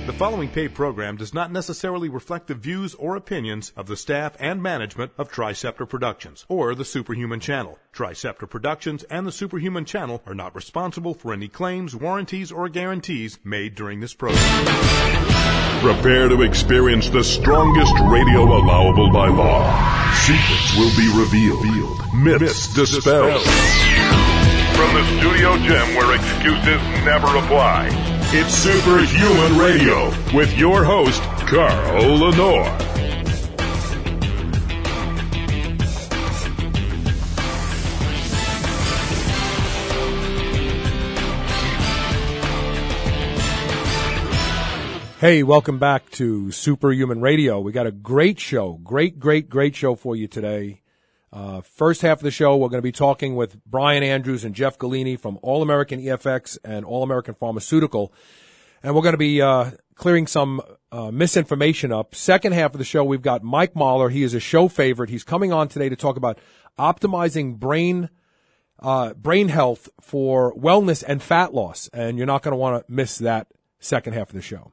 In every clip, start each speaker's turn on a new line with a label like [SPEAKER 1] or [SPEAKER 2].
[SPEAKER 1] The following paid program does not necessarily reflect the views or opinions of the staff and management of Triceptor Productions or the Superhuman Channel. Triceptor Productions and the Superhuman Channel are not responsible for any claims, warranties, or guarantees made during this program.
[SPEAKER 2] Prepare to experience the strongest radio allowable by law. Secrets will be revealed. Myths dispelled.
[SPEAKER 3] From the studio gym where excuses never apply.
[SPEAKER 2] It's Superhuman Radio with your host, Carl Lenore.
[SPEAKER 4] Hey, welcome back to Superhuman Radio. We got a great show, great show for you today. First half of the show, we're going to be talking with Brian Andrews and Jeff Galini from All American EFX and All American Pharmaceutical. And we're going to be clearing some misinformation up. Second half of the show, we've got Mike Mahler. He is a show favorite. He's coming on today to talk about optimizing brain health for wellness and fat loss. And you're not going to want to miss that second half of the show.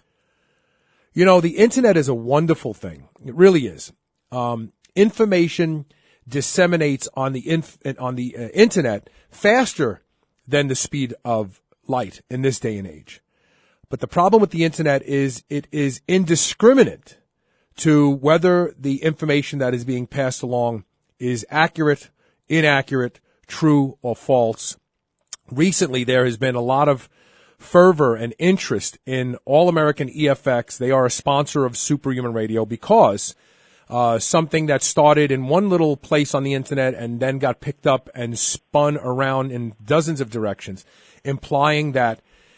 [SPEAKER 4] You know, the internet is a wonderful thing. It really is. Information disseminates on the internet faster than the speed of light in this day and age. But the problem with the internet is it is indiscriminate to whether the information that is being passed along is accurate, inaccurate, true, or false. Recently, there has been a lot of fervor and interest in All American EFX. They are a sponsor of Superhuman Radio because something that started in one little place on the internet and then got picked up and spun around in dozens of directions, implying that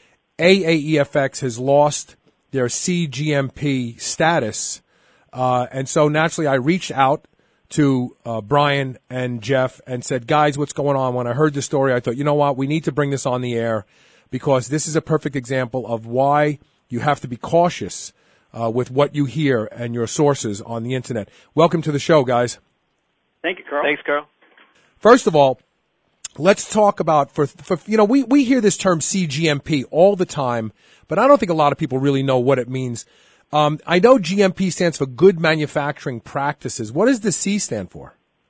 [SPEAKER 4] AAEFX has lost their CGMP status. And so naturally I reached out to Brian and Jeff and said, guys, what's going on? When I heard the story, I thought, you know what? We need to bring this on the air because this is a perfect example of why you have to be cautious with what you hear and your sources on the internet. Welcome to the show, guys.
[SPEAKER 5] Thank you, Carl.
[SPEAKER 6] Thanks, Carl.
[SPEAKER 4] First of all, let's talk about we hear this term CGMP all the time, but I don't think a lot of people really know what it means. I know GMP stands for Good Manufacturing Practices. What does the C stand for?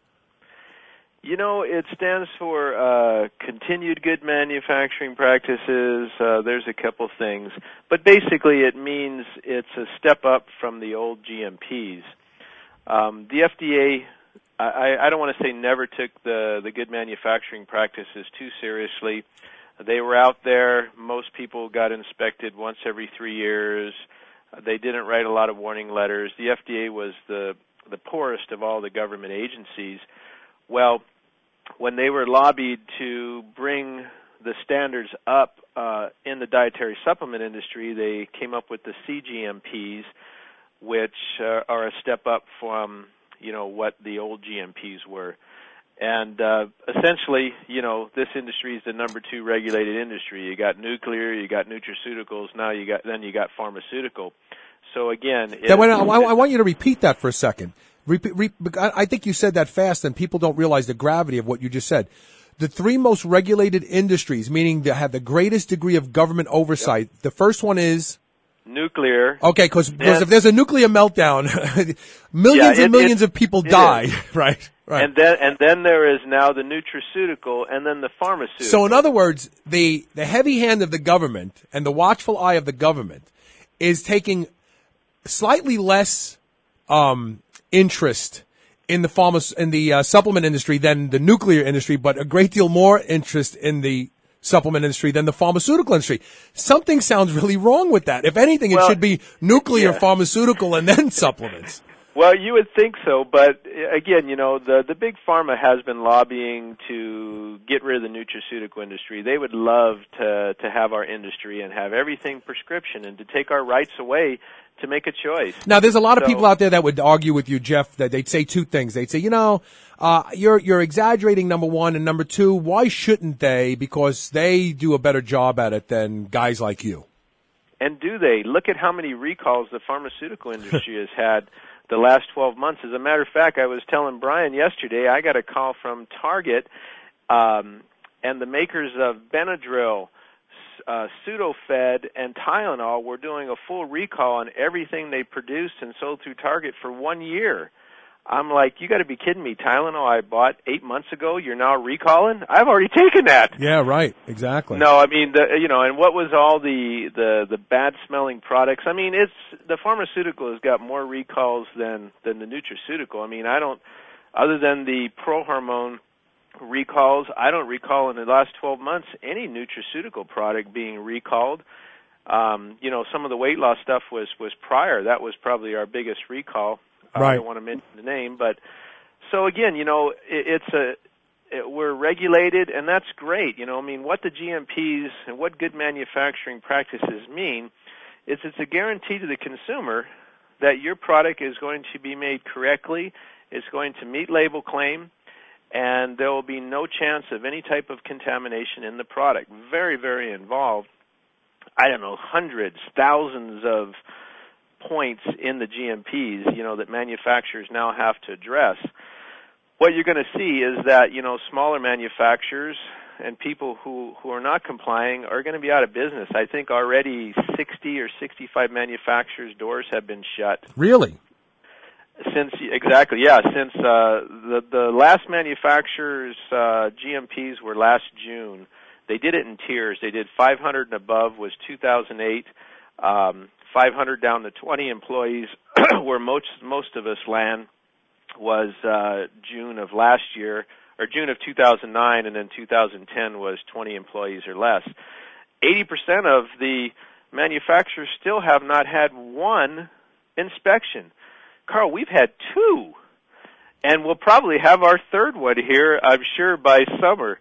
[SPEAKER 6] You know, it stands for continued good manufacturing practices. There's a couple things. But basically it means it's a step up from the old GMPs. The FDA, I don't want to say never took the good manufacturing practices too seriously. They were out there. Most people got inspected once every 3 years. They didn't write a lot of warning letters. The FDA was the poorest of all the government agencies. Well, when they were lobbied to bring the standards up in the dietary supplement industry, they came up with the CGMPs, which are a step up from, you know, what the old GMPs were. And essentially, you know, this industry is the number 2 regulated industry. You got nuclear, you got nutraceuticals, now you got pharmaceutical. So again,
[SPEAKER 4] I want you to repeat that for a second. I think you said that fast and people don't realize the gravity of what you just said. The 3 most regulated industries, meaning they have the greatest degree of government oversight. Yep. The first one is?
[SPEAKER 6] Nuclear.
[SPEAKER 4] Okay, because if there's a nuclear meltdown, millions of people die, right? Right.
[SPEAKER 6] And then there is now the nutraceutical and then the pharmaceutical.
[SPEAKER 4] So in other words, the heavy hand of the government and the watchful eye of the government is taking slightly less interest in the supplement industry than the nuclear industry, but a great deal more interest in the supplement industry than the pharmaceutical industry. Something sounds really wrong with that. If anything, it should be nuclear, pharmaceutical, and then supplements.
[SPEAKER 6] Well, you would think so, but again, you know, the big pharma has been lobbying to get rid of the nutraceutical industry. They would love to have our industry and have everything prescription and to take our rights away to make a choice.
[SPEAKER 4] Now, there's a lot of people out there that would argue with you, Jeff, that they'd say 2 things. They'd say, you know, you're exaggerating, number 1, and number 2, why shouldn't they? Because they do a better job at it than guys like you.
[SPEAKER 6] And do they? Look at how many recalls the pharmaceutical industry has had the last 12 months. As a matter of fact, I was telling Brian yesterday, I got a call from Target, and the makers of Benadryl Sudafed and Tylenol were doing a full recall on everything they produced and sold through Target for 1 year. I'm like, you got to be kidding me. Tylenol I bought 8 months ago, you're now recalling? I've already taken that.
[SPEAKER 4] Yeah, right. Exactly.
[SPEAKER 6] No, I mean, and what was all the bad-smelling products? I mean, the pharmaceutical has got more recalls than the nutraceutical. I mean, other than the pro-hormone recalls, I don't recall in the last 12 months any nutraceutical product being recalled. Some of the weight loss stuff was prior. That was probably our biggest recall.
[SPEAKER 4] Right.
[SPEAKER 6] I don't want to mention the name, but so again, we're regulated, and that's great. I mean, what the GMPs and what good manufacturing practices mean is it's a guarantee to the consumer that your product is going to be made correctly, it's going to meet label claim, and there will be no chance of any type of contamination in the product. Very, very involved. I don't know, hundreds, thousands of points in the GMPs, that manufacturers now have to address. What you're going to see is that, smaller manufacturers and people who are not complying are going to be out of business. I think already 60 or 65 manufacturers' doors have been shut.
[SPEAKER 4] Really?
[SPEAKER 6] Since the last manufacturer's GMPs were last June. They did it in tiers. They did 500 and above was 2008. 500 down to 20 employees, where most of us land, was June of last year, or June of 2009, and then 2010 was 20 employees or less. 80% of the manufacturers still have not had one inspection. Carl, we've had 2, and we'll probably have our 3rd one here, I'm sure, by summer.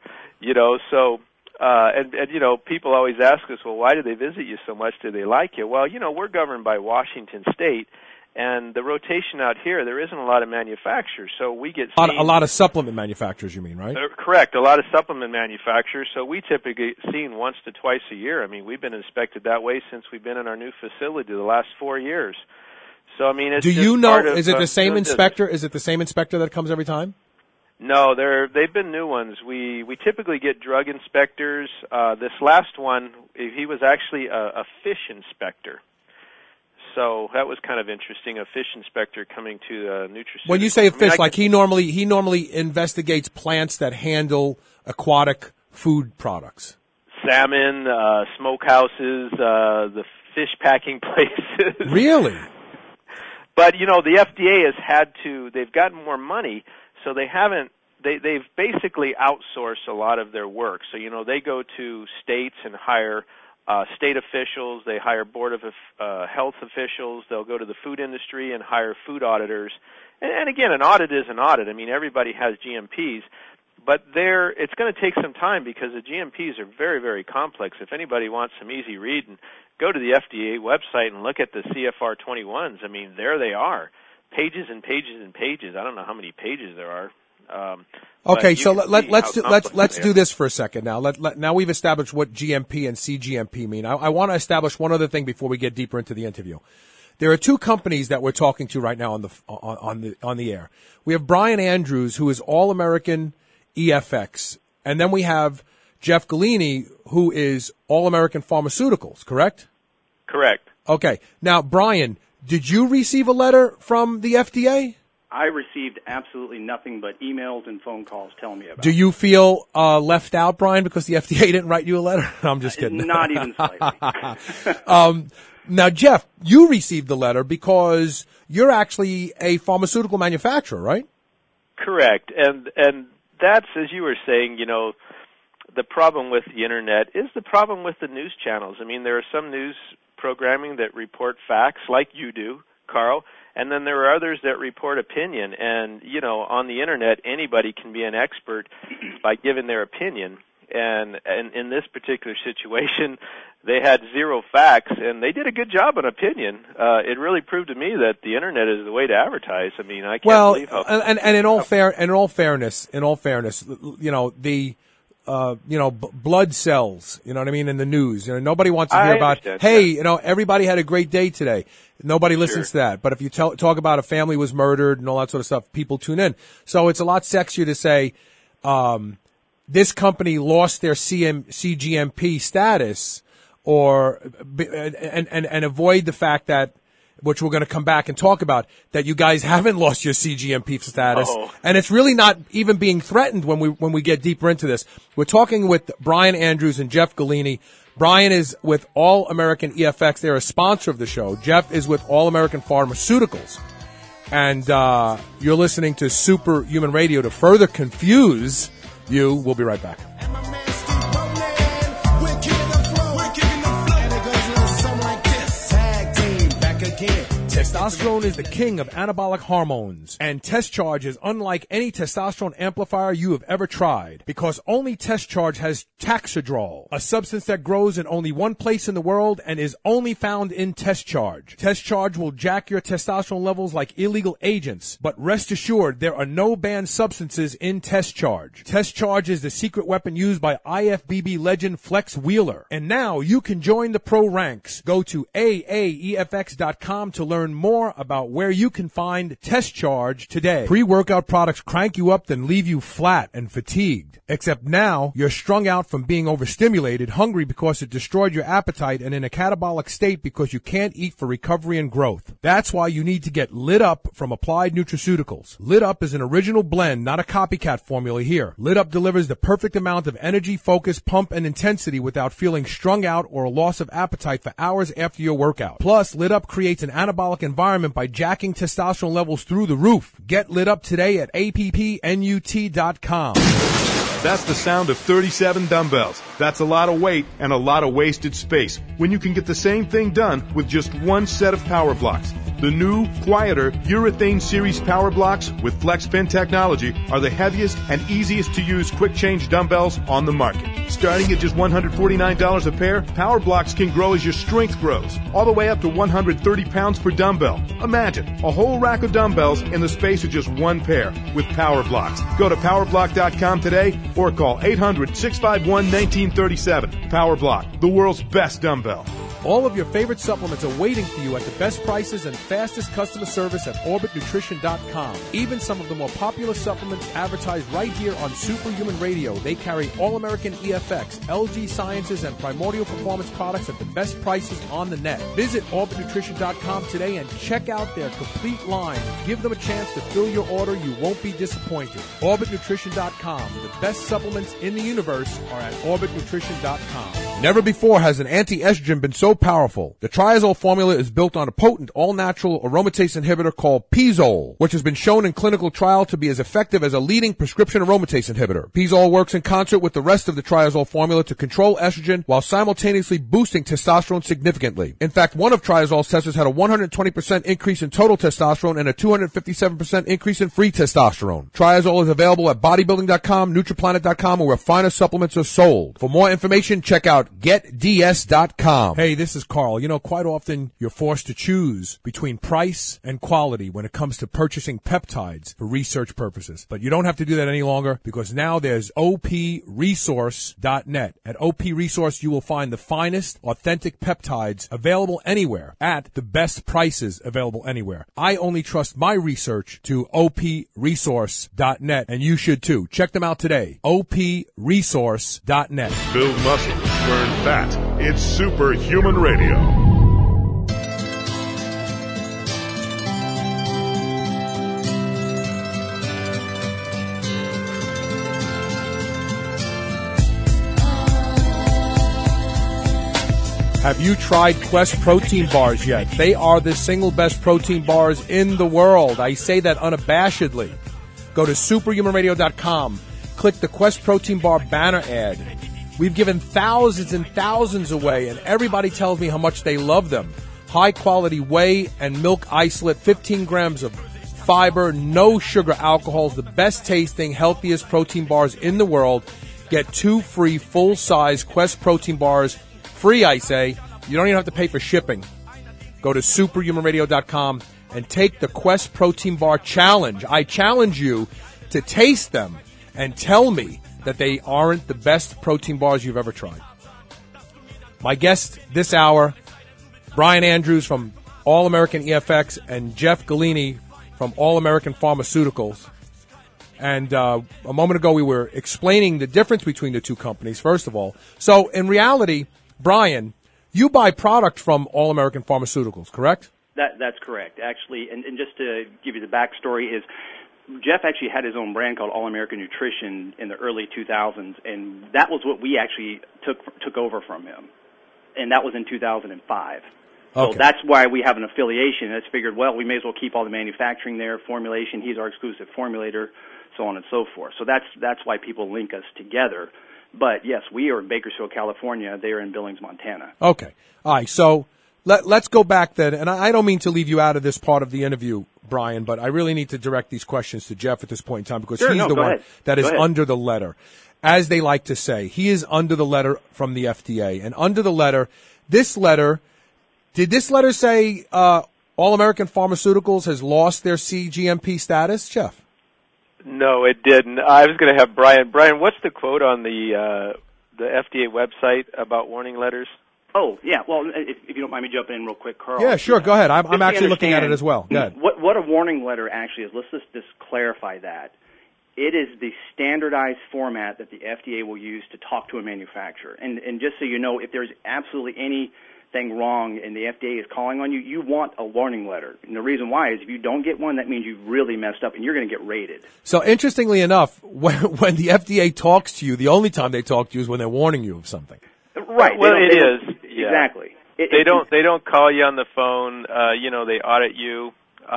[SPEAKER 6] People always ask us, well, why do they visit you so much? Do they like you? Well, we're governed by Washington State, and the rotation out here, there isn't a lot of manufacturers, so we get seen.
[SPEAKER 4] A lot of supplement manufacturers, you mean, right?
[SPEAKER 6] Correct, a lot of supplement manufacturers, so we typically get seen once to twice a year. I mean, we've been inspected that way since we've been in our new facility the last 4 years. So, I mean, it's
[SPEAKER 4] is it the same inspector?
[SPEAKER 6] Business.
[SPEAKER 4] Is it the same inspector that comes every time?
[SPEAKER 6] No, they've been new ones. We typically get drug inspectors. This last one, he was actually a fish inspector. So that was kind of interesting. A fish inspector coming to nutraceutical.
[SPEAKER 4] When you say a fish, he normally investigates plants that handle aquatic food products.
[SPEAKER 6] Salmon, smokehouses, the fish packing places.
[SPEAKER 4] Really?
[SPEAKER 6] But the FDA they've gotten more money. So they've basically outsourced a lot of their work. So, they go to states and hire state officials. They hire Board of Health officials. They'll go to the food industry and hire food auditors. And again, an audit is an audit. I mean, everybody has GMPs. But it's going to take some time because the GMPs are very, very complex. If anybody wants some easy reading, go to the FDA website and look at the CFR 21s. I mean, there they are. Pages and pages and pages. I don't know how many pages there are.
[SPEAKER 4] Okay, so let's do this for a second now. Now we've established what GMP and CGMP mean. I want to establish one other thing before we get deeper into the interview. There are 2 companies that we're talking to right now on the air. We have Brian Andrews, who is All-American EFX, and then we have Jeff Galini, who is All-American Pharmaceuticals. Correct?
[SPEAKER 6] Correct.
[SPEAKER 4] Okay. Now, Brian, did you receive a letter from the FDA?
[SPEAKER 5] I received absolutely nothing but emails and phone calls telling me about it.
[SPEAKER 4] Do you feel left out, Brian, because the FDA didn't write you a letter? I'm just kidding.
[SPEAKER 5] Not even slightly.
[SPEAKER 4] Now, Jeff, you received the letter because you're actually a pharmaceutical manufacturer, right?
[SPEAKER 6] Correct. And that's, as you were saying, the problem with the Internet is the problem with the news channels. I mean, there are some news programming that report facts, like you do, Carl, and then there are others that report opinion. And, on the Internet, anybody can be an expert by giving their opinion. And in this particular situation, they had 0 facts, and they did a good job on opinion. It really proved to me that the Internet is the way to advertise. I mean, I can't believe how.
[SPEAKER 4] And in all fairness, the blood cells, you know what I mean, in the news. Nobody wants to hear about, hey, everybody had a great day today. Nobody listens to that. But if you talk about a family was murdered and all that sort of stuff, people tune in. So it's a lot sexier to say, this company lost their CGMP status and avoid the fact that, which we're going to come back and talk about, that you guys haven't lost your CGMP status. And it's really not even being threatened when we get deeper into this. We're talking with Brian Andrews and Jeff Galini. Brian is with All American EFX. They're a sponsor of the show. Jeff is with All American Pharmaceuticals. And you're listening to Superhuman Radio. To further confuse you, we'll be right back. Testosterone is the king of anabolic hormones, and Test Charge is unlike any testosterone amplifier you have ever tried, because only Test Charge has Taxidrol, a substance that grows in only one place in the world and is only found in Test Charge. Test Charge will jack your testosterone levels like illegal agents, but rest assured there are no banned substances in Test Charge. Test Charge is the secret weapon used by IFBB legend Flex Wheeler, and now you can join the pro ranks. Go to AAEFX.com to learn more about where you can find Test Charge today. Pre-workout products crank you up then leave you flat and fatigued. Except now, you're strung out from being overstimulated, hungry because it destroyed your appetite, and in a catabolic state because you can't eat for recovery and growth. That's why you need to get Lit Up from Applied Nutraceuticals. Lit Up is an original blend, not a copycat formula here. Lit Up delivers the perfect amount of energy, focus, pump, and intensity without feeling strung out or a loss of appetite for hours after your workout. Plus, Lit Up creates an anabolic environment by jacking testosterone levels through the roof. Get lit up today at appnut.com.
[SPEAKER 1] That's the sound of 37 dumbbells. That's a lot of weight and a lot of wasted space when you can get the same thing done with just one set of power blocks. The new, quieter Urethane Series Power Blocks with FlexPin technology are the heaviest and easiest to use quick change dumbbells on the market. Starting at just $149 a pair, Power Blocks can grow as your strength grows, all the way up to 130 pounds per dumbbell. Imagine a whole rack of dumbbells in the space of just one pair with Power Blocks. Go to powerblock.com today or call 800-651-1937. Power Block, the world's best dumbbell.
[SPEAKER 4] All of your favorite supplements are waiting for you at the best prices and fastest customer service at OrbitNutrition.com. Even some of the more popular supplements advertised right here on Superhuman Radio. They carry All-American EFX, LG Sciences, and Primordial Performance products at the best prices on the net. Visit OrbitNutrition.com today and check out their complete line. Give them a chance to fill your order. You won't be disappointed. OrbitNutrition.com. The best supplements in the universe are at OrbitNutrition.com. Never before has an anti-estrogen been so powerful. The Triazole formula is built on a potent all-natural aromatase inhibitor called Pizole, which has been shown in clinical trial to be as effective as a leading prescription aromatase inhibitor. Pizole works in concert with the rest of the Triazole formula to control estrogen while simultaneously boosting testosterone significantly. In fact, one of Triazole's testers had a 120% increase in total testosterone and a 257% increase in free testosterone. Triazole is available at bodybuilding.com, Nutriplanet.com, or where finer supplements are sold. For more information, check out GetDS.com. Hey, this is Carl. You know, quite often you're forced to choose between price and quality when it comes to purchasing peptides for research purposes. But you don't have to do that any longer because now there's OPResource.net. At OP Resource, you will find the finest, authentic peptides available anywhere at the best prices available anywhere. I only trust my research to OPResource.net, and you should too. Check them out today. OPResource.net.
[SPEAKER 2] Build muscle, burn fat. It's Superhuman Radio.
[SPEAKER 4] Have you tried Quest protein bars yet? They are the single best protein bars in the world. I say that unabashedly. Go to superhumanradio.com. Click the Quest protein bar banner ad. We've given thousands and thousands away, and everybody tells me how much they love them. High-quality whey and milk isolate, 15 grams of fiber, no sugar alcohols, the best-tasting, healthiest protein bars in the world. Get 2 free full-size Quest protein bars. Free, I say. You don't even have to pay for shipping. Go to superhumanradio.com and take the Quest Protein Bar Challenge. I challenge you to taste them and tell me that they aren't the best protein bars you've ever tried. My guest this hour, Brian Andrews from All American EFX and Jeff Galini from All American Pharmaceuticals. And a moment ago we were explaining the difference between the two companies, first of all. So in reality, Brian, You buy product from All American Pharmaceuticals, correct?
[SPEAKER 5] That's correct. Actually, and just to give you the backstory is Jeff actually had his own brand called All American Nutrition in the early 2000s, and that was what we actually took over from him. And that was in 2005. So that's why we have an affiliation. It's figured, well, we may as well keep all the manufacturing there, formulation. He's our exclusive formulator, so on and so forth. So that's why people link us together. But, yes, we are in Bakersfield, California. They are in Billings, Montana.
[SPEAKER 4] Okay. All right. So let's go back then. And I don't mean to leave you out of this part of the interview, Brian, but I really need to direct these questions to Jeff at this point in time because he's the one that is under the letter. As they like to say, he is under the letter from the FDA. And under the letter, did this letter say All American Pharmaceuticals has lost their CGMP status, Jeff?
[SPEAKER 6] No, it didn't. I was going to have Brian. Brian, what's the quote on the FDA website about warning letters?
[SPEAKER 5] Oh, yeah. Well, if you don't mind me jumping in real quick, Carl.
[SPEAKER 4] Yeah, sure. Go ahead. I'm actually looking at it as well. Go ahead.
[SPEAKER 5] What a warning letter actually is, let's just clarify that. It is the standardized format that the FDA will use to talk to a manufacturer. And just so you know, if there's absolutely anything wrong and the FDA is calling on you, you want a warning letter. And the reason why is if you don't get one, that means you've really messed up and you're going to get rated.
[SPEAKER 4] So interestingly enough, when the FDA talks to you, the only time they talk to you is when they're warning you of something.
[SPEAKER 5] Right.
[SPEAKER 6] Well, it is. Yeah.
[SPEAKER 5] Exactly.
[SPEAKER 6] They don't call you on the phone. They audit you.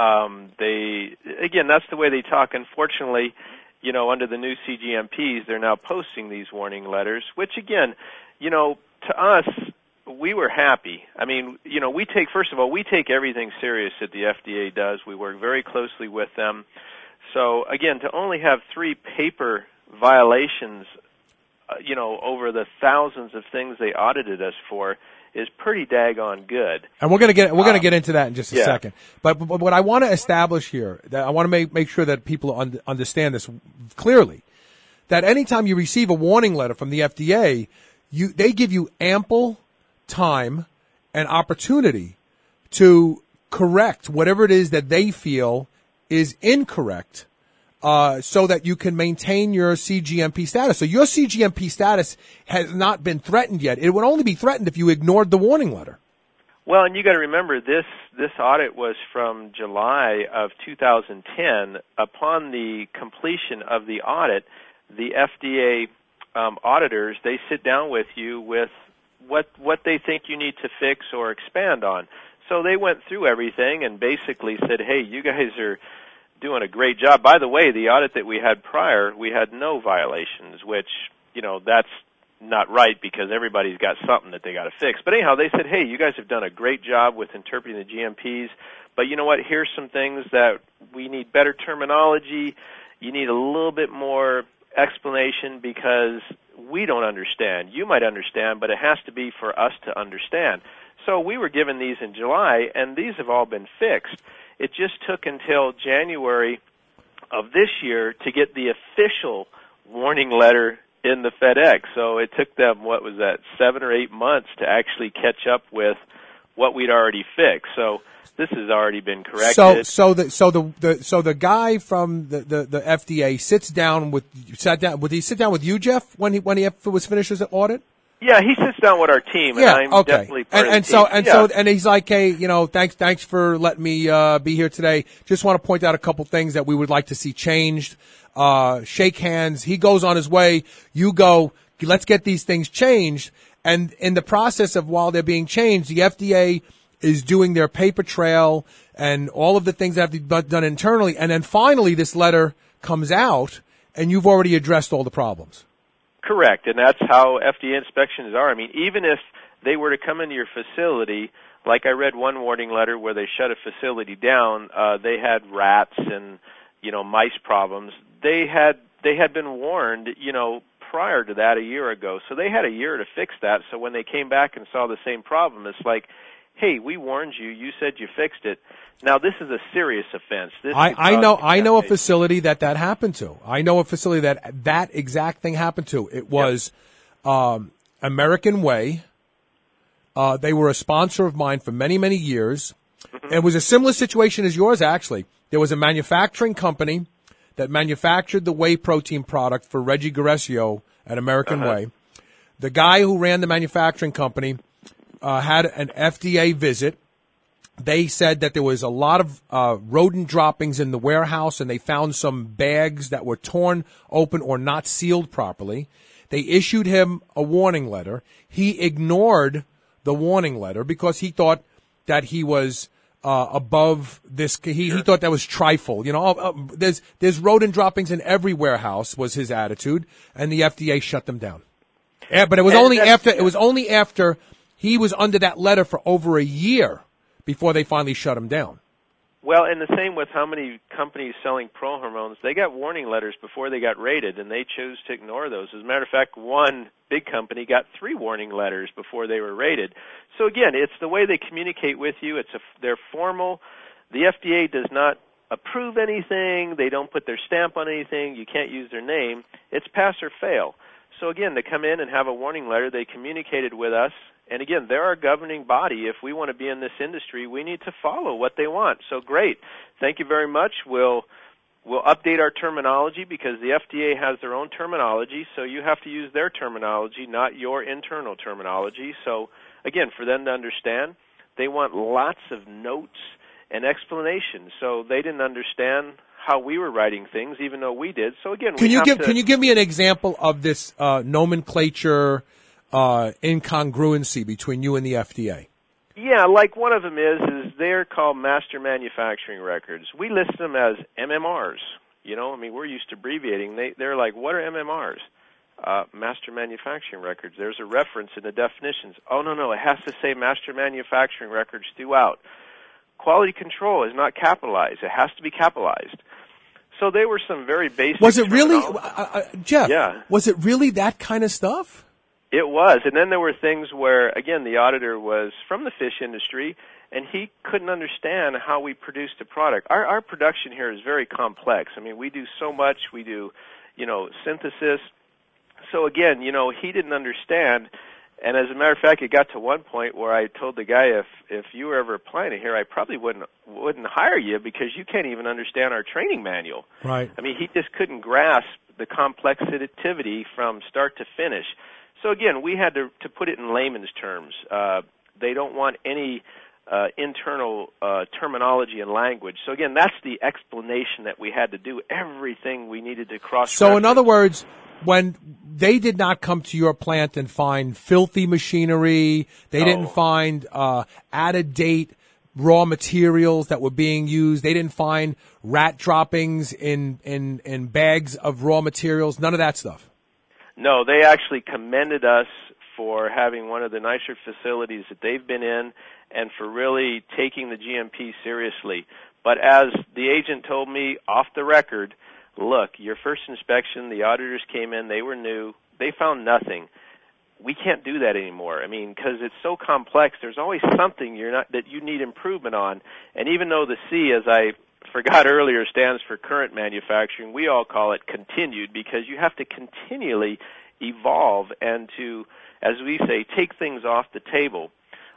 [SPEAKER 6] That's the way they talk. Unfortunately, under the new CGMPs, they're now posting these warning letters, which again, to us, we were happy. I mean, we take everything serious that the FDA does. We work very closely with them. So again, to only have 3 paper violations, over the thousands of things they audited us for is pretty daggone good.
[SPEAKER 4] And we're going to get into that in just a second. But what I want to establish here, that I want to make sure that people understand this clearly, that anytime you receive a warning letter from the FDA, they give you ample time and opportunity to correct whatever it is that they feel is incorrect, so that you can maintain your CGMP status. So your CGMP status has not been threatened yet. It would only be threatened if you ignored the warning letter.
[SPEAKER 6] Well, and you got to remember this audit was from July of 2010. Upon the completion of the audit, the FDA auditors, they sit down with you with what they think you need to fix or expand on. So they went through everything and basically said, hey, you guys are doing a great job. By the way, the audit that we had prior, we had no violations, which, that's not right because everybody's got something that they got to fix. But anyhow, they said, hey, you guys have done a great job with interpreting the GMPs, but you know what? Here's some things that we need better terminology. You need a little bit more explanation because we don't understand. You might understand, but it has to be for us to understand. So we were given these in July, and these have all been fixed. It just took until January of this year to get the official warning letter in the FedEx. So it took them, 7 or 8 months to actually catch up with what we'd already fixed. So this has already been corrected.
[SPEAKER 4] So the guy from the FDA sat down with you, Jeff, when he was finished his audit?
[SPEAKER 6] Yeah, he sits down with our team, and I'm definitely part of the team.
[SPEAKER 4] And he's like, hey, thanks for letting me be here today. Just want to point out a couple things that we would like to see changed. Shake hands. He goes on his way. You go. Let's get these things changed. And in the process of while they're being changed, the FDA is doing their paper trail and all of the things that have to be done internally. And then finally, this letter comes out, and you've already addressed all the problems.
[SPEAKER 6] Correct, and that's how FDA inspections are. I mean, even if they were to come into your facility, like I read one warning letter where they shut a facility down, they had rats and, mice problems. They had been warned, prior to that a year ago. So they had a year to fix that. So when they came back and saw the same problem, it's like, hey, we warned you. You said you fixed it. Now, this is a serious offense.
[SPEAKER 4] I know a facility that happened to. I know a facility that exact thing happened to. It was American Way. They were a sponsor of mine for many, many years. Mm-hmm. It was a similar situation as yours, actually. There was a manufacturing company that manufactured the whey protein product for Reggie Garesio at American Way. The guy who ran the manufacturing company had an FDA visit. They said that there was a lot of rodent droppings in the warehouse, and they found some bags that were torn open or not sealed properly. They issued him a warning letter. He ignored the warning letter because he thought that he was above this. He thought that was trifle. You know, there's rodent droppings in every warehouse, was his attitude, and the FDA shut them down. Yeah, but it was only after he was under that letter for over a year before they finally shut him down.
[SPEAKER 6] Well, and the same with how many companies selling pro hormones, they got warning letters before they got rated, and they chose to ignore those. As a matter of fact, one big company got 3 warning letters before they were rated. So again, it's the way they communicate with you. They're formal. The FDA does not approve anything. They don't put their stamp on anything. You can't use their name. It's pass or fail. So again, to come in and have a warning letter, they communicated with us. And again, they're our governing body. If we want to be in this industry, we need to follow what they want. So great. Thank you very much. We'll update our terminology because the FDA has their own terminology, so you have to use their terminology, not your internal terminology. So again, for them to understand, they want lots of notes and explanations. So they didn't understand how we were writing things, even though we did. So again,
[SPEAKER 4] can you give me an example of this nomenclature incongruency between you and the FDA?
[SPEAKER 6] Yeah, like one of them is they're called master manufacturing records. We list them as MMRs. You know, I mean, we're used to abbreviating. They're like, what are MMRs? Master manufacturing records. There's a reference in the definitions. Oh, no, it has to say master manufacturing records throughout. Quality control is not capitalized. It has to be capitalized. So they were some very basic.
[SPEAKER 4] Was it really, Jeff?
[SPEAKER 6] Yeah.
[SPEAKER 4] Was it really that kind of stuff?
[SPEAKER 6] It was, and then there were things where, again, the auditor was from the fish industry, and he couldn't understand how we produced a product. Our production here is very complex. I mean, we do so much. We do, synthesis. So again, he didn't understand, and as a matter of fact, it got to one point where I told the guy, if you were ever applying it here, I probably wouldn't hire you because you can't even understand our training manual.
[SPEAKER 4] Right.
[SPEAKER 6] I mean, he just couldn't grasp the complexity from start to finish. So again, we had to put it in layman's terms. They don't want any internal terminology and language. So again, that's the explanation that we had to do. Everything we needed to cross-reference.
[SPEAKER 4] So in other words, when they did not come to your plant and find filthy machinery, they didn't find out-of-date raw materials that were being used, they didn't find rat droppings in bags of raw materials, none of that stuff.
[SPEAKER 6] No, they actually commended us for having one of the nicer facilities that they've been in and for really taking the GMP seriously. But as the agent told me off the record, look, your first inspection, the auditors came in, they were new, they found nothing. We can't do that anymore. I mean, because it's so complex, there's always something that you need improvement on. And even though the C, as I forgot earlier, stands for current manufacturing, we all call it continued because you have to continually evolve and to, as we say, take things off the table.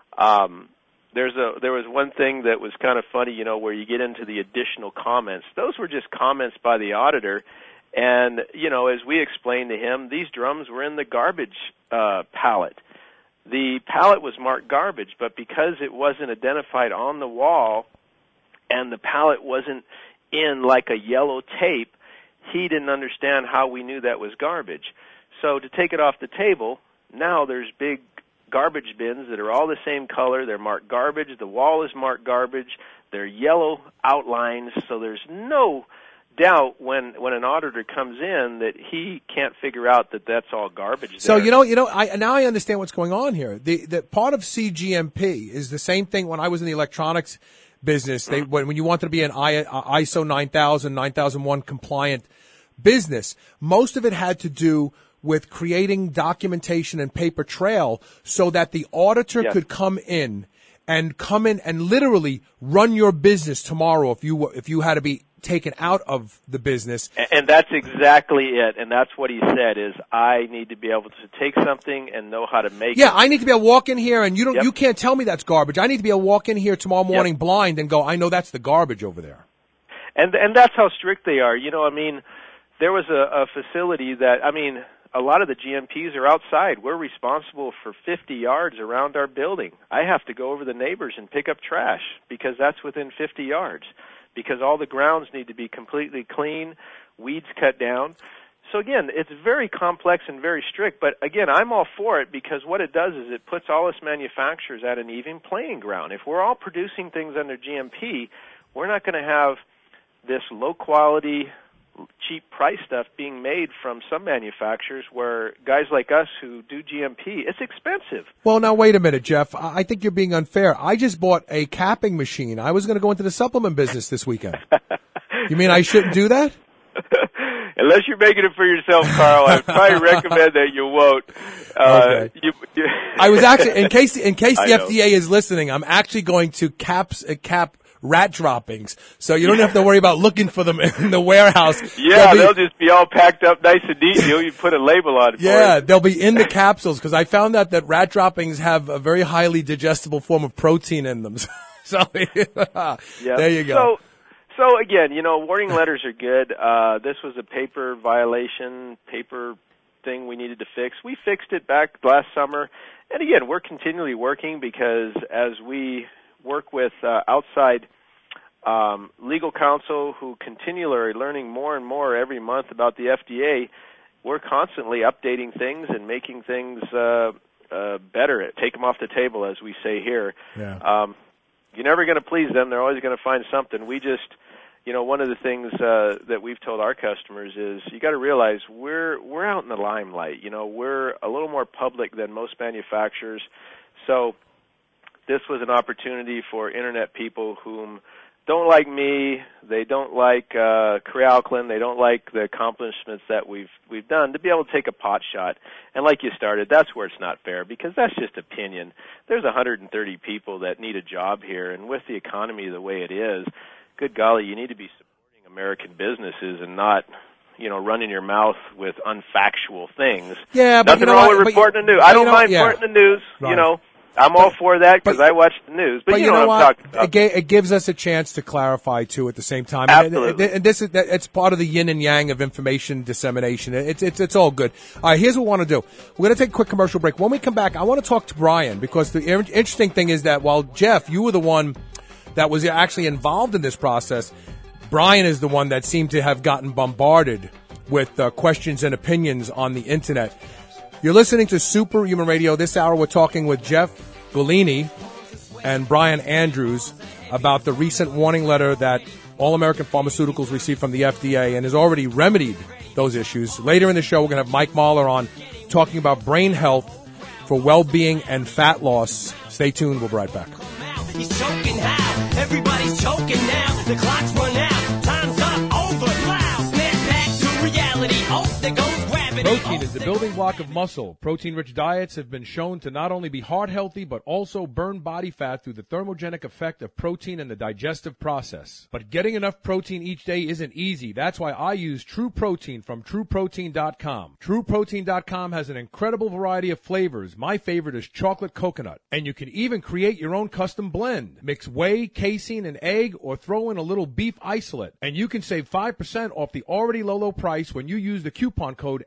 [SPEAKER 6] There was one thing that was kind of funny, where you get into the additional comments. Those were just comments by the auditor. And, as we explained to him, these drums were in the garbage pallet. The pallet was marked garbage, but because it wasn't identified on the wall and the pallet wasn't in like a yellow tape, he didn't understand how we knew that was garbage. So to take it off the table, now there's big garbage bins that are all the same color. They're marked garbage. The wall is marked garbage. They're yellow outlines, so there's no doubt when an auditor comes in that he can't figure out that that's all garbage.
[SPEAKER 4] So
[SPEAKER 6] there.
[SPEAKER 4] now I understand what's going on here. The part of CGMP is the same thing when I was in the electronics business. When you wanted to be an ISO 9000, 9001 compliant business, most of it had to do with creating documentation and paper trail so that the auditor could come in and literally run your business tomorrow if you had to be taken out of the business.
[SPEAKER 6] And that's exactly it. And that's what he said is, I need to be able to take something and know how to make it.
[SPEAKER 4] Yeah, I need to be able to walk in here and you can't tell me that's garbage. I need to be able to walk in here tomorrow morning blind and go, I know that's the garbage over there.
[SPEAKER 6] And that's how strict they are. There was a facility that, a lot of the GMPs are outside. We're responsible for 50 yards around our building. I have to go over the neighbors and pick up trash because that's within 50 yards, because all the grounds need to be completely clean, weeds cut down. So again, it's very complex and very strict, but again, I'm all for it because what it does is it puts all us manufacturers at an even playing ground. If we're all producing things under GMP, we're not going to have this low-quality, cheap price stuff being made from some manufacturers where guys like us who do GMP, it's expensive.
[SPEAKER 4] Well, now, wait a minute, Jeff. I think you're being unfair. I just bought a capping machine. I was going to go into the supplement business this weekend. You mean I shouldn't do that?
[SPEAKER 6] Unless you're making it for yourself, Carl, I'd probably recommend that you won't.
[SPEAKER 4] Okay. I was actually, in case the
[SPEAKER 6] know.
[SPEAKER 4] FDA is listening, I'm actually going to cap rat droppings, so you don't have to worry about looking for them in the warehouse.
[SPEAKER 6] Yeah, they'll just be all packed up nice and neat. You put a label on it.
[SPEAKER 4] Yeah, they'll be in the capsules because I found out that rat droppings have a very highly digestible form of protein in them. So there you go.
[SPEAKER 6] So again, warning letters are good. This was a paper violation, paper thing we needed to fix. We fixed it back last summer. And again, we're continually working because as we work with outside legal counsel who continually are learning more and more every month about the FDA, we're constantly updating things and making things better. Take them off the table, as we say here.
[SPEAKER 4] Yeah.
[SPEAKER 6] You're never going to please them. They're always going to find something. We just, one of the things that we've told our customers is you got to realize we're out in the limelight. We're a little more public than most manufacturers. So this was an opportunity for Internet people whom don't like me, they don't like Crealclin, they don't like the accomplishments that we've done, to be able to take a pot shot. And like you started, that's where it's not fair, because that's just opinion. There's 130 people that need a job here, and with the economy the way it is, good golly, you need to be supporting American businesses and not, running your mouth with unfactual things.
[SPEAKER 4] Yeah, but
[SPEAKER 6] nothing wrong with reporting the news. I don't mind reporting the news,
[SPEAKER 4] right.
[SPEAKER 6] I'm all for that because I watch the news. But you know what I'm talking about.
[SPEAKER 4] It gives us a chance to clarify, too, at the same time.
[SPEAKER 6] Absolutely.
[SPEAKER 4] And it's part of the yin and yang of information dissemination. It's all good. All right, here's what we want to do. We're going to take a quick commercial break. When we come back, I want to talk to Brian, because the interesting thing is that while, Jeff, you were the one that was actually involved in this process, Brian is the one that seemed to have gotten bombarded with questions and opinions on the Internet. You're listening to Superhuman Radio. This hour we're talking with Jeff Golini and Brian Andrews about the recent warning letter that All American Pharmaceuticals received from the FDA and has already remedied those issues. Later in the show, we're going to have Mike Mahler on talking about brain health for well-being and fat loss. Stay tuned. We'll be right back.
[SPEAKER 7] He's choking how? Everybody's choking now. The clock's run out. Time's up. Over. Loud. Snap back to reality. Oh, there goes gravity.
[SPEAKER 4] Protein is the building block of muscle. Protein-rich diets have been shown to not only be heart-healthy, but also burn body fat through the thermogenic effect of protein in the digestive process. But getting enough protein each day isn't easy. That's why I use True Protein from TrueProtein.com. TrueProtein.com has an incredible variety of flavors. My favorite is chocolate coconut. And you can even create your own custom blend. Mix whey, casein, and egg, or throw in a little beef isolate. And you can save 5% off the already low price when you use the coupon code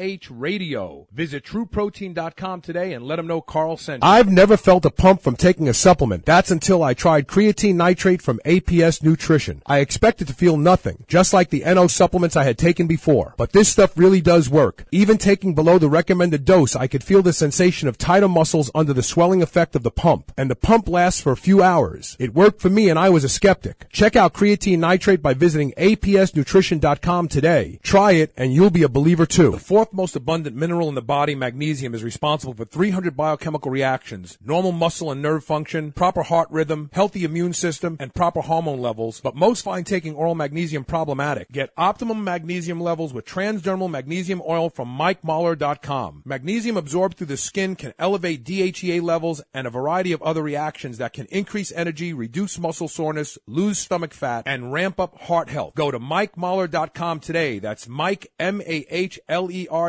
[SPEAKER 4] SHRadio. Visit TrueProtein.com today and let them know Carl sent you. I've never felt a pump from taking a supplement. That's until I tried creatine nitrate from APS Nutrition. I expected to feel nothing, just like the NO supplements I had taken before. But this stuff really does work. Even taking below the recommended dose, I could feel the sensation of tighter muscles under the swelling effect of the pump. And the pump lasts for a few hours. It worked for me and I was a skeptic. Check out creatine nitrate by visiting APSNutrition.com today. Try it and you'll be a believer too. The fourth most abundant mineral in the body, magnesium, is responsible for 300 biochemical reactions, normal muscle and nerve function, proper heart rhythm, healthy immune system, and proper hormone levels. But most find taking oral magnesium problematic. Get optimum magnesium levels with transdermal magnesium oil from MikeMahler.com. Magnesium absorbed through the skin can elevate DHEA levels and a variety of other reactions that can increase energy, reduce muscle soreness, lose stomach fat, and ramp up heart health. Go to MikeMahler.com today. That's Mike, MAHLER.com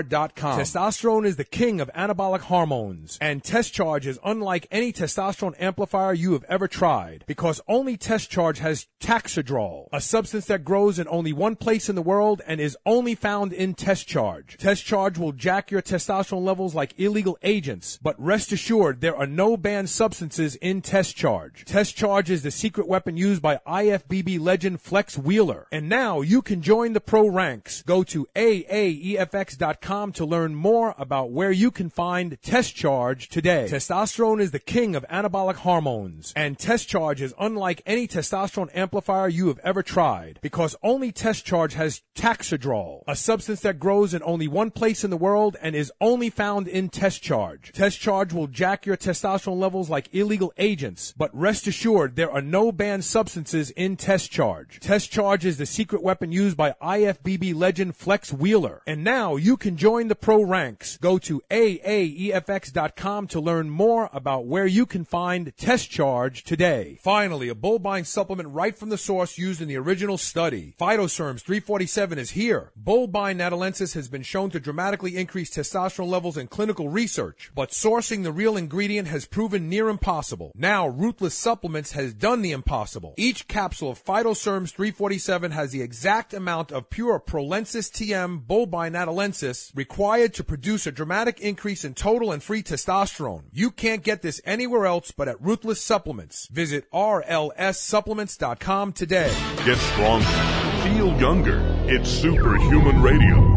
[SPEAKER 4] TestCharge.com. Testosterone is the king of anabolic hormones, and TestCharge is unlike any testosterone amplifier you have ever tried, because only TestCharge has Taxadrol, a substance that grows in only one place in the world and is only found in TestCharge. TestCharge will jack your testosterone levels like illegal agents, but rest assured there are no banned substances in TestCharge. TestCharge is the secret weapon used by IFBB legend Flex Wheeler, and now you can join the pro ranks. Go to AAEFX.com to learn more about where you can find TestCharge today. Testosterone is the king of anabolic hormones, and TestCharge is unlike any testosterone amplifier you have ever tried, because only TestCharge has Taxadrol, a substance that grows in only one place in the world and is only found in TestCharge. TestCharge will jack your testosterone levels like illegal agents, but rest assured there are no banned substances in TestCharge. TestCharge is the secret weapon used by IFBB legend Flex Wheeler, and now you can join the pro ranks. Go to AAEFX.com to learn more about where you can find TestCharge today. Finally, a bovine supplement right from the source used in the original study. Phytoserms 347 is here. Bovine natalensis has been shown to dramatically increase testosterone levels in clinical research, but sourcing the real ingredient has proven near impossible. Now, Ruthless Supplements has done the impossible. Each capsule of Phytoserms 347 has the exact amount of pure Prolensis TM bovine natalensis required to produce a dramatic increase in total and free testosterone. You can't get this anywhere else but at Ruthless Supplements. Visit RLSsupplements.com today.
[SPEAKER 2] Get stronger. Feel younger. It's Superhuman Radio.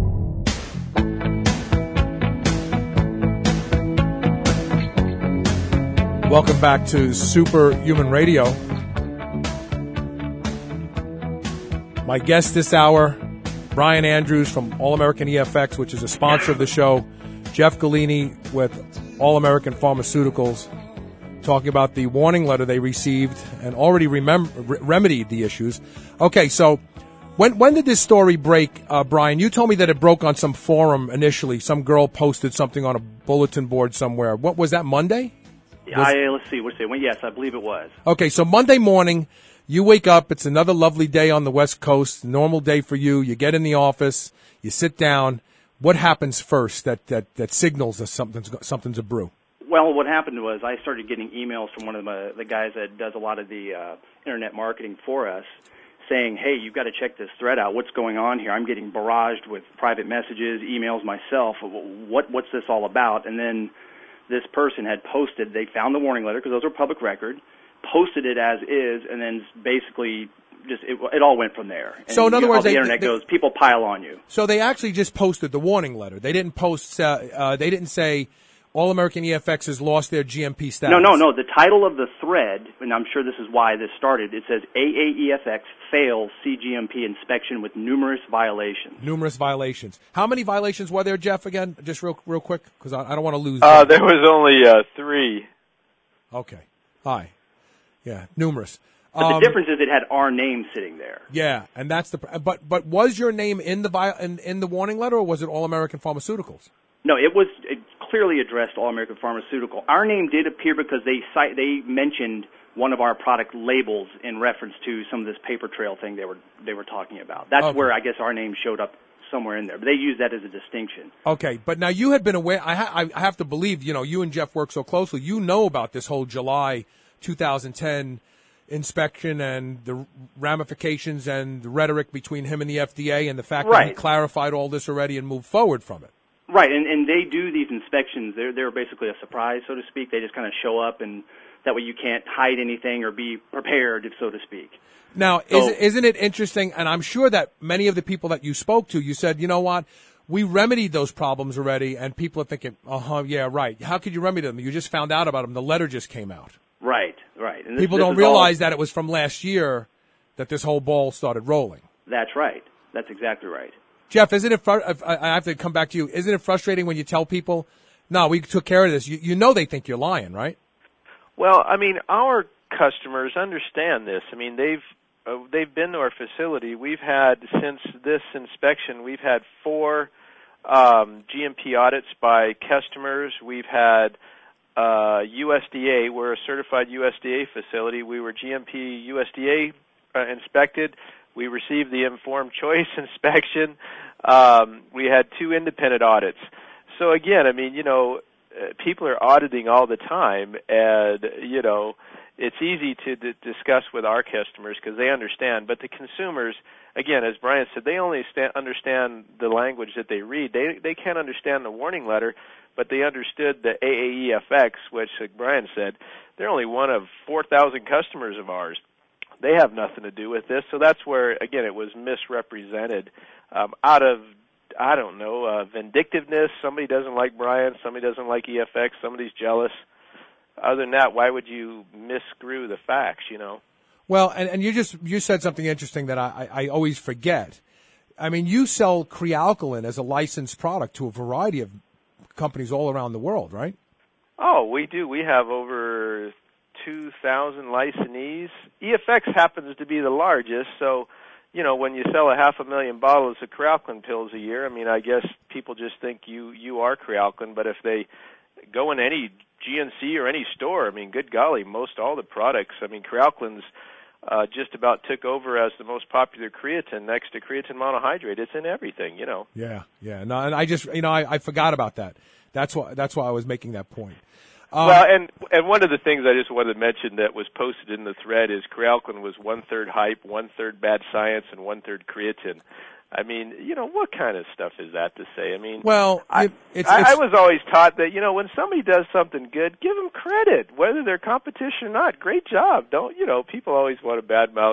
[SPEAKER 4] Welcome back to Superhuman Radio. My guest this hour, Brian Andrews from All American EFX, which is a sponsor of the show, Jeff Galini with All American Pharmaceuticals, talking about the warning letter they received and already remedied the issues. Okay, so when did this story break, Brian? You told me that it broke on some forum initially. Some girl posted something on a bulletin board somewhere. What was that, Monday?
[SPEAKER 5] Let's see. Yes, I believe it was.
[SPEAKER 4] Okay, so Monday morning, you wake up. It's another lovely day on the West Coast, normal day for you. You get in the office, you sit down. What happens first that signals that something's a brew?
[SPEAKER 5] Well, what happened was I started getting emails from one of the guys that does a lot of the internet marketing for us, saying, "Hey, you've got to check this thread out. What's going on here? I'm getting barraged with private messages, emails myself. What's this all about?" And then this person had posted, they found the warning letter, because those are public record, posted it as is, and then basically just it all went from there. And
[SPEAKER 4] so in other words,
[SPEAKER 5] the internet goes, people pile on you.
[SPEAKER 4] So they actually just posted the warning letter. They didn't post. They didn't say All American EFX has lost their GMP status.
[SPEAKER 5] No. The title of the thread, and I'm sure this is why this started, it says AAEFX fails CGMP inspection with numerous violations.
[SPEAKER 4] Numerous violations. How many violations were there, Jeff, again? Just real quick, because I don't want to lose.
[SPEAKER 6] There was only 3.
[SPEAKER 4] Okay. Hi. Yeah, numerous.
[SPEAKER 5] But the difference is it had our name sitting there.
[SPEAKER 4] Yeah, and that's the. But was your name in the warning letter, or was it All American Pharmaceuticals?
[SPEAKER 5] No, it clearly addressed All American Pharmaceutical. Our name did appear because they mentioned one of our product labels in reference to some of this paper trail thing they were talking about. That's where I guess our name showed up somewhere in there. But they used that as a distinction.
[SPEAKER 4] Okay, but now you had been aware. I have to believe, you and Jeff work so closely. You know about this whole July 2010 inspection and the ramifications and the rhetoric between him and the FDA, and the fact that he clarified all this already and moved forward from it.
[SPEAKER 5] Right, and they do these inspections. They're basically a surprise, so to speak. They just kind of show up, and that way you can't hide anything or be prepared, so to speak.
[SPEAKER 4] Now, isn't it interesting, and I'm sure that many of the people that you spoke to, you said, you know what, we remedied those problems already, and people are thinking, yeah, right. How could you remedy them? You just found out about them. The letter just came out.
[SPEAKER 5] Right. And
[SPEAKER 4] people don't realize that it was from last year that this whole ball started rolling.
[SPEAKER 5] That's right. That's exactly right.
[SPEAKER 4] Jeff, isn't it? I have to come back to you. Isn't it frustrating when you tell people, "No, we took care of this"? You know they think you're lying, right?
[SPEAKER 6] Well, I mean, our customers understand this. I mean, they've been to our facility. We've had, since this inspection, we've had 4 GMP audits by customers. We've had USDA. We're a certified USDA facility. We were GMP USDA inspected. We received the informed choice inspection. We had 2 independent audits. So again, I mean, people are auditing all the time, and, it's easy to discuss with our customers because they understand. But the consumers, again, as Brian said, they only understand the language that they read. They can't understand the warning letter, but they understood the AAEFX, which, like Brian said, they're only one of 4,000 customers of ours. They have nothing to do with this. So that's where, again, it was misrepresented out of, I don't know, vindictiveness. Somebody doesn't like Brian. Somebody doesn't like EFX. Somebody's jealous. Other than that, why would you misscrew the facts,
[SPEAKER 4] Well, and you said something interesting that I always forget. I mean, you sell Crealkaline as a licensed product to a variety of companies all around the world, right?
[SPEAKER 6] Oh, we do. We have over 2,000 licensees. EFX happens to be the largest, so, when you sell 500,000 bottles of Crealkaline pills a year, I mean, I guess people just think you are Crealkaline, but if they go in any GNC or any store, I mean, good golly, most all the products, I mean, Crealkaline's just about took over as the most popular creatine next to creatine monohydrate. It's in everything,
[SPEAKER 4] Yeah. No, and I just, I forgot about that. That's why I was making that point.
[SPEAKER 6] Well, and one of the things I just wanted to mention that was posted in the thread is Crealkaline was 1/3 hype, 1/3 bad science, and 1/3 creatine. I mean, what kind of stuff is that to say? I mean,
[SPEAKER 4] well,
[SPEAKER 6] I was always taught that, when somebody does something good, give them credit, whether they're competition or not. Great job. Don't, people always want to badmouth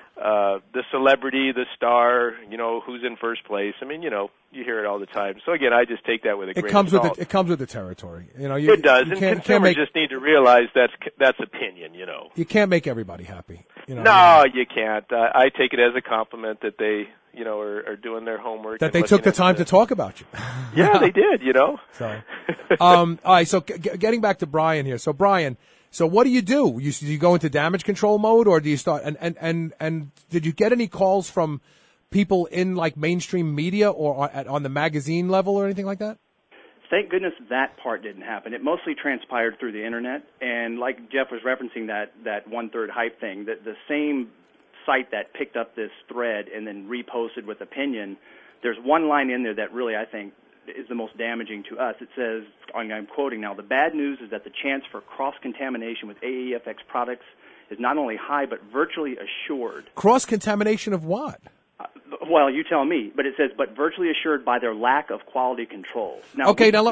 [SPEAKER 6] the celebrity, the star, who's in first place. I mean, you hear it all the time. So again, I just take that with a grain of salt.
[SPEAKER 4] It comes with the territory.
[SPEAKER 6] It does, and consumers just need to realize that's opinion.
[SPEAKER 4] You can't make everybody happy.
[SPEAKER 6] No, you can't. I take it as a compliment that they, are doing their homework.
[SPEAKER 4] That they took the time to talk about you.
[SPEAKER 6] Yeah, they did.
[SPEAKER 4] Sorry. All right. So getting back to Brian here. So Brian. So what do? You go into damage control mode, or do you start? And did you get any calls from people in like mainstream media or on the magazine level or anything like that?
[SPEAKER 5] Thank goodness that part didn't happen. It mostly transpired through the internet, and like Jeff was referencing that 1/3 hype thing, that the same site that picked up this thread and then reposted with opinion. There's one line in there that really I think is the most damaging to us. It says, I'm quoting now, "The bad news is that the chance for cross-contamination with AAEFX products is not only high but virtually assured."
[SPEAKER 4] Cross-contamination of what?
[SPEAKER 5] Well, you tell me. But it says, "but virtually assured by their lack of quality controls." Now,
[SPEAKER 4] okay, I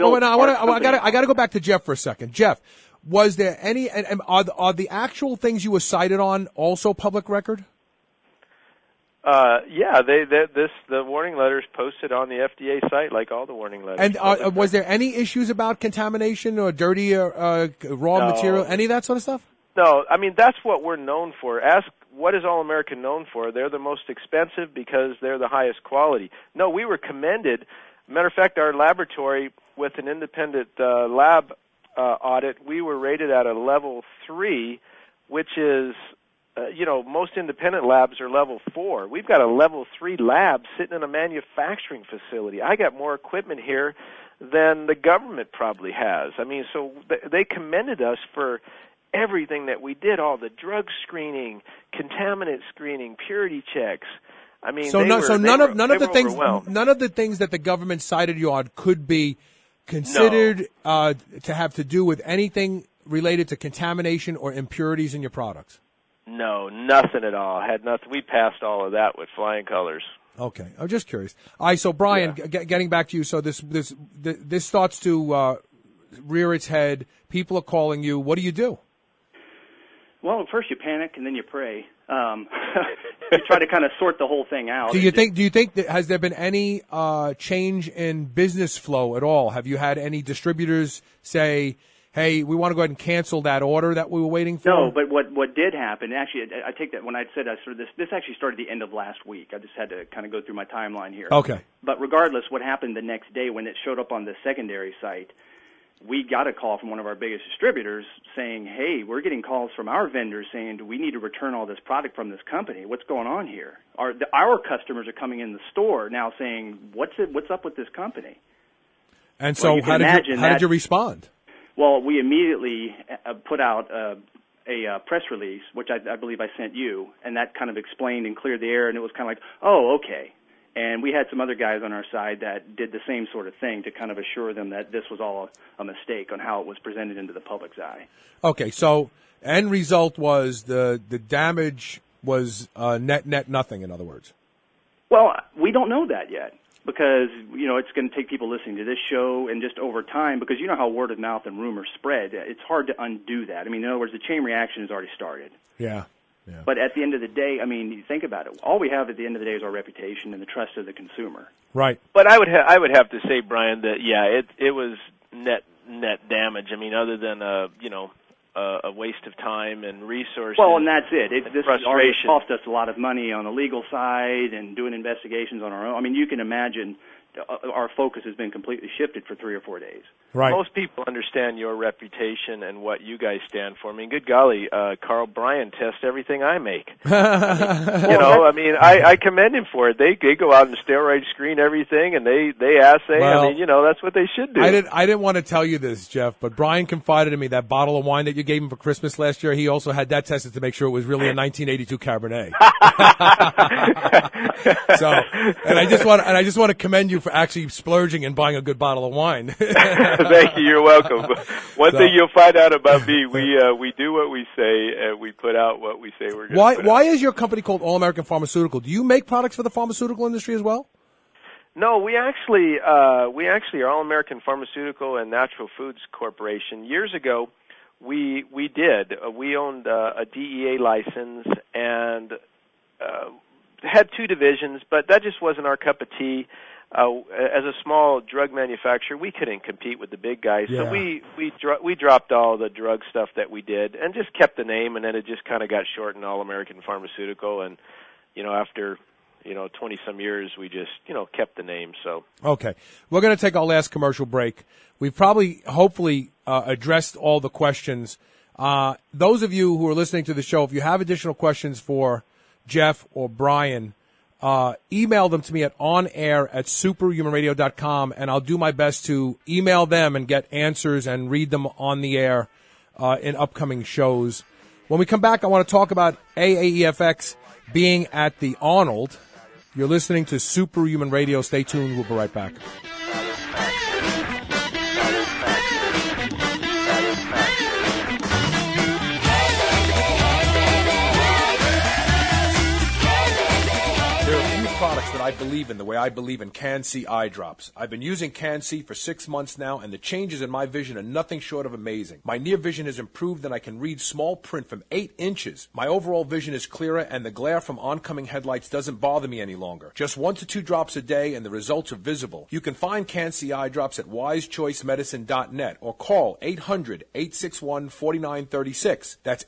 [SPEAKER 4] got to go back to Jeff for a second. Jeff, was there any? And are the actual things you were cited on also public record?
[SPEAKER 6] Yeah, the warning letters posted on the FDA site, like all the warning letters.
[SPEAKER 4] And was there any issues about contamination or dirty raw material, any of that sort of stuff?
[SPEAKER 6] No, I mean, that's what we're known for. Ask, what is All American known for? They're the most expensive because they're the highest quality. No, we were commended. Matter of fact, our laboratory, with an independent lab audit, we were rated at a level 3, which is, most independent labs are level 4. We've got a level 3 lab sitting in a manufacturing facility. I got more equipment here than the government probably has. I mean, so they commended us for everything that we did, all the drug screening, contaminant screening, purity checks. I mean, none of
[SPEAKER 4] the things that the government cited you on could be considered to have to do with anything related to contamination or impurities in your products.
[SPEAKER 6] No, nothing at all. Had nothing. We passed all of that with flying colors.
[SPEAKER 4] Okay, I'm just curious. All right, so Brian, getting back to you, so this starts to rear its head. People are calling you. What do you do?
[SPEAKER 5] Well, at first you panic and then you pray. You try to kind of sort the whole thing out.
[SPEAKER 4] Do you think that has there been any change in business flow at all? Have you had any distributors say, "Hey, we want to go ahead and cancel that order that we were waiting for"?
[SPEAKER 5] No, but what did happen, actually, I take that when I said I sort of this actually started the end of last week. I just had to kind of go through my timeline here.
[SPEAKER 4] Okay.
[SPEAKER 5] But regardless, what happened the next day when it showed up on the secondary site, we got a call from one of our biggest distributors saying, "Hey, we're getting calls from our vendors saying we need to return all this product from this company. What's going on here?" Our customers are coming in the store now saying, "What's up with this company?"
[SPEAKER 4] And so, how did you respond?
[SPEAKER 5] Well, we immediately put out a press release, which I believe I sent you, and that kind of explained and cleared the air, and it was kind of like, oh, okay. And we had some other guys on our side that did the same sort of thing to kind of assure them that this was all a mistake on how it was presented into the public's eye.
[SPEAKER 4] Okay, so end result was the damage was net nothing, in other words.
[SPEAKER 5] Well, we don't know that yet because, it's going to take people listening to this show and just over time, because you know how word of mouth and rumors spread. It's hard to undo that. I mean, in other words, the chain reaction has already started.
[SPEAKER 4] Yeah.
[SPEAKER 5] But at the end of the day, I mean, you think about it. All we have at the end of the day is our reputation and the trust of the consumer.
[SPEAKER 4] Right.
[SPEAKER 6] But I would have to say, Brian, that it was net damage. I mean, other than a waste of time and resources.
[SPEAKER 5] Well, and that's it. This already
[SPEAKER 6] frustration.
[SPEAKER 5] cost us a lot of money on the legal side and doing investigations on our own. I mean, you can imagine our focus has been completely shifted for 3 or 4 days.
[SPEAKER 4] Right.
[SPEAKER 6] Most people understand your reputation and what you guys stand for. I mean, good golly, Carl Bryan tests everything I make. I commend him for it. They go out and steroid screen everything, and they assay.
[SPEAKER 4] Well,
[SPEAKER 6] that's what they should do.
[SPEAKER 4] I didn't want to tell you this, Jeff, but Brian confided in me that bottle of wine that you gave him for Christmas last year, he also had that tested to make sure it was really a 1982 Cabernet. And I just want to commend you for actually splurging and buying a good bottle of wine.
[SPEAKER 6] Thank you. You're welcome. One thing you'll find out about me, we do what we say, and we put out what we say we're going to put out.
[SPEAKER 4] Why is your company called All American Pharmaceutical? Do you make products for the pharmaceutical industry as well?
[SPEAKER 6] No, we actually are All American Pharmaceutical and Natural Foods Corporation. Years ago, we did. We owned a DEA license and had 2 divisions, but that just wasn't our cup of tea. As a small drug manufacturer, we couldn't compete with the big guys, so we dropped all the drug stuff that we did and just kept the name, and then it just kind of got shortened All American Pharmaceutical, and after 20-some years, we just kept the name. So
[SPEAKER 4] okay, we're going to take our last commercial break. We've hopefully addressed all the questions. Those of you who are listening to the show, if you have additional questions for Jeff or Brian, email them to me at onair@superhumanradio.com, and I'll do my best to email them and get answers and read them on the air in upcoming shows. When we come back, I want to talk about AAEFX being at the Arnold. You're listening to Superhuman Radio. Stay tuned. We'll be right back. That I believe in the way I believe in Can-C eye drops. I've been using Can-C for 6 months now, and the changes in my vision are nothing short of amazing. My near vision has improved, and I can read small print from 8 inches. My overall vision is clearer, and the glare from oncoming headlights doesn't bother me any longer. Just 1 to 2 drops a day, and the results are visible. You can find Can-C eye drops at wisechoicemedicine.net or call 800-861-4936. That's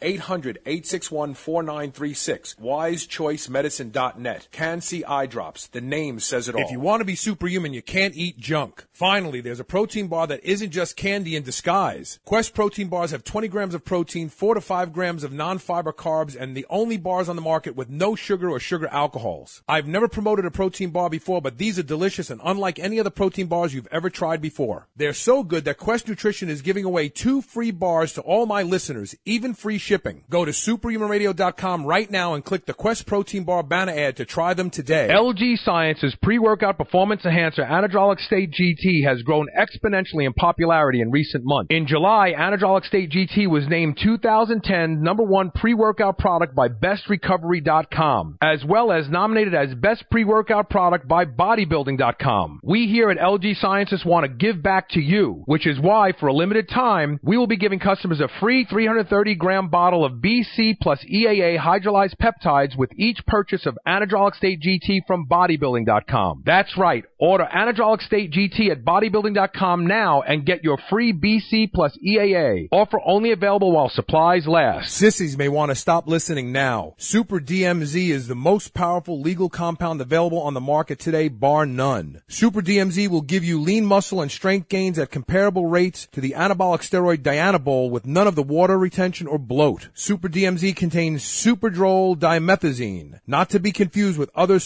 [SPEAKER 4] 800-861-4936. wisechoicemedicine.net. Can-C eye drops. The name says it all. If you want to be superhuman, you can't eat junk. Finally, there's a protein bar that isn't just candy in disguise. Quest protein bars have 20 grams of protein, 4 to 5 grams of non-fiber carbs, and the only bars on the market with no sugar or sugar alcohols. I've never promoted a protein bar before, but these are delicious and unlike any other protein bars you've ever tried before. They're so good that Quest Nutrition is giving away 2 free bars to all my listeners, even free shipping. Go to superhumanradio.com right now and click the Quest Protein Bar banner ad to try them today. LG Science's pre-workout performance enhancer Anadrolic State GT has grown exponentially in popularity in recent months. In July, Anadrolic State GT was named 2010 #1 pre-workout product by BestRecovery.com, as well as nominated as Best Pre-Workout Product by Bodybuilding.com. We here at LG Sciences want to give back to you, which is why, for a limited time, we will be giving customers a free 330-gram bottle of BC plus EAA hydrolyzed peptides with each purchase of Anadrolic State GT from Bodybuilding.com. That's right. Order Anadrolic State GT at Bodybuilding.com now and get your free BC plus EAA. Offer only available while supplies last. Sissies may want to stop listening now. Super DMZ is the most powerful legal compound available on the market today, bar none. Super DMZ will give you lean muscle and strength gains at comparable rates to the anabolic steroid Dianabol with none of the water retention or bloat. Super DMZ contains Superdrol dimethazine, not to be confused with other Superdrol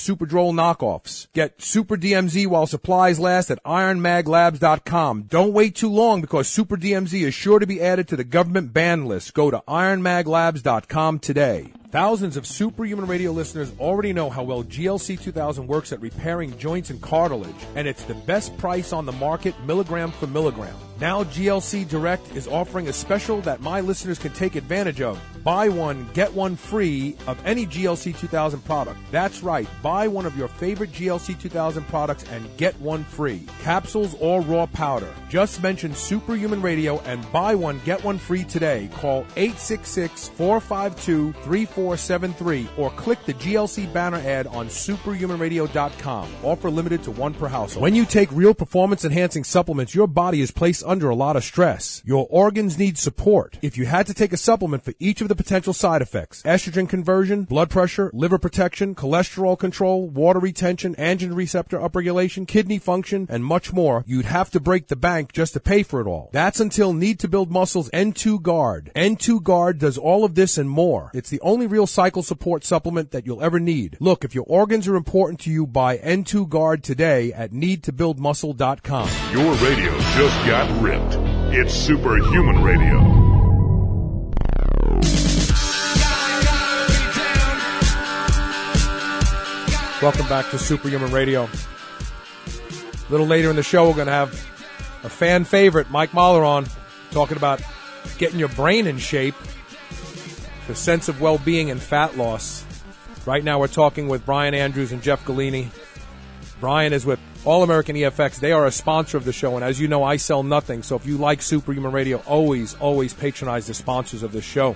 [SPEAKER 4] Tylenol knockoffs. Get Super DMZ while supplies last at IronMagLabs.com. Don't wait too long because Super DMZ is sure to be added to the government ban list. Go to IronMagLabs.com today. Thousands of Superhuman Radio listeners already know how well GLC 2000 works at repairing joints and cartilage, and it's the best price on the market, milligram for milligram. Now GLC Direct is offering a special that my listeners can take advantage of. Buy one, get one free of any GLC 2000 product. That's right, buy one of your favorite GLC 2000 products and get one free. Capsules or raw powder. Just mention Superhuman Radio and buy one, get one free today. Call 866-452-3473 or click the GLC banner ad on superhumanradio.com. Offer limited to one per household. When you take real performance-enhancing supplements, your body is placed under a lot of stress. Your organs need support. If you had to take a supplement for each of the potential side effects, estrogen conversion, blood pressure, liver protection, cholesterol control, water retention, androgen receptor upregulation, kidney function, and much more, you'd have to break the bank just to pay for it all. That's until Need to Build Muscle's N2 Guard. N2 Guard does all of this and more. It's the only real cycle support supplement that you'll ever need. Look, if your organs are important to you, buy N2 Guard today at needtobuildmuscle.com.
[SPEAKER 2] Your radio just got ripped. It's Superhuman Radio.
[SPEAKER 4] Welcome back to Superhuman Radio. A little later in the show, we're going to have a fan favorite, Mike Mahler, on, talking about getting your brain in shape, the sense of well-being and fat loss. Right now, we're talking with Brian Andrews and Jeff Galini. Brian is with All American EFX. They are a sponsor of the show, and as you know, I sell nothing. So if you like Superhuman Radio, always patronize the sponsors of this show.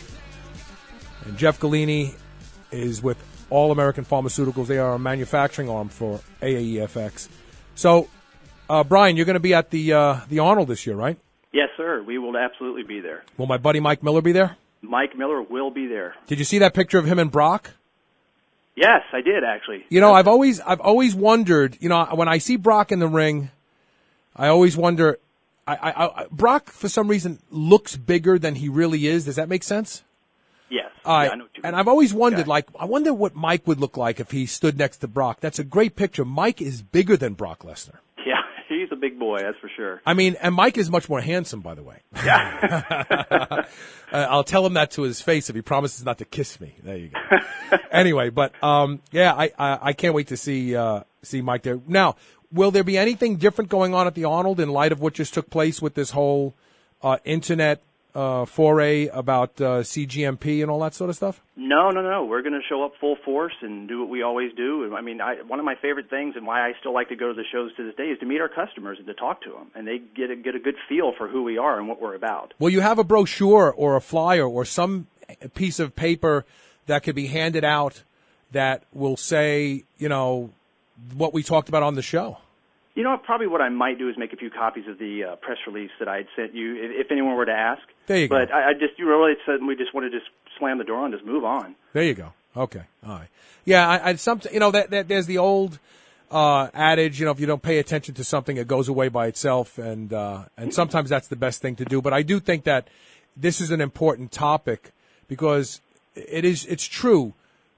[SPEAKER 4] And Jeff Galini is with All American Pharmaceuticals. They are a manufacturing arm for AAEFX. So, Brian, you're going to be at the Arnold this year, right?
[SPEAKER 5] Yes, sir. We will absolutely be there.
[SPEAKER 4] Will my buddy Mike Miller be there?
[SPEAKER 5] Mike Miller will be there.
[SPEAKER 4] Did you see that picture of him and Brock?
[SPEAKER 5] Yes, I did actually.
[SPEAKER 4] You know, I've always wondered. You know, when I see Brock in the ring, I always wonder. Brock, for some reason, looks bigger than he really is. Does that make sense?
[SPEAKER 5] Yes. I know what you mean.
[SPEAKER 4] And I've always wondered, I wonder what Mike would look like if he stood next to Brock. That's a great picture. Mike is bigger than Brock Lesnar.
[SPEAKER 5] Yeah, he's a big boy, that's for sure.
[SPEAKER 4] I mean, and Mike is much more handsome, by the way.
[SPEAKER 5] Yeah.
[SPEAKER 4] I'll tell him that to his face if he promises not to kiss me. There you go. Anyway, but yeah, I can't wait to see Mike there. Now, will there be anything different going on at the Arnold in light of what just took place with this whole internet foray about CGMP and all that sort of stuff?
[SPEAKER 5] No. We're going to show up full force and do what we always do. I mean, one of my favorite things and why I still like to go to the shows to this day is to meet our customers and to talk to them, and they get a good feel for who we are and what we're about.
[SPEAKER 4] Will you have a brochure or a flyer or some piece of paper that could be handed out that will say, you know, what we talked about on the show?
[SPEAKER 5] You know, probably what I might do is make a few copies of the press release that I had sent you, if anyone were to ask.
[SPEAKER 4] There you go.
[SPEAKER 5] But I just, you really said we just want to just slam the door and just move on.
[SPEAKER 4] There you go. Okay. All right. Yeah, you know, that there's the old adage, you know, if you don't pay attention to something, it goes away by itself, and sometimes that's the best thing to do. But I do think that this is an important topic because it's true.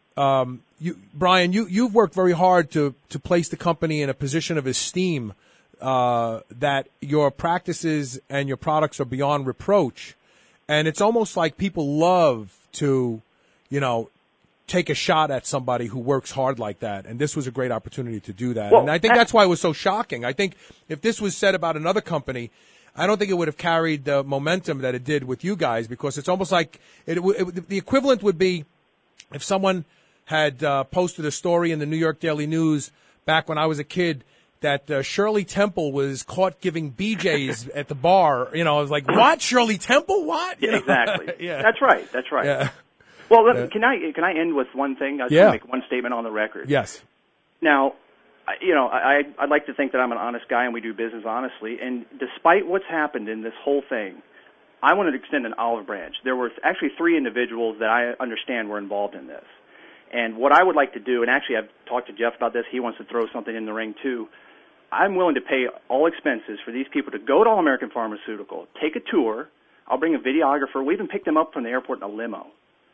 [SPEAKER 4] Brian, you've worked very hard to place the company in a position of esteem, that your practices and your products are beyond reproach. And it's almost like people love to, you know, take a shot at somebody who works hard like that. And this was a great opportunity to do that. Well, and I think that's why it was so shocking. I think if this was said about another company, I don't think it would have carried the momentum that it did with you guys, because it's almost like the equivalent would be if someone had posted a story in the New York Daily News back when I was a kid that Shirley Temple was caught giving BJ's at the bar. You know, I was like, what? Shirley Temple? What? You know?
[SPEAKER 5] Exactly.
[SPEAKER 4] Yeah.
[SPEAKER 5] That's right. Yeah. Well, can I end with one thing? I just want to make one statement on the record.
[SPEAKER 4] Yes.
[SPEAKER 5] Now, you know, I'd like to think that I'm an honest guy and we do business honestly. And despite what's happened in this whole thing, I wanted to extend an olive branch. There were actually 3 individuals that I understand were involved in this. And what I would like to do, and actually I've talked to Jeff about this, he wants to throw something in the ring too. I'm willing to pay all expenses for these people to go to All American Pharmaceutical, take a tour. I'll bring a videographer. We'll even pick them up from the airport in a limo.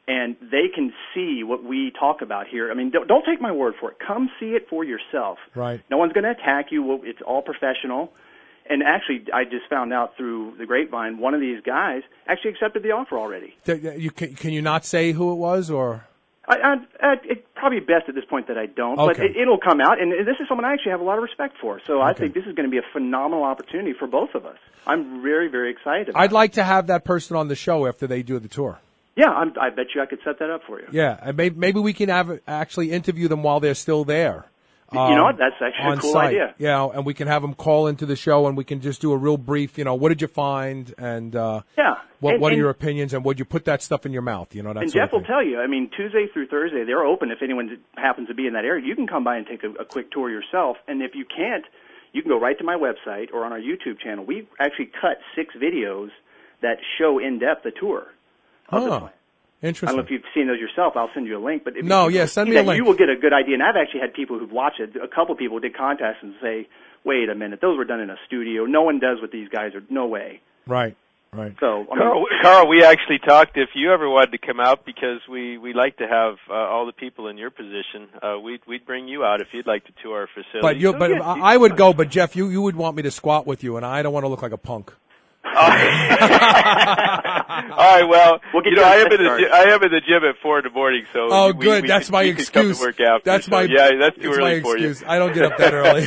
[SPEAKER 5] and they can see what we talk about here. I mean, don't take my word for it. Come see it for yourself.
[SPEAKER 4] Right.
[SPEAKER 5] No one's going to attack you. It's all professional. And actually, I just found out through the grapevine, one of these guys actually accepted the offer already.
[SPEAKER 4] Can you not say who it was, or?
[SPEAKER 5] It's probably best at this point that I don't,
[SPEAKER 4] Okay.
[SPEAKER 5] but it'll come out, and this is someone I actually have a lot of respect for. So I think this is going to be a phenomenal opportunity for both of us. I'm very, very excited about
[SPEAKER 4] I'd like to have that person on the show after they do the tour.
[SPEAKER 5] Yeah, I bet you I could set that up for you.
[SPEAKER 4] Yeah, and maybe we can actually interview them while they're still there.
[SPEAKER 5] You know what? That's actually a cool
[SPEAKER 4] site.
[SPEAKER 5] idea.
[SPEAKER 4] Yeah, and we can have them call into the show, and we can just do a real brief. What did you find, and what are your opinions, and would you put that stuff in your mouth? That.
[SPEAKER 5] And
[SPEAKER 4] sort
[SPEAKER 5] Jeff
[SPEAKER 4] of
[SPEAKER 5] will tell you. I mean, Tuesday through Thursday, they're open. If anyone happens to be in that area, you can come by and take a quick tour yourself. And if you can't, you can go right to my website or on our YouTube channel. We actually cut 6 videos that show in depth the tour of the plant.
[SPEAKER 4] Interesting.
[SPEAKER 5] I don't know if you've seen those yourself. I'll send you a link. But if
[SPEAKER 4] send me a link.
[SPEAKER 5] You will get a good idea. And I've actually had people who've watched it. A couple people did contact us and say, "Wait a minute, those were done in a studio. No one does what these guys are. No way."
[SPEAKER 4] Right.
[SPEAKER 5] So,
[SPEAKER 6] Carl, we actually talked if you ever wanted to come out, because we like to have all the people in your position. We'd bring you out if you'd like to tour our facility.
[SPEAKER 4] I would go. But Jeff, you would want me to squat with you, and I don't want to look like a punk.
[SPEAKER 6] All right, well, I am in the gym at 4 in the morning, so
[SPEAKER 4] good. That's my excuse.
[SPEAKER 6] Come to work after,
[SPEAKER 4] that's
[SPEAKER 6] too early for you.
[SPEAKER 4] I don't get up that early.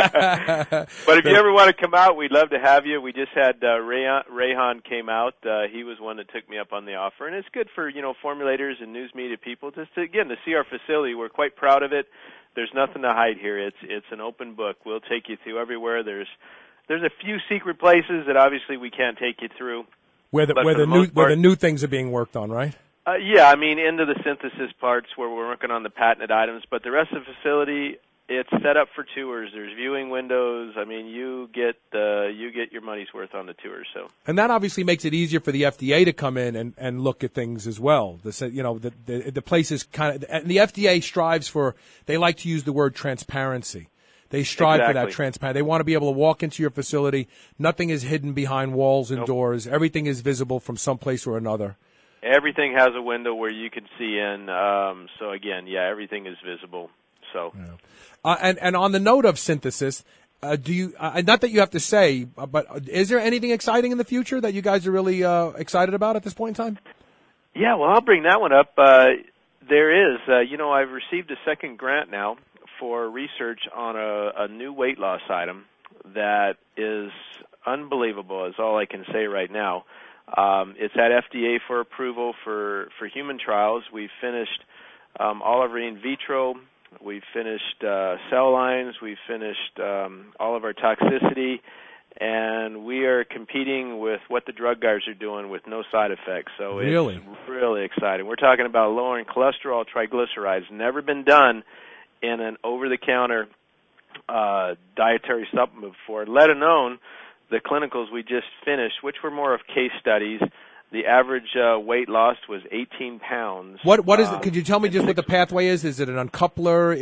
[SPEAKER 6] But if you ever want to come out, we'd love to have you. We just had Rayhan came out. He was one that took me up on the offer, and it's good for formulators and news media people just to see our facility. We're quite proud of it. There's nothing to hide here. It's an open book. We'll take you through everywhere. There's a few secret places that obviously we can't take you through.
[SPEAKER 4] Where the new things are being worked on, right?
[SPEAKER 6] Yeah, I mean, into the synthesis parts where we're working on the patented items, but the rest of the facility, it's set up for tours. There's viewing windows. I mean, you get your money's worth on the tours. So,
[SPEAKER 4] and that obviously makes it easier for the FDA to come in and look at things as well. The place is kind of, and the FDA strives for. They like to use the word transparency. They strive for that transparency. They want to be able to walk into your facility. Nothing is hidden behind walls and doors. Everything is visible from some place or another.
[SPEAKER 6] Everything has a window where you can see in. So again, everything is visible. So,
[SPEAKER 4] and on the note of synthesis, do you? Not that you have to say, but is there anything exciting in the future that you guys are really excited about at this point in time?
[SPEAKER 6] Yeah, well, I'll bring that one up. There is. I've received a second grant now for research on a new weight loss item that is unbelievable, is all I can say right now. It's at FDA for approval for human trials. We've finished all of our in vitro. We've finished cell lines. We've finished all of our toxicity. And we are competing with what the drug guys are doing with no side effects. So it's really exciting. We're talking about lowering cholesterol, triglycerides. Never been done in an over-the-counter dietary supplement before, let alone the clinicals we just finished, which were more of case studies. The average weight lost was 18 pounds.
[SPEAKER 4] What is it? Could you tell me just what the pathway is? Is it an uncoupler?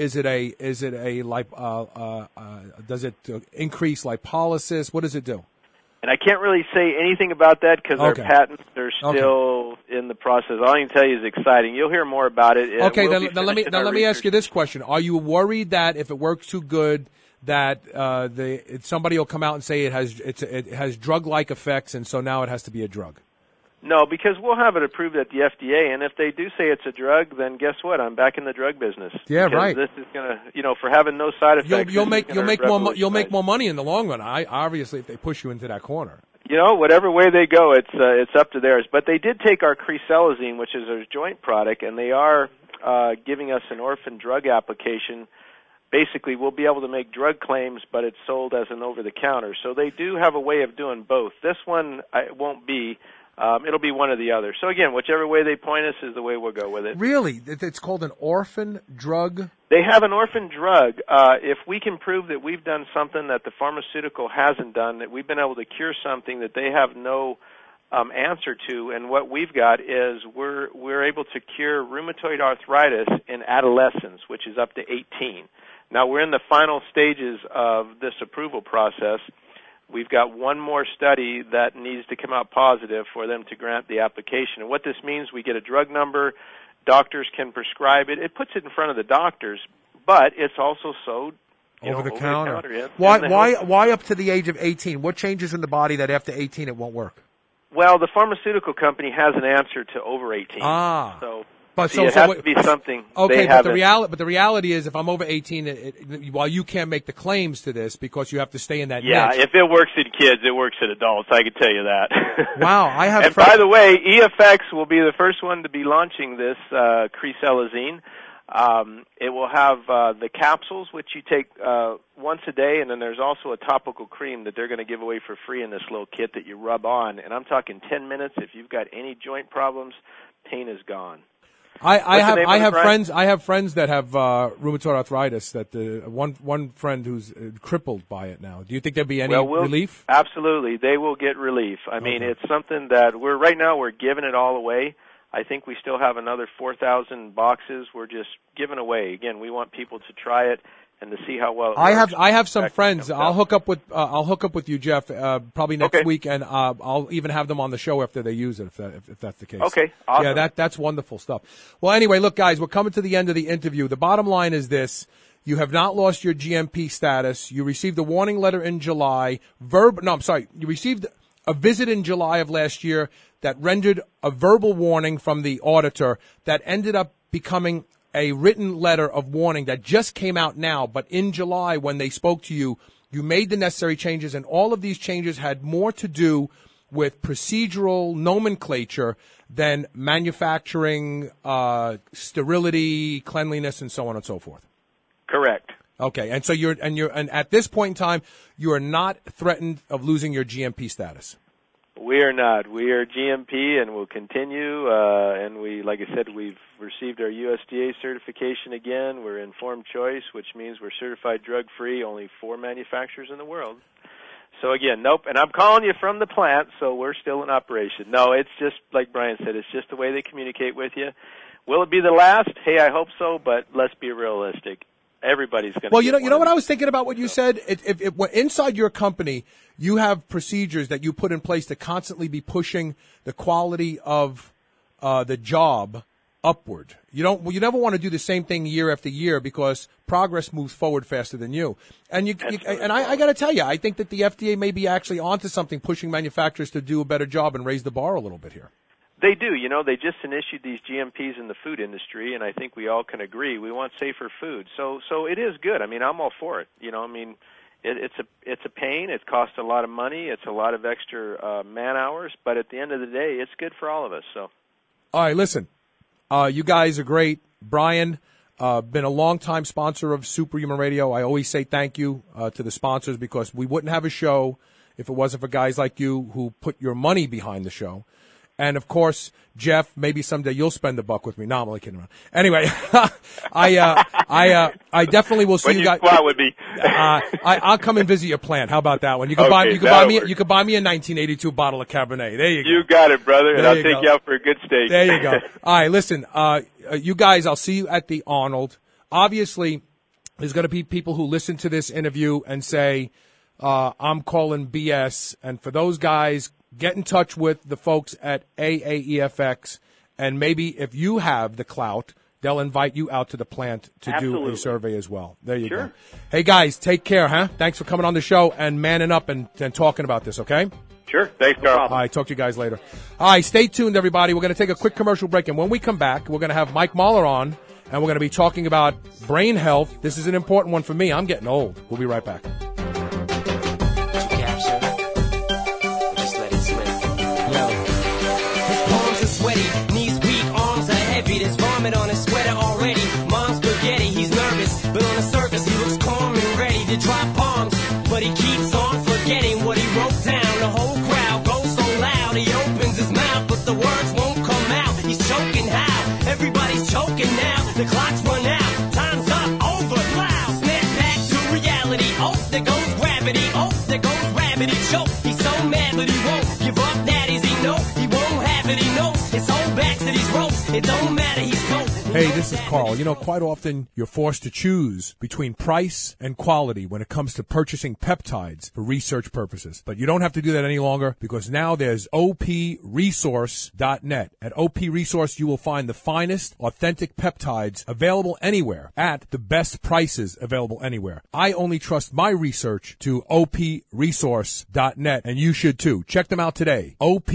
[SPEAKER 4] Does it increase lipolysis? What does it do?
[SPEAKER 6] And I can't really say anything about that because our patents are still in the process. All I can tell you is exciting. You'll hear more about it.
[SPEAKER 4] Okay, then let me ask you this question: are you worried that if it works too good, that somebody will come out and say it has drug-like effects, and so now it has to be a drug?
[SPEAKER 6] No, because we'll have it approved at the FDA, and if they do say it's a drug, then guess what? I'm back in the drug business.
[SPEAKER 4] Yeah, right.
[SPEAKER 6] This is gonna, for having no side effects.
[SPEAKER 4] You'll make more money in the long run. Obviously, if they push you into that corner.
[SPEAKER 6] Whatever way they go, it's up to theirs. But they did take our creselazine, which is a joint product, and they are giving us an orphan drug application. Basically, we'll be able to make drug claims, but it's sold as an over-the-counter. So they do have a way of doing both. This one won't be. It'll be one or the other. So again, whichever way they point us is the way we'll go with it.
[SPEAKER 4] Really? It's called an orphan drug?
[SPEAKER 6] They have an orphan drug. If we can prove that we've done something that the pharmaceutical hasn't done, that we've been able to cure something that they have no answer to, and what we've got is we're able to cure rheumatoid arthritis in adolescents, which is up to 18. Now, we're in the final stages of this approval process. we've got one more study that needs to come out positive for them to grant the application. And what this means, we get a drug number, doctors can prescribe it. It puts it in front of the doctors, but it's also sold
[SPEAKER 4] over the counter.
[SPEAKER 6] In
[SPEAKER 4] Why up to the age of 18? What changes in the body that after 18 it won't work?
[SPEAKER 6] Well, the pharmaceutical company has an answer to over 18. So it has to be something.
[SPEAKER 4] Okay, but the reality is, if I'm over 18, while you can't make the claims to this because you have to stay in that niche.
[SPEAKER 6] If it works in kids, it works in adults. I can tell you that.
[SPEAKER 4] Wow, I have.
[SPEAKER 6] And by the way, EFX will be the first one to be launching this creselazine. It will have the capsules, which you take once a day, and then there's also a topical cream that they're going to give away for free in this little kit that you rub on. And I'm talking 10 minutes. If you've got any joint problems, pain is gone.
[SPEAKER 4] I have friends that have rheumatoid arthritis. That one friend who's crippled by it now. Do you think there'd be any relief?
[SPEAKER 6] Absolutely, they will get relief. I mean, it's something that we're giving it all away. I think we still have another 4,000 boxes. We're just giving away. Again, we want people to try it and to see how well it works.
[SPEAKER 4] I have some friends. I'll hook up with you, Jeff, probably next week, and I'll even have them on the show after they use it, if that's the case.
[SPEAKER 6] Okay, awesome.
[SPEAKER 4] Yeah, that's wonderful stuff. Well, anyway, look, guys, we're coming to the end of the interview. The bottom line is this. You have not lost your GMP status. You received a warning letter in July. You received a visit in July of last year that rendered a verbal warning from the auditor that ended up becoming a written letter of warning that just came out now. But in July, when they spoke to you, you made the necessary changes, and all of these changes had more to do with procedural nomenclature than manufacturing, sterility, cleanliness, and so on and so forth.
[SPEAKER 6] Correct.
[SPEAKER 4] Okay, and so and at this point in time, you are not threatened of losing your GMP status.
[SPEAKER 6] We are not. We are GMP, and we'll continue. And like I said, we've received our USDA certification again. We're informed choice, which means we're certified drug-free. Only 4 manufacturers in the world. So again, nope. And I'm calling you from the plant, so we're still in operation. No, it's just like Brian said. It's just the way they communicate with you. Will it be the last? Hey, I hope so. But let's be realistic. Everybody's going to.
[SPEAKER 4] Well, you know what I was thinking about what you said. If inside your company you have procedures that you put in place to constantly be pushing the quality of the job upward. You never want to do the same thing year after year because progress moves forward faster than you. And I got to tell you, I think that the FDA may be actually onto something, pushing manufacturers to do a better job and raise the bar a little bit here.
[SPEAKER 6] They do. They just issued these GMPs in the food industry, and I think we all can agree we want safer food. So it is good. I mean, I'm all for it. It's a pain. It costs a lot of money. It's a lot of extra man hours. But at the end of the day, it's good for all of us. So,
[SPEAKER 4] all right, listen. You guys are great. Brian, been a long-time sponsor of Superhuman Radio. I always say thank you to the sponsors because we wouldn't have a show if it wasn't for guys like you who put your money behind the show. And, of course, Jeff, maybe someday you'll spend $1 with me. No, I'm only kidding around. Anyway, I definitely will see you guys.
[SPEAKER 6] When you squat with me.
[SPEAKER 4] I'll come and visit your plant. How about that one? You can buy me a 1982 bottle of Cabernet. There you go.
[SPEAKER 6] You got it, brother. And I'll take you out for a good steak.
[SPEAKER 4] There you go. All right, listen, you guys, I'll see you at the Arnold. Obviously, there's going to be people who listen to this interview and say, I'm calling BS. And for those guys, get in touch with the folks at AAEFX, and maybe if you have the clout, they'll invite you out to the plant to do a survey as well. There you go. Hey, guys, take care, huh? Thanks for coming on the show and manning up and talking about this, okay?
[SPEAKER 6] Sure. Thanks, Carl.
[SPEAKER 4] All right, talk to you guys later. All right, stay tuned, everybody. We're going to take a quick commercial break, and when we come back, we're going to have Mike Mahler on, and we're going to be talking about brain health. This is an important one for me. I'm getting old. We'll be right back.
[SPEAKER 7] There's vomit on his sweater already. Mom's spaghetti, he's nervous, but on the surface he looks calm and ready to drop bombs. But he keeps on forgetting what he wrote down. The whole crowd goes so loud, he opens his mouth, but the words won't come out. He's choking how? Everybody's choking now. The clock's run out, time's up, over, loud. Snap back to reality. Oh, there goes gravity. Oh, there goes gravity. Choke. He's so mad, but he won't give up. That is he know he won't have it. He knows his whole back to these ropes. It don't matter, he's cold.
[SPEAKER 4] Hey, this is Carl. You know, quite often you're forced to choose between price and quality when it comes to purchasing peptides for research purposes. But you don't have to do that any longer because now there's OPResource.net. At OP Resource, you will find the finest, authentic peptides available anywhere at the best prices available anywhere. I only trust my research to OPResource.net, and you should too. Check them out today.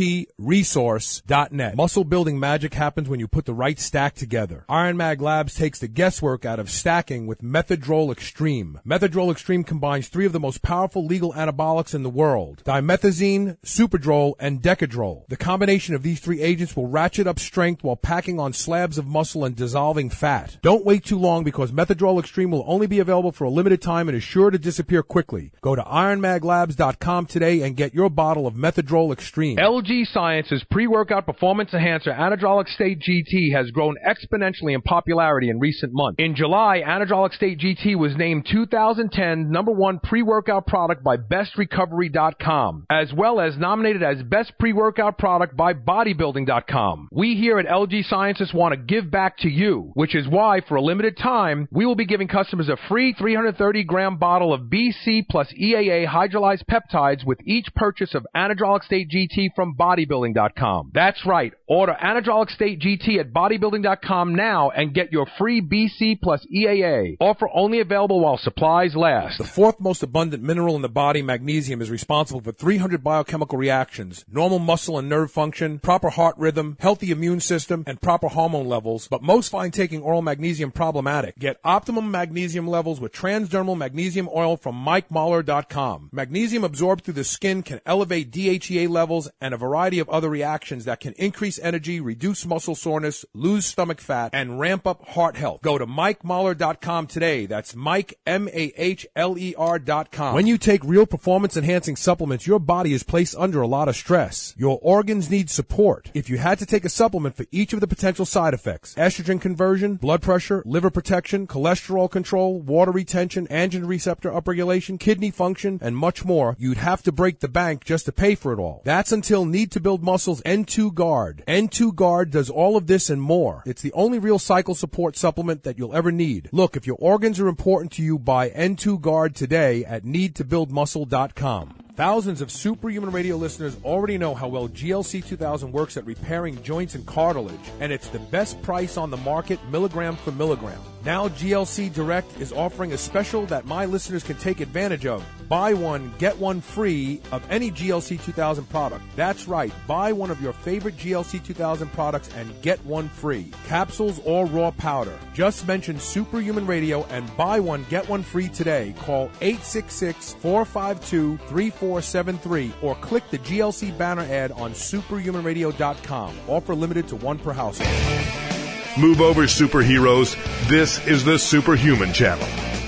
[SPEAKER 4] OPResource.net. Muscle building magic happens when you put the right stack together. Iron Mag Labs takes the guesswork out of stacking with Methadrol Extreme. Methadrol Extreme combines 3 of the most powerful legal anabolics in the world: dimethazine, Superdrol, and Decadrol. The combination of these 3 agents will ratchet up strength while packing on slabs of muscle and dissolving fat. Don't wait too long because Methadrol Extreme will only be available for a limited time and is sure to disappear quickly. Go to ironmaglabs.com today and get your bottle of Methadrol Extreme. LG Science's pre-workout performance enhancer Anadrolic State GT has grown exponentially in popularity in recent months. In July, Anadrolic State GT was named 2010 #1 pre-workout product by BestRecovery.com, as well as nominated as Best Pre-Workout Product by Bodybuilding.com. We here at LG Sciences want to give back to you, which is why, for a limited time, we will be giving customers a free 330-gram bottle of BC plus EAA hydrolyzed peptides with each purchase of Anadrolic State GT from Bodybuilding.com. That's right. Order Anadrolic State GT at Bodybuilding.com now and get your free BC plus EAA. Offer only available while supplies last. The 4th most abundant mineral in the body, magnesium, is responsible for 300 biochemical reactions: normal muscle and nerve function, proper heart rhythm, healthy immune system, and proper hormone levels. But most find taking oral magnesium problematic. Get optimum magnesium levels with transdermal magnesium oil from MikeMahler.com. Magnesium absorbed through the skin can elevate DHEA levels and a variety of other reactions that can increase energy, reduce muscle soreness, lose stomach fat, and ramp up heart health. Go to MikeMahler.com today. That's Mike, MAHLER.com. When you take real performance-enhancing supplements, your body is placed under a lot of stress. Your organs need support. If you had to take a supplement for each of the potential side effects: estrogen conversion, blood pressure, liver protection, cholesterol control, water retention, androgen receptor upregulation, kidney function, and much more, you'd have to break the bank just to pay for it all. That's until Need to Build Muscle's N2 Guard. N2 Guard does all of this and more. It's the only real cycle support supplement that you'll ever need. Look, if your organs are important to you, buy N2 Guard today at needtobuildmuscle.com. Thousands of Superhuman Radio listeners already know how well GLC 2000 works at repairing joints and cartilage, and it's the best price on the market, milligram for milligram. Now GLC Direct is offering a special that my listeners can take advantage of. Buy one, get one free of any GLC 2000 product. That's right, buy one of your favorite GLC 2000 products and get one free. Capsules or raw powder. Just mention Superhuman Radio and buy one, get one free today. Call 866-452-3473 or click the GLC banner ad on superhumanradio.com. Offer limited to 1 per household.
[SPEAKER 2] Move over, superheroes. This is the Superhuman Channel.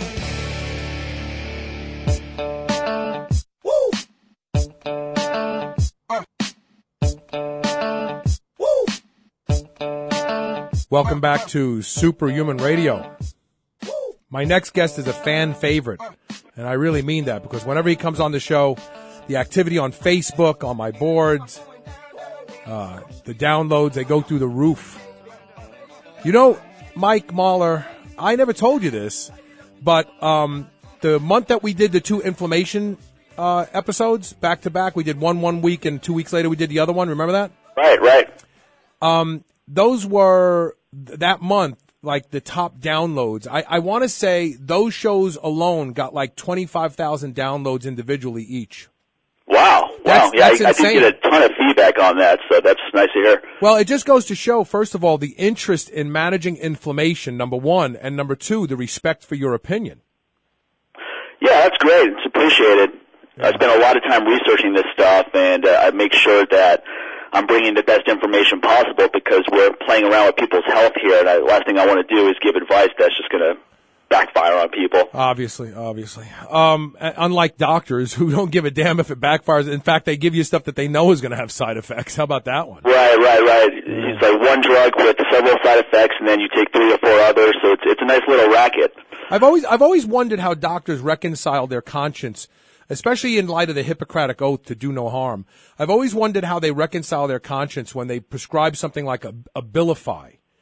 [SPEAKER 4] Welcome back to Superhuman Radio. My next guest is a fan favorite, and I really mean that because whenever he comes on the show, the activity on Facebook, on my boards, the downloads, they go through the roof. You know, Mike Mahler, I never told you this, but the month that we did the 2 inflammation episodes back to back, we did one week and 2 weeks later we did the other one. Remember that?
[SPEAKER 8] Right.
[SPEAKER 4] Those were, that month, like the top downloads. I want to say those shows alone got like 25,000 downloads individually each.
[SPEAKER 8] Wow.
[SPEAKER 4] That's
[SPEAKER 8] I
[SPEAKER 4] insane.
[SPEAKER 8] did get a ton of feedback on that, so that's nice to hear.
[SPEAKER 4] Well, it just goes to show, first of all, the interest in managing inflammation, number one, and number two, the respect for your opinion.
[SPEAKER 8] Yeah, that's great. It's appreciated. I spent a lot of time researching this stuff, and I make sure that I'm bringing the best information possible because we're playing around with people's health here, and the last thing I want to do is give advice that's just going to backfire on people. Obviously.
[SPEAKER 4] Unlike doctors who don't give a damn if it backfires. In fact, they give you stuff that they know is going to have side effects. How about that one?
[SPEAKER 8] Right. It's like one drug with several side effects, and then you take 3 or 4 others, so it's a nice little racket.
[SPEAKER 4] I've always wondered how doctors reconcile their conscience, especially in light of the Hippocratic Oath to do no harm. I've always wondered how they reconcile their conscience when they prescribe something like a Abilify.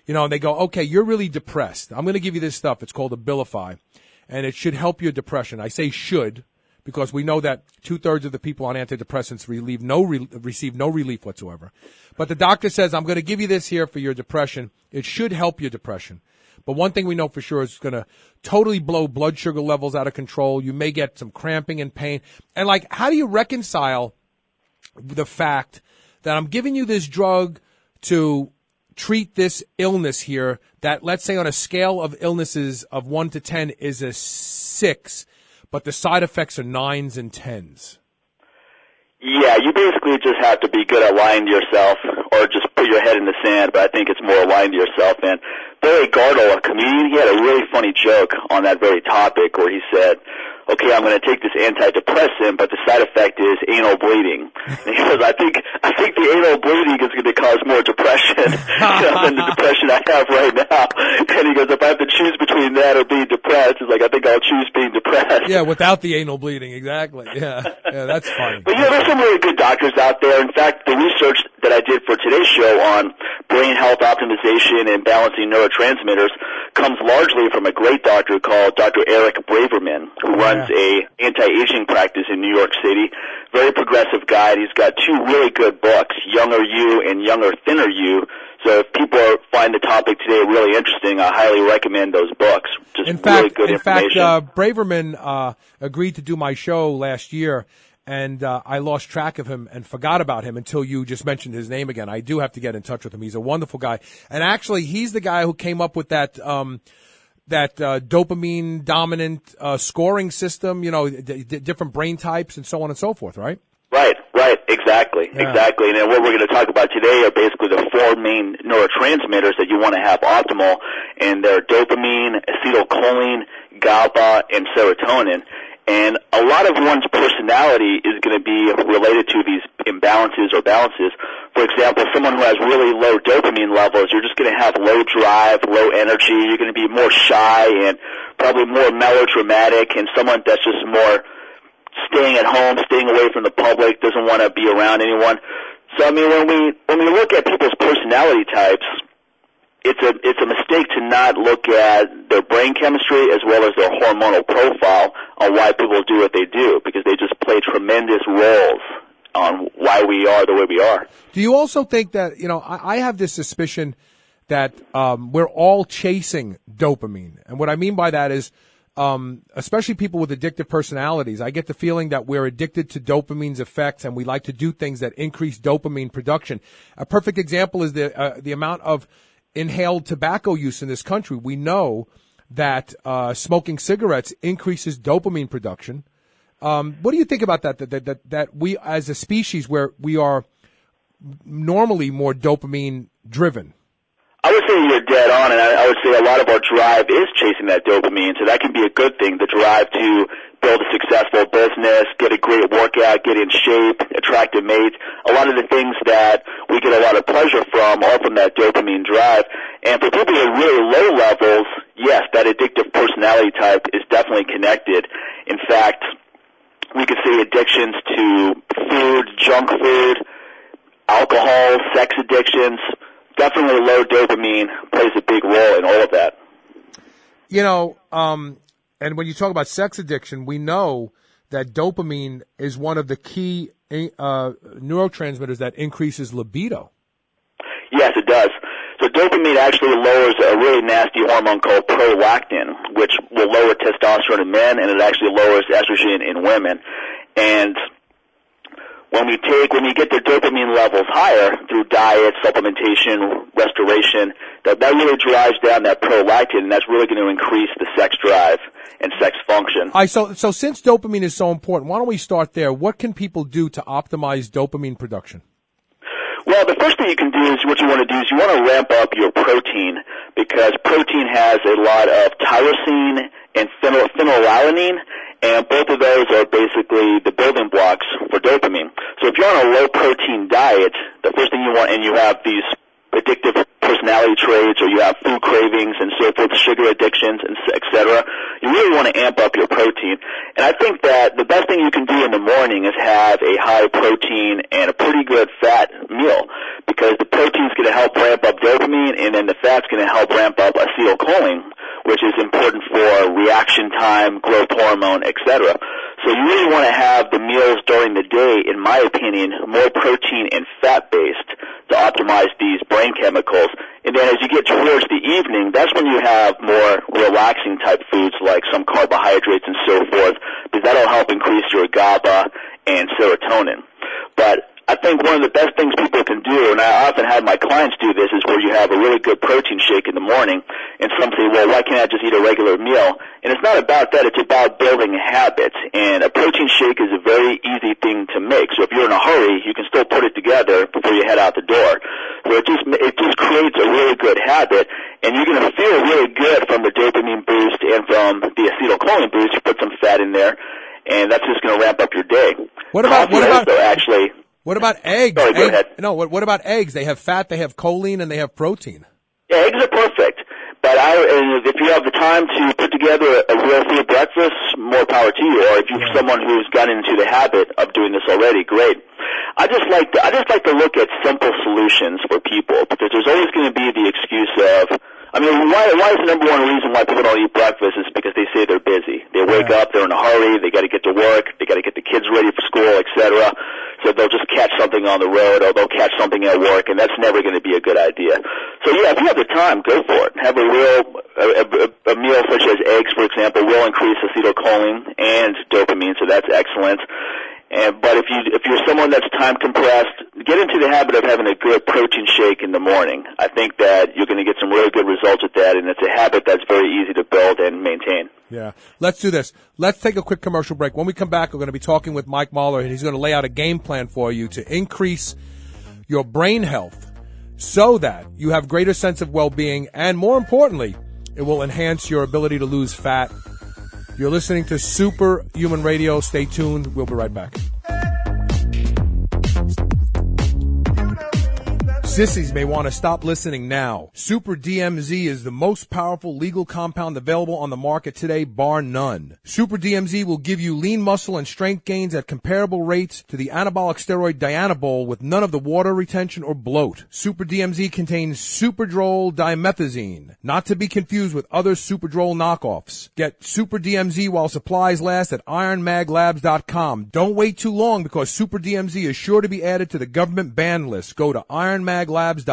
[SPEAKER 4] and they go, okay, you're really depressed. I'm going to give you this stuff. It's called Abilify, and it should help your depression. I say should because we know that 2/3 of the people on antidepressants receive no relief whatsoever. But the doctor says, I'm going to give you this here for your depression. It should help your depression. But one thing we know for sure is it's going to totally blow blood sugar levels out of control. You may get some cramping and pain. And how do you reconcile the fact that I'm giving you this drug to treat this illness here that, let's say on a scale of illnesses of 1 to 10 is a 6, but the side effects are 9s and 10s?
[SPEAKER 8] Yeah, you basically just have to be good at lying to yourself or just put your head in the sand, but I think it's more lying to yourself. And Barry Gardle, a comedian, he had a really funny joke on that very topic where he said, okay, I'm going to take this antidepressant, but the side effect is anal bleeding. And he goes, I think the anal bleeding is going to cause more depression than the depression I have right now. And he goes, if I have to choose between that or being depressed, it's like, I think I'll choose being depressed.
[SPEAKER 4] Yeah, without the anal bleeding, exactly. Yeah, that's funny.
[SPEAKER 8] But there's some really good doctors out there. In fact, the research that I did for today's show on brain health optimization and balancing neurotransmitters comes largely from a great doctor called Dr. Eric Braverman, who runs a anti-aging practice in New York City. Very progressive guy. And he's got 2 really good books, Younger You and Younger, Thinner You. So if people find the topic today really interesting, I highly recommend those books. Just really good information.
[SPEAKER 4] In fact, Braverman agreed to do my show last year, and I lost track of him and forgot about him until you just mentioned his name again. I do have to get in touch with him. He's a wonderful guy. And actually, he's the guy who came up with that dopamine dominant scoring system, different brain types and so on and so forth, right?
[SPEAKER 8] Right, exactly. And then what we're going to talk about today are basically the 4 main neurotransmitters that you want to have optimal, and they're dopamine, acetylcholine, GABA, and serotonin. And a lot of one's personality is going to be related to these imbalances or balances. For example, someone who has really low dopamine levels, you're just going to have low drive, low energy. You're going to be more shy and probably more melodramatic, and someone that's just more staying at home, staying away from the public, doesn't want to be around anyone. So, I mean, when we look at people's personality types, it's a mistake to not look at their brain chemistry as well as their hormonal profile on why people do what they do, because they just play tremendous roles on why we are the way we are.
[SPEAKER 4] Do you also think that, I have this suspicion that we're all chasing dopamine. And what I mean by that is, especially people with addictive personalities, I get the feeling that we're addicted to dopamine's effects and we like to do things that increase dopamine production. A perfect example is the amount of inhaled tobacco use in this country. We know that smoking cigarettes increases dopamine production. What do you think about that? That we, as a species, where we are normally more dopamine driven?
[SPEAKER 8] I would say you're dead on, and I would say a lot of our drive is chasing that dopamine, so that can be a good thing, the drive to build a successful business, get a great workout, get in shape, attract a mate. A lot of the things that we get a lot of pleasure from are from that dopamine drive. And for people at really low levels, yes, that addictive personality type is definitely connected. In fact, we could say addictions to food, junk food, alcohol, sex addictions. Definitely low dopamine plays a big role in all of that.
[SPEAKER 4] And when you talk about sex addiction, we know that dopamine is one of the key neurotransmitters that increases libido.
[SPEAKER 8] Yes, it does. So dopamine actually lowers a really nasty hormone called prolactin, which will lower testosterone in men, and it actually lowers estrogen in women. And when you get their dopamine levels higher through diet, supplementation, restoration, that really drives down that prolactin, and that's really going to increase the sex drive and sex function.
[SPEAKER 4] All right, so since dopamine is so important, why don't we start there? What can people do to optimize dopamine production?
[SPEAKER 8] Well, the first thing you can do is what you want to do is you want to ramp up your protein, because protein has a lot of tyrosine and phenylalanine, and both of those are basically the building blocks for dopamine. So if you're on a low-protein diet, the first thing you want, and you have these addictive personality traits, or you have food cravings and so forth, sugar addictions, and et cetera, you really want to amp up your protein. And I think that the best thing you can do in the morning is have a high protein and a pretty good fat meal, because the protein is going to help ramp up dopamine, and then the fat's going to help ramp up acetylcholine, which is important for reaction time, growth hormone, etc. So you really want to have the meals during the day, in my opinion, more protein and fat-based to optimize these brain chemicals. And then as you get towards the evening, that's when you have more relaxing type foods like some carbohydrates and so forth, because that'll help increase your GABA and serotonin. But I think one of the best things people can do, and I often have my clients do this, is where you have a really good protein shake in the morning, and some say, well, why can't I just eat a regular meal? And it's not about that. It's about building habits. And a protein shake is a very easy thing to make. So if you're in a hurry, you can still put it together before you head out the door. So it just creates a really good habit, and you're going to feel really good from the dopamine boost and from the acetylcholine boost. You put some fat in there, and that's just going to ramp up your day.
[SPEAKER 4] What about eggs?
[SPEAKER 8] Sorry, go ahead.
[SPEAKER 4] No, what about eggs? They have fat, they have choline, and they have protein.
[SPEAKER 8] Yeah, eggs are perfect. But if you have the time to put together a real food breakfast, more power to you. Or if you're someone who's gotten into the habit of doing this already, great. I just like to look at simple solutions for people, because there's always going to be the excuse of, why is the number one reason why people don't eat breakfast is because they say they're busy. They wake up, they're in a hurry, they got to get to work, they got to get the kids ready for school, etc. So they'll just catch something on the road, or they'll catch something at work, and that's never going to be a good idea. So yeah, if you have the time, go for it. Have a meal such as eggs, for example, will increase acetylcholine and dopamine, so that's excellent. But if you're someone that's time compressed, get into the habit of having a good protein shake in the morning. I think that you're going to get some really good results with that, and it's a habit that's very easy to build and maintain.
[SPEAKER 4] Yeah. Let's do this. Let's take a quick commercial break. When we come back, we're going to be talking with Mike Mahler, and he's going to lay out a game plan for you to increase your brain health so that you have greater sense of well-being, and more importantly, it will enhance your ability to lose fat. You're listening to Superhuman Radio. Stay tuned. We'll be right back. Sissies may want to stop listening now. Super DMZ is the most powerful legal compound available on the market today, bar none. Super DMZ will give you lean muscle and strength gains at comparable rates to the anabolic steroid Dianabol with none of the water retention or bloat. Super DMZ contains Superdrol dimethazine, not to be confused with other Superdrol knockoffs. Get Super DMZ while supplies last at IronMagLabs.com. Don't wait too long, because Super DMZ is sure to be added to the government ban list. Go to IronMagLabs.com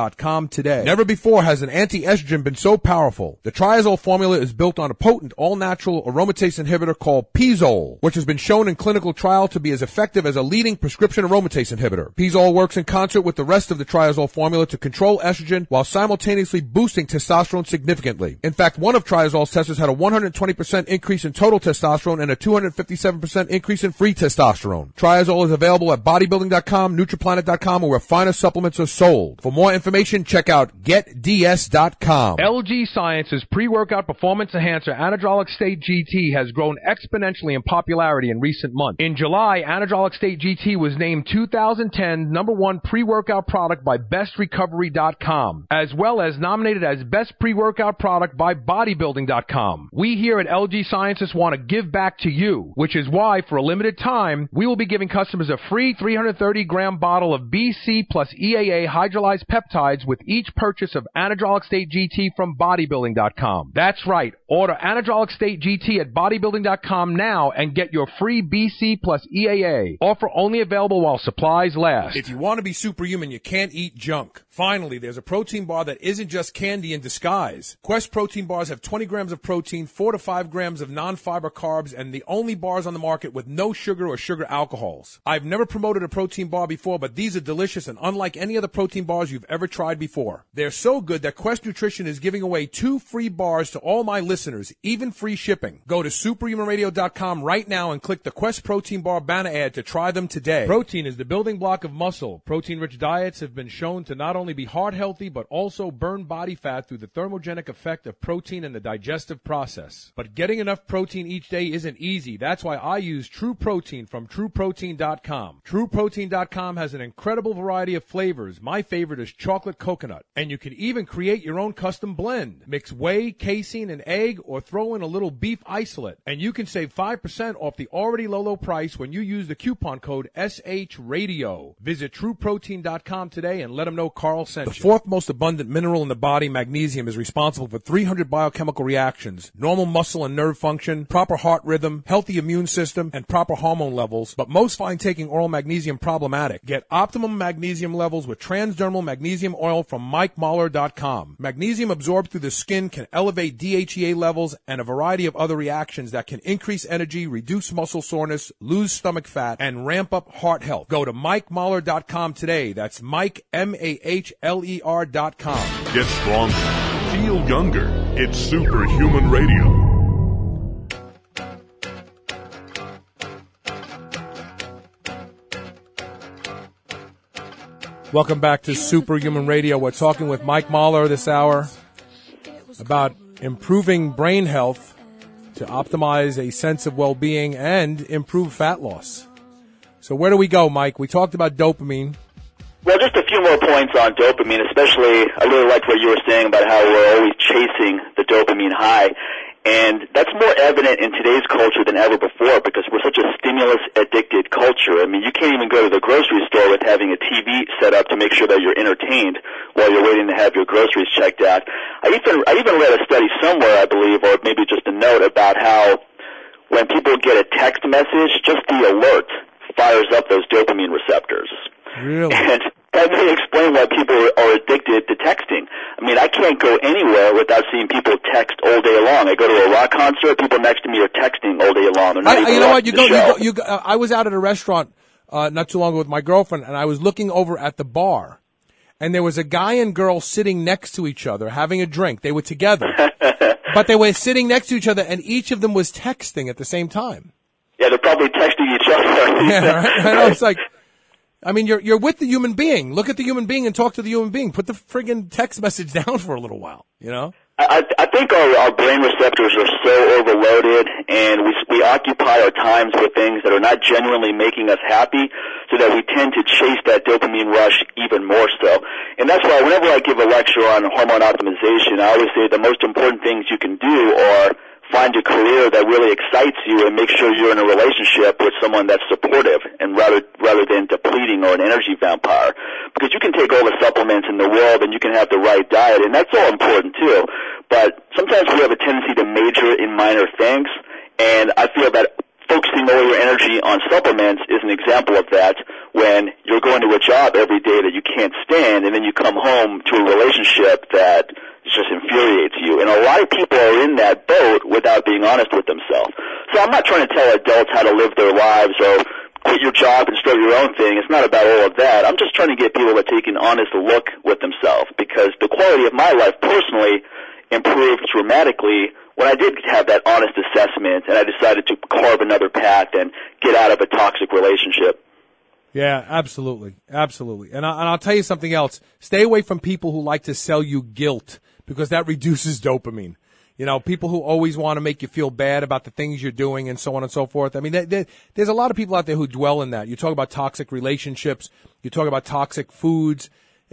[SPEAKER 4] today. Never before has an anti-estrogen been so powerful. The triazole formula is built on a potent all-natural aromatase inhibitor called Pizole, which has been shown in clinical trial to be as effective as a leading prescription aromatase inhibitor. Pizole works in concert with the rest of the triazole formula to control estrogen while simultaneously boosting testosterone significantly. In fact, one of triazole's testers had a 120% increase in total testosterone and a 257% increase in free testosterone. Triazole is available at bodybuilding.com, nutriplanet.com, or where finer supplements are sold. For more information, check out getds.com. LG Science's pre-workout performance enhancer Anadrolic State GT has grown exponentially in popularity in recent months. In July, Anadrolic State GT was named 2010 #1 pre-workout product by bestrecovery.com, as well as nominated as best pre-workout product by bodybuilding.com. We here at LG Sciences want to give back to you, which is why, for a limited time, we will be giving customers a free 330-gram bottle of BC plus EAA hydrolyzed peptides with each purchase of Anadrolic State GT from bodybuilding.com. That's right. Order Anadrolic State GT at bodybuilding.com now and get your free BC plus EAA. Offer only available while supplies last. If you want to be superhuman, you can't eat junk. Finally, there's a protein bar that isn't just candy in disguise. Quest protein bars have 20 grams of protein, 4 to 5 grams of non-fiber carbs, and the only bars on the market with no sugar or sugar alcohols. I've never promoted a protein bar before, but these are delicious and unlike any other protein bars you've ever tried before. They're so good that Quest Nutrition is giving away 2 free bars to all my listeners, even free shipping. Go to superhumanradio.com right now and click the Quest Protein Bar banner ad to try them today. Protein is the building block of muscle. Protein-rich diets have been shown to not only be heart healthy, but also burn body fat through the thermogenic effect of protein in the digestive process. But getting enough protein each day isn't easy. That's why I use True Protein from TrueProtein.com. TrueProtein.com has an incredible variety of flavors. My favorite flavored as chocolate coconut. And you can even create your own custom blend. Mix whey, casein, and egg, or throw in a little beef isolate. And you can save 5% off the already low price when you use the coupon code SHRadio. Visit TrueProtein.com today and let them know Carl sent you. The fourth most abundant mineral in the body, magnesium, is responsible for 300 biochemical reactions, normal muscle and nerve function, proper heart rhythm, healthy immune system, and proper hormone levels. But most find taking oral magnesium problematic. Get optimum magnesium levels with transdermal magnesium oil from MikeMahler.com. Magnesium absorbed through the skin can elevate DHEA levels and a variety of other reactions that can increase energy, reduce muscle soreness, lose stomach fat, and ramp up heart health. Go to MikeMahler.com today. That's Mike, MAHLER.com.
[SPEAKER 2] Get stronger. Feel younger. It's Superhuman Radio.
[SPEAKER 4] Welcome back to Superhuman Radio. We're talking with Mike Mahler this hour about improving brain health to optimize a sense of well-being and improve fat loss. So where do we go, Mike? We talked about dopamine.
[SPEAKER 8] Well, just a few more points on dopamine, especially I really liked what you were saying about how we're always chasing the dopamine high. And that's more evident in today's culture than ever before because we're such a stimulus-addicted culture. I mean, you can't even go to the grocery store with having a TV set up to make sure that you're entertained while you're waiting to have your groceries checked out. I even read a study somewhere, I believe, or maybe just a note about how when people get a text message, just the alert fires up those dopamine receptors.
[SPEAKER 4] Really?
[SPEAKER 8] And that may explain why people are addicted to texting. I mean, I can't go anywhere without seeing people text all day long. I go to a rock concert, people next to me are texting all day long. They're not even
[SPEAKER 4] you know what?
[SPEAKER 8] You go.
[SPEAKER 4] I was out at a restaurant not too long ago with my girlfriend, and I was looking over at the bar, and there was a guy and girl sitting next to each other having a drink. They were together, but they were sitting next to each other, and each of them was texting at the same time.
[SPEAKER 8] Yeah, they're probably texting each other.
[SPEAKER 4] Yeah, right? I know, it's like, I mean, you're with the human being. Look at the human being and talk to the human being. Put the friggin' text message down for a little while, you know?
[SPEAKER 8] I think our brain receptors are so overloaded, and we occupy our times with things that are not genuinely making us happy, so that we tend to chase that dopamine rush even more so. And that's why whenever I give a lecture on hormone optimization, I always say the most important things you can do are find a career that really excites you and make sure you're in a relationship with someone that's supportive and rather than depleting or an energy vampire. Because you can take all the supplements in the world and you can have the right diet, and that's all important too. But sometimes we have a tendency to major in minor things, and I feel that focusing all your energy on supplements is an example of that when you're going to a job every day that you can't stand, and then you come home to a relationship that just infuriates you. And a lot of people are in that boat without being honest with themselves. So I'm not trying to tell adults how to live their lives or quit your job and start your own thing. It's not about all of that. I'm just trying to get people to take an honest look with themselves, because the quality of my life personally improved dramatically when I did have that honest assessment and I decided to carve another path and get out of a toxic relationship.
[SPEAKER 4] Yeah, absolutely. Absolutely. And I'll tell you something else. Stay away from people who like to sell you guilt, because that reduces dopamine. You know, people who always want to make you feel bad about the things you're doing and so on and so forth. I mean, there's a lot of people out there who dwell in that. You talk about toxic relationships. You talk about toxic foods.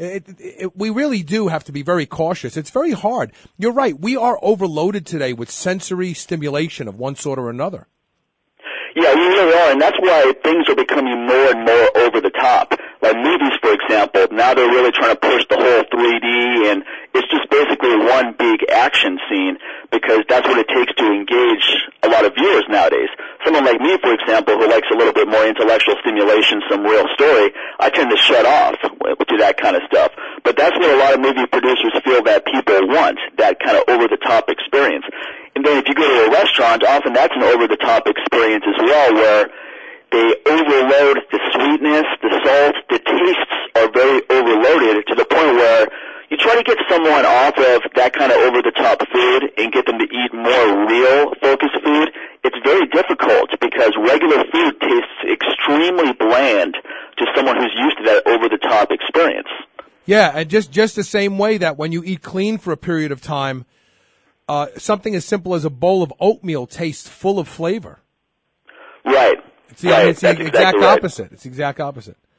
[SPEAKER 4] We really do have to be very cautious. It's very hard. You're right. We are overloaded today with sensory stimulation of one sort or another.
[SPEAKER 8] Yeah, we really are, and that's why things are becoming more and more over the top. Like movies, for example, now they're really trying to push the whole 3D, and it's just basically one big action scene, because that's what it takes to engage a lot of viewers nowadays. Someone like me, for example, who likes a little bit more intellectual stimulation, some real story, I tend to shut off to that kind of stuff. But that's what a lot of movie producers feel that people want, that kind of over-the-top experience. And then if you go to a restaurant, often that's an over-the-top experience as well, where they overload the sweetness, the salt, the tastes are very overloaded to the point where you try to get someone off of that kind of over-the-top food and get them to eat more real focused food. It's very difficult because regular food tastes extremely bland to someone who's used to that over-the-top experience.
[SPEAKER 4] Yeah, and just the same way that when you eat clean for a period of time, something as simple as a bowl of oatmeal tastes full of flavor.
[SPEAKER 8] Right.
[SPEAKER 4] It's the exact opposite. It's the exact opposite.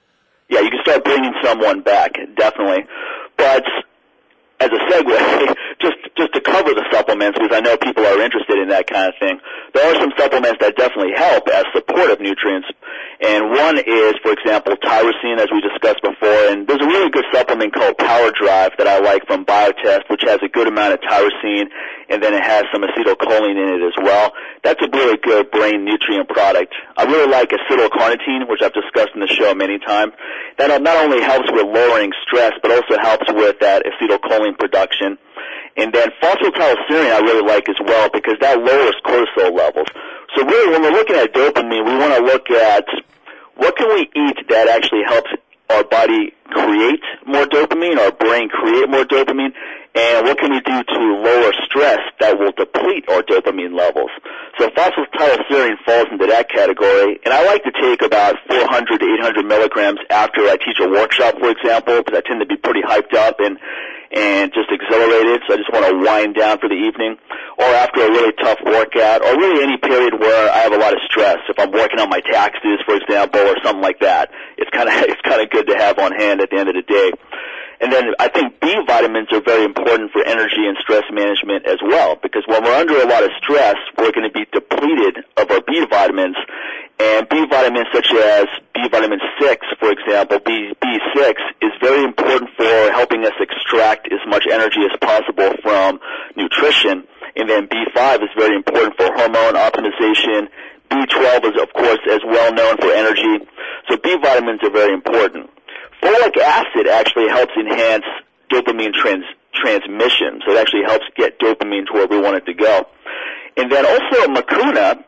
[SPEAKER 8] Yeah, you can start bringing someone back, definitely. But as a segue, just to cover the supplements, because I know people are interested in that kind of thing, there are some supplements that definitely help as supportive nutrients. And one is, for example, tyrosine, as we discussed before. And there's a really good supplement called Power Drive that I like from Biotest, which has a good amount of tyrosine, and then it has some acetylcholine in it as well. That's a really good brain nutrient product. I really like acetylcarnitine, which I've discussed in the show many times. That not only helps with lowering stress, but also helps with that acetylcholine production. And then phosphatidylserine I really like as well, because that lowers cortisol levels. So really, when we're looking at dopamine, we want to look at what can we eat that actually helps our body create more dopamine, our brain create more dopamine, and what can we do to lower stress that will deplete our dopamine levels. So phosphatidylserine falls into that category, and I like to take about 400 to 800 milligrams after I teach a workshop, for example, because I tend to be pretty hyped up and just exhilarated, so I just want to wind down for the evening, or after a really tough workout, or really any period where I have a lot of stress. If I'm working on my taxes, for example, or something like that, it's kind of good to have on hand at the end of the day. And then I think B vitamins are very important for energy and stress management as well, because when we're under a lot of stress, we're going to be depleted of our B vitamins. And B vitamins such as B vitamin 6, for example, B6, is very important for helping us extract as much energy as possible from nutrition. And then B5 is very important for hormone optimization. B12 is, of course, as well known for energy. So B vitamins are very important. Folic acid actually helps enhance dopamine transmission, so it actually helps get dopamine to where we want it to go. And then also mucuna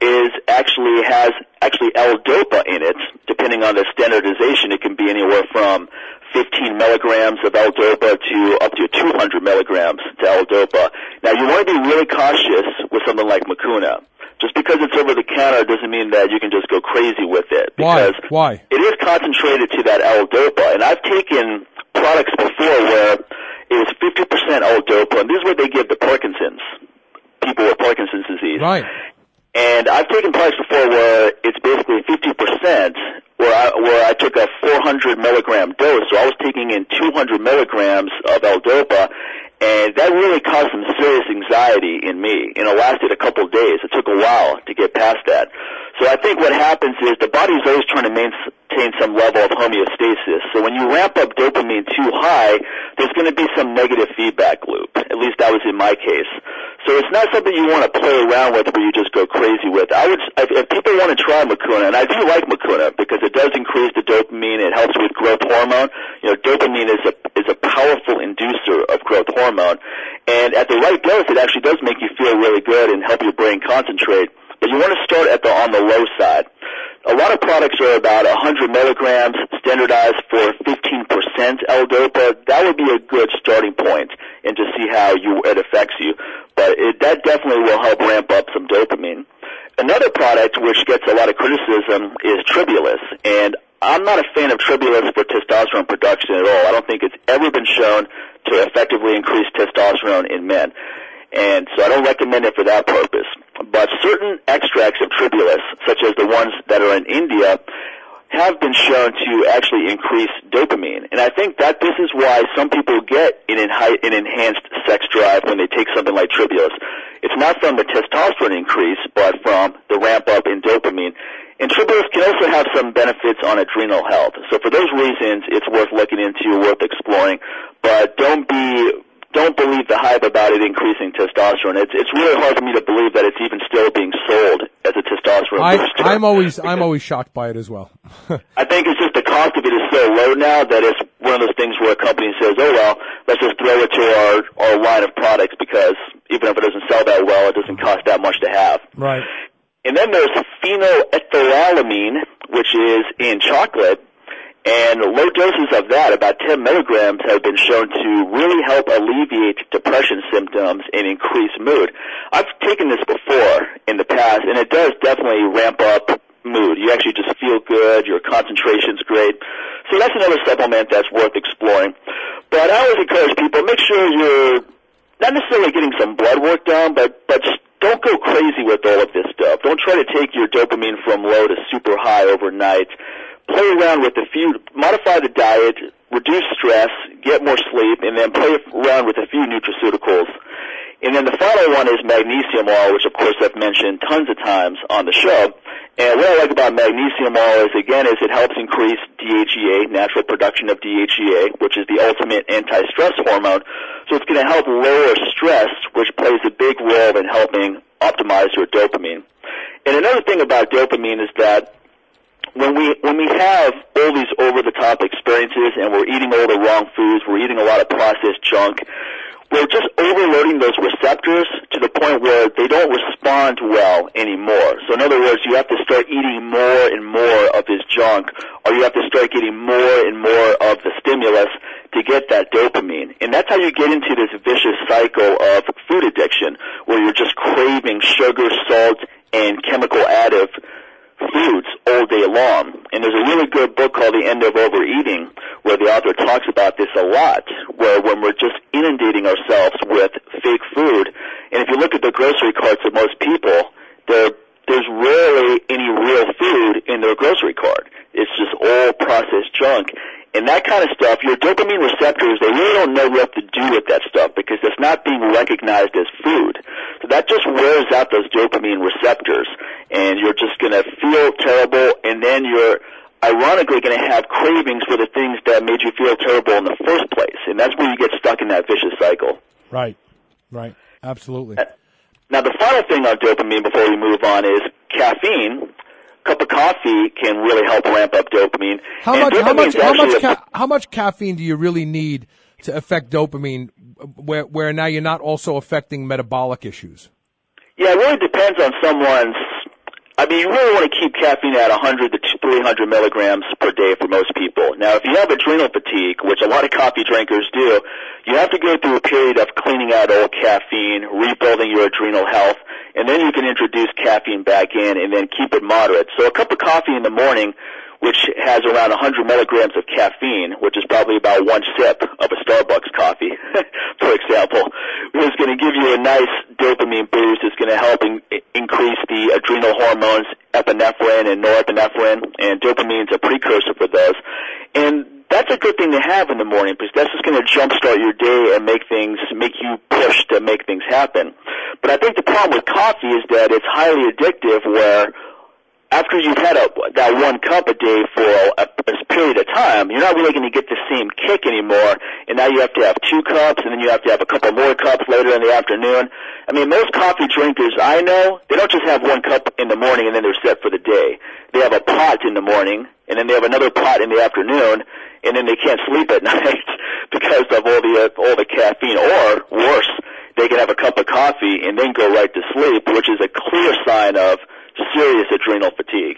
[SPEAKER 8] has L-DOPA in it. Depending on the standardization, it can be anywhere from 15 milligrams of L-DOPA to up to 200 milligrams to L-DOPA. Now, you want to be really cautious with something like mucuna. Just because it's over the counter doesn't mean that you can just go crazy with it. Because
[SPEAKER 4] Why?
[SPEAKER 8] It is concentrated to that L-DOPA. And I've taken products before where it was 50% L-DOPA, and this is what they give to people with Parkinson's disease.
[SPEAKER 4] Right.
[SPEAKER 8] And I've taken products before where it's basically 50%, where I took a 400 milligram dose, so I was taking in 200 milligrams of L-DOPA, and that really caused some serious anxiety in me, and it lasted a couple of days. It took a while to get past that. So I think what happens is the body is always trying to maintain some level of homeostasis. So when you ramp up dopamine too high, there's going to be some negative feedback loop. At least that was in my case. So it's not something you want to play around with where you just go crazy with. If people want to try mucuna, and I do like mucuna because it does increase the dopamine, it helps with growth hormone. You know, dopamine is a powerful inducer of growth hormone, and at the right dose, it actually does make you feel really good and help your brain concentrate. But you want to start on the low side. A lot of products are about 100 milligrams, standardized for 15% L-DOPA. That would be a good starting point, and to see how it affects you. But that definitely will help ramp up some dopamine. Another product which gets a lot of criticism is Tribulus, and I'm not a fan of Tribulus for testosterone production at all. I don't think it's ever been shown to effectively increase testosterone in men, and so I don't recommend it for that purpose. But certain extracts of Tribulus, such as the ones that are in India, have been shown to actually increase dopamine. And I think that this is why some people get an enhanced sex drive when they take something like Tribulus. It's not from the testosterone increase, but from the ramp up in dopamine. And Tribulus can also have some benefits on adrenal health. So for those reasons, it's worth looking into, worth exploring. But don't believe the hype about it increasing testosterone. It's really hard for me to believe that it's even still being sold as a testosterone booster.
[SPEAKER 4] I'm always shocked by it as well.
[SPEAKER 8] I think it's just the cost of it is so low now that it's one of those things where a company says, oh, well, let's just throw it to our line of products because even if it doesn't sell that well, it doesn't cost that much to have.
[SPEAKER 4] Right.
[SPEAKER 8] And then there's phenylethylamine, which is in chocolate. And low doses of that, about 10 milligrams, have been shown to really help alleviate depression symptoms and increase mood. I've taken this before in the past, and it does definitely ramp up mood. You actually just feel good. Your concentration's great. So that's another supplement that's worth exploring. But I always encourage people, make sure you're not necessarily getting some blood work done, but just don't go crazy with all of this stuff. Don't try to take your dopamine from low to super high overnight. play around with modify the diet, reduce stress, get more sleep, and then play around with a few nutraceuticals. And then the final one is magnesium oil, which of course I've mentioned tons of times on the show. And what I like about magnesium oil is it helps increase DHEA, natural production of DHEA, which is the ultimate anti-stress hormone. So it's going to help lower stress, which plays a big role in helping optimize your dopamine. And another thing about dopamine is that when we have all these over-the-top experiences and we're eating all the wrong foods, we're eating a lot of processed junk, we're just overloading those receptors to the point where they don't respond well anymore. So in other words, you have to start eating more and more of this junk, or you have to start getting more and more of the stimulus to get that dopamine. And that's how you get into this vicious cycle of food addiction, where you're just craving sugar, salt, and chemical additive foods all day long. And there's a really good book called The End of Overeating, where the author talks about this a lot, where when we're just inundating ourselves with fake food, and if you look at the grocery carts of most people, there's rarely any real food in their grocery cart. It's just all processed junk. And that kind of stuff, your dopamine receptors, they really don't know what to do with that stuff because it's not being recognized as food. So that just wears out those dopamine receptors, and you're just going to feel terrible, and then you're ironically going to have cravings for the things that made you feel terrible in the first place. And that's where you get stuck in that vicious cycle.
[SPEAKER 4] Right. Absolutely.
[SPEAKER 8] Now, the final thing on dopamine before we move on is caffeine. A cup of coffee can really help ramp up dopamine.
[SPEAKER 4] How much caffeine do you really need to affect dopamine where now you're not also affecting metabolic issues?
[SPEAKER 8] Yeah, it really depends on someone's. I mean, you really want to keep caffeine at 100 to 300 milligrams per day for most people. Now, if you have adrenal fatigue, which a lot of coffee drinkers do, you have to go through a period of cleaning out all caffeine, rebuilding your adrenal health, and then you can introduce caffeine back in and then keep it moderate. So a cup of coffee in the morning, which has around 100 milligrams of caffeine, which is probably about one sip of a Starbucks coffee, for example, is going to give you a nice dopamine boost. It's going to help increase the adrenal hormones, epinephrine and norepinephrine, and dopamine is a precursor for those. And that's a good thing to have in the morning because that's just going to jumpstart your day and make you push to make things happen. But I think the problem with coffee is that it's highly addictive where after you've had that one cup a day for a period of time, you're not really going to get the same kick anymore, and now you have to have 2 cups, and then you have to have a couple more cups later in the afternoon. I mean, most coffee drinkers I know, they don't just have 1 cup in the morning and then they're set for the day. They have a pot in the morning, and then they have another pot in the afternoon, and then they can't sleep at night because of all the caffeine. Or worse, they can have a cup of coffee and then go right to sleep, which is a clear sign of serious adrenal fatigue.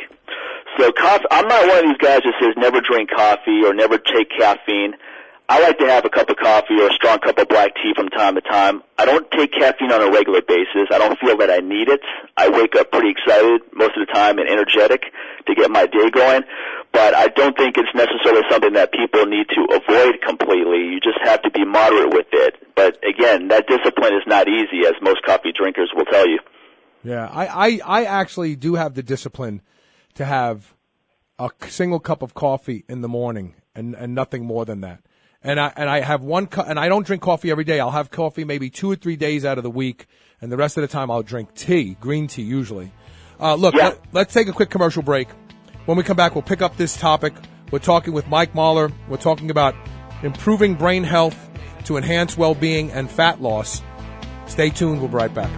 [SPEAKER 8] So I'm not one of these guys that says never drink coffee or never take caffeine. I like to have a cup of coffee or a strong cup of black tea from time to time. I don't take caffeine on a regular basis. I don't feel that I need it. I wake up pretty excited most of the time and energetic to get my day going. But I don't think it's necessarily something that people need to avoid completely. You just have to be moderate with it. But again, that discipline is not easy, as most coffee drinkers will tell you.
[SPEAKER 4] Yeah, I actually do have the discipline to have a single cup of coffee in the morning and nothing more than that. And I have 1 cup, and I don't drink coffee every day. I'll have coffee maybe 2 or 3 days out of the week, and the rest of the time I'll drink tea, green tea usually. Let's take a quick commercial break. When we come back, we'll pick up this topic. We're talking with Mike Mahler. We're talking about improving brain health to enhance well-being and fat loss. Stay tuned. We'll be right back.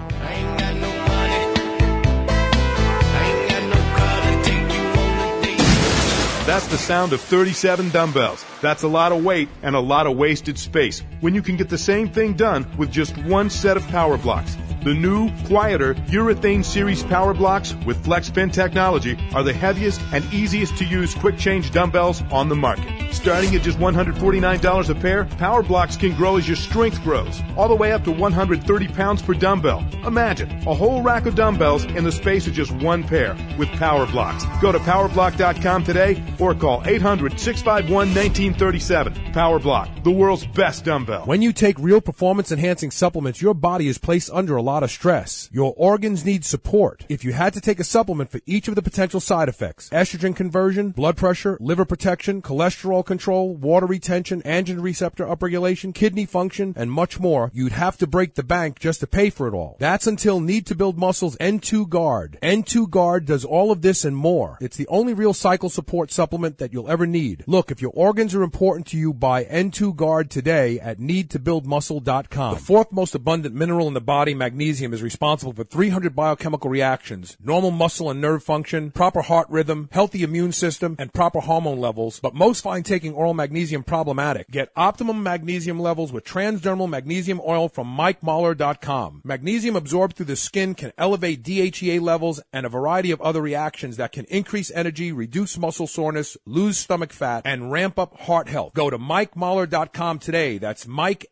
[SPEAKER 1] That's the sound of 37 dumbbells. That's a lot of weight and a lot of wasted space when you can get the same thing done with just 1 set of power blocks. The new, quieter Urethane Series power blocks with FlexPin technology are the heaviest and easiest to use quick change dumbbells on the market. Starting at just $149 a pair, Power Blocks can grow as your strength grows, all the way up to 130 pounds per dumbbell. Imagine a whole rack of dumbbells in the space of just one pair with Power Blocks. Go to PowerBlock.com today or call 800-651-1937. Power Block, the world's best dumbbell.
[SPEAKER 4] When you take real performance-enhancing supplements, your body is placed under a lot of stress. Your organs need support. If you had to take a supplement for each of the potential side effects, estrogen conversion, blood pressure, liver protection, cholesterol control, water retention, androgen receptor upregulation, kidney function, and much more, you'd have to break the bank just to pay for it all. That's until Need to Build Muscle's N2 Guard. N2 Guard does all of this and more. It's the only real cycle support supplement that you'll ever need. Look, if your organs are important to you, buy N2 Guard today at needtobuildmuscle.com. The fourth most abundant mineral in the body, magnesium, is responsible for 300 biochemical reactions, normal muscle and nerve function, proper heart rhythm, healthy immune system, and proper hormone levels, but most find taking oral magnesium problematic. Get optimum magnesium levels with transdermal magnesium oil from MikeMahler.com. Magnesium absorbed through the skin can elevate DHEA levels and a variety of other reactions that can increase energy, reduce muscle soreness, lose stomach fat, and ramp up heart health. Go to MikeMahler.com today. That's Mike,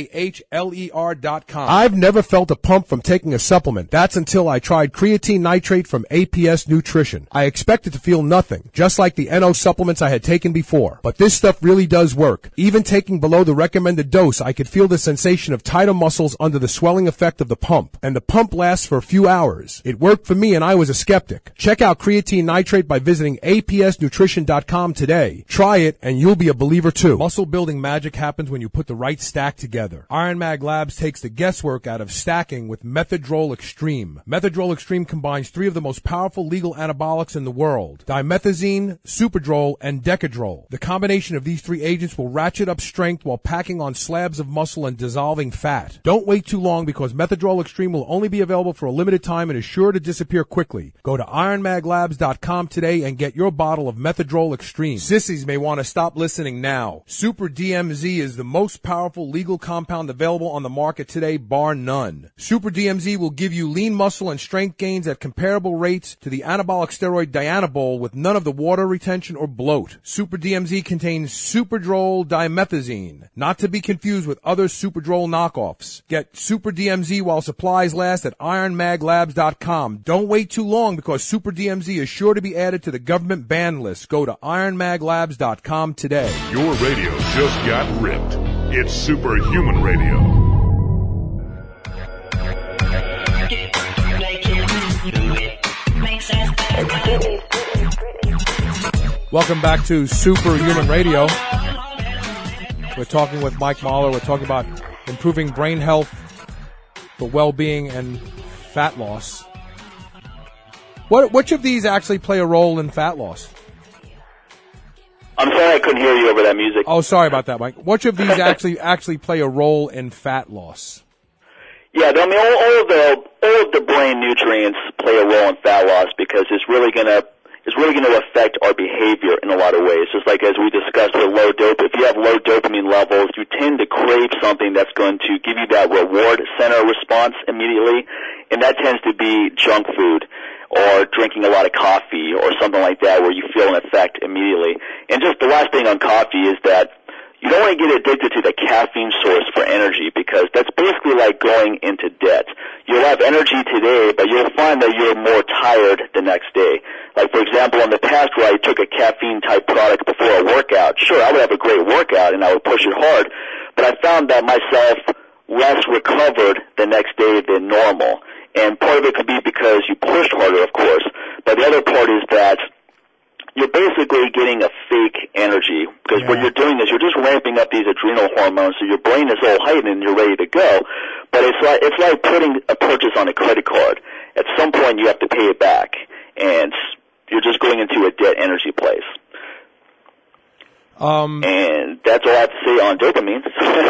[SPEAKER 4] MAHLER.com. I've never felt a pump from taking a supplement. That's until I tried creatine nitrate from APS Nutrition. I expected to feel nothing, just like the NO supplements I had taken before. But this stuff really does work. Even taking below the recommended dose, I could feel the sensation of tighter muscles under the swelling effect of the pump. And the pump lasts for a few hours. It worked for me and I was a skeptic. Check out creatine nitrate by visiting APSnutrition.com today. Try it and you'll be a believer too. Muscle building magic happens when you put the right stack together. Iron Mag Labs takes the guesswork out of stacking with Methadrol Extreme. Methadrol Extreme combines three of the most powerful legal anabolics in the world: dimethazine, Superdrol, and Decadrol. The combination of these three agents will ratchet up strength while packing on slabs of muscle and dissolving fat. Don't wait too long because Methadrol Extreme will only be available for a limited time and is sure to disappear quickly. Go to IronMagLabs.com today and get your bottle of Methadrol Extreme. Sissies may want to stop listening now. Super DMZ is the most powerful legal compound available on the market today, bar none. Super DMZ will give you lean muscle and strength gains at comparable rates to the anabolic steroid Dianabol with none of the water retention or bloat. Super DMZ contains Superdrol dimethazine, not to be confused with other Superdrol knockoffs. Get Super DMZ while supplies last at IronMagLabs.com. Don't wait too long because Super DMZ is sure to be added to the government ban list. Go to IronMagLabs.com today.
[SPEAKER 2] Your radio just got ripped. It's Superhuman Radio.
[SPEAKER 4] Welcome back to Superhuman Radio. We're talking with Mike Mahler. We're talking about improving brain health for well-being and fat loss. Which of these actually play a role in fat loss?
[SPEAKER 8] I'm sorry I couldn't hear you over that music.
[SPEAKER 4] Oh, sorry about that, Mike. Which of these actually play a role in fat loss?
[SPEAKER 8] Yeah, I mean, all of the brain nutrients play a role in fat loss because it's really going to affect our behavior in a lot of ways. Just like as we discussed with low dope, if you have low dopamine levels, you tend to crave something that's going to give you that reward center response immediately, and that tends to be junk food or drinking a lot of coffee or something like that where you feel an effect immediately. And just the last thing on coffee is that you don't want to get addicted to the caffeine source for energy because that's basically like going into debt. You'll have energy today, but you'll find that you're more tired the next day. Like, for example, in the past where I took a caffeine-type product before a workout, sure, I would have a great workout and I would push it hard, but I found that myself less recovered the next day than normal. And part of it could be because you pushed harder, of course, but the other part is that you're basically getting a fake energy because what you're doing is you're just ramping up these adrenal hormones so your brain is all heightened and you're ready to go. But it's like putting a purchase on a credit card. At some point you have to pay it back, and you're just going into a debt energy place. And that's all I have to say on dopamine.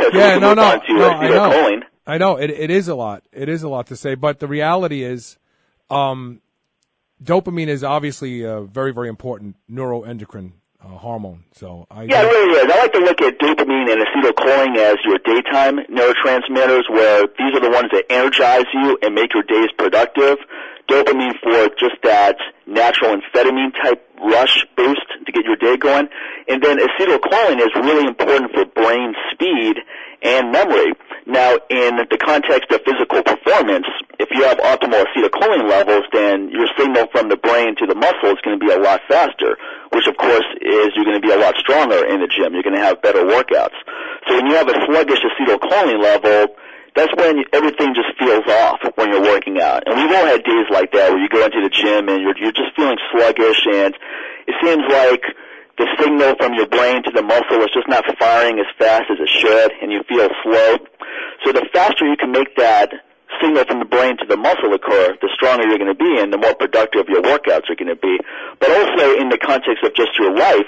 [SPEAKER 4] I know. It is a lot. It is a lot to say, but the reality is, dopamine is obviously a very, very important neuroendocrine hormone. So
[SPEAKER 8] yeah, it really is. I like to look at dopamine and acetylcholine as your daytime neurotransmitters, where these are the ones that energize you and make your days productive. Dopamine for just that natural amphetamine type rush boost to get your day going. And then acetylcholine is really important for brain speed and memory. Now, in the context of physical performance, if you have optimal acetylcholine levels, then your signal from the brain to the muscle is going to be a lot faster, which of course is you're going to be a lot stronger in the gym. You're going to have better workouts. So when you have a sluggish acetylcholine level, that's when everything just feels off when you're working out. And we've all had days like that where you go into the gym and you're just feeling sluggish, and it seems like the signal from your brain to the muscle is just not firing as fast as it should, and you feel slow. So the faster you can make that signal from the brain to the muscle occur, the stronger you're going to be and the more productive your workouts are going to be. But also in the context of just your life,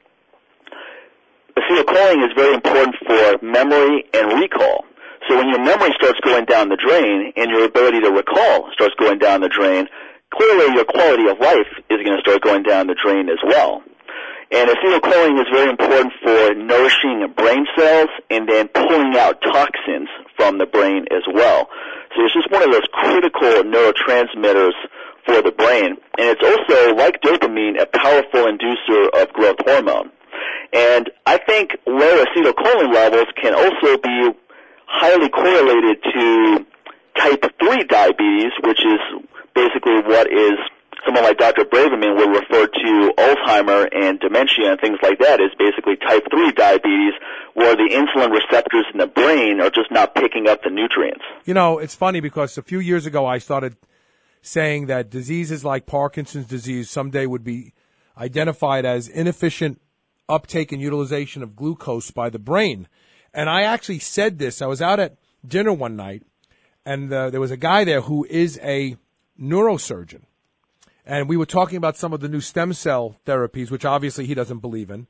[SPEAKER 8] acetylcholine is very important for memory and recall. So when your memory starts going down the drain and your ability to recall starts going down the drain, clearly your quality of life is going to start going down the drain as well. And acetylcholine is very important for nourishing brain cells and then pulling out toxins from the brain as well. So it's just one of those critical neurotransmitters for the brain. And it's also, like dopamine, a powerful inducer of growth hormone. And I think low acetylcholine levels can also be highly correlated to type 3 diabetes, which is basically what is someone like Dr. Braverman would refer to Alzheimer and dementia and things like that as basically type 3 diabetes, where the insulin receptors in the brain are just not picking up the nutrients.
[SPEAKER 4] You know, it's funny because a few years ago I started saying that diseases like Parkinson's disease someday would be identified as inefficient uptake and utilization of glucose by the brain. And I actually said this. I was out at dinner one night, and there was a guy there who is a neurosurgeon. And we were talking about some of the new stem cell therapies, which obviously he doesn't believe in.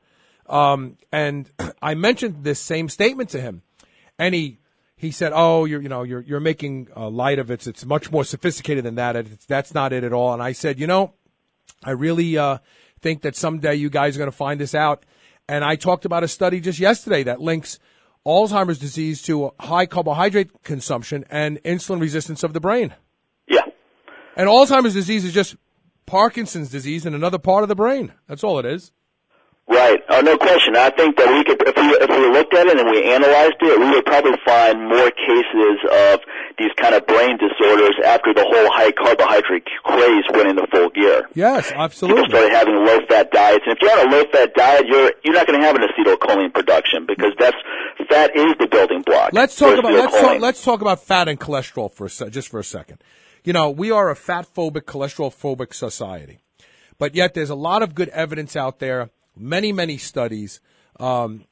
[SPEAKER 4] And I mentioned this same statement to him. And he said, "Oh, you're making light of it. It's much more sophisticated than that. That's not it at all." And I said, I really think that someday you guys are going to find this out. And I talked about a study just yesterday that links Alzheimer's disease to high carbohydrate consumption and insulin resistance of the brain.
[SPEAKER 8] Yeah.
[SPEAKER 4] And Alzheimer's disease is just Parkinson's disease in another part of the brain. That's all it is.
[SPEAKER 8] Right. Oh, no question. I think that we could, if we looked at it and we analyzed it, we would probably find more cases of these kind of brain disorders after the whole high carbohydrate craze went into full gear.
[SPEAKER 4] Yes, absolutely.
[SPEAKER 8] People started having low-fat diets, and if you're on a low-fat diet, you're not going to have an acetylcholine production because fat is the building block.
[SPEAKER 4] Let's talk about fat and cholesterol just for a second. We are a fat-phobic, cholesterol-phobic society, but yet there's a lot of good evidence out there. Many studies, and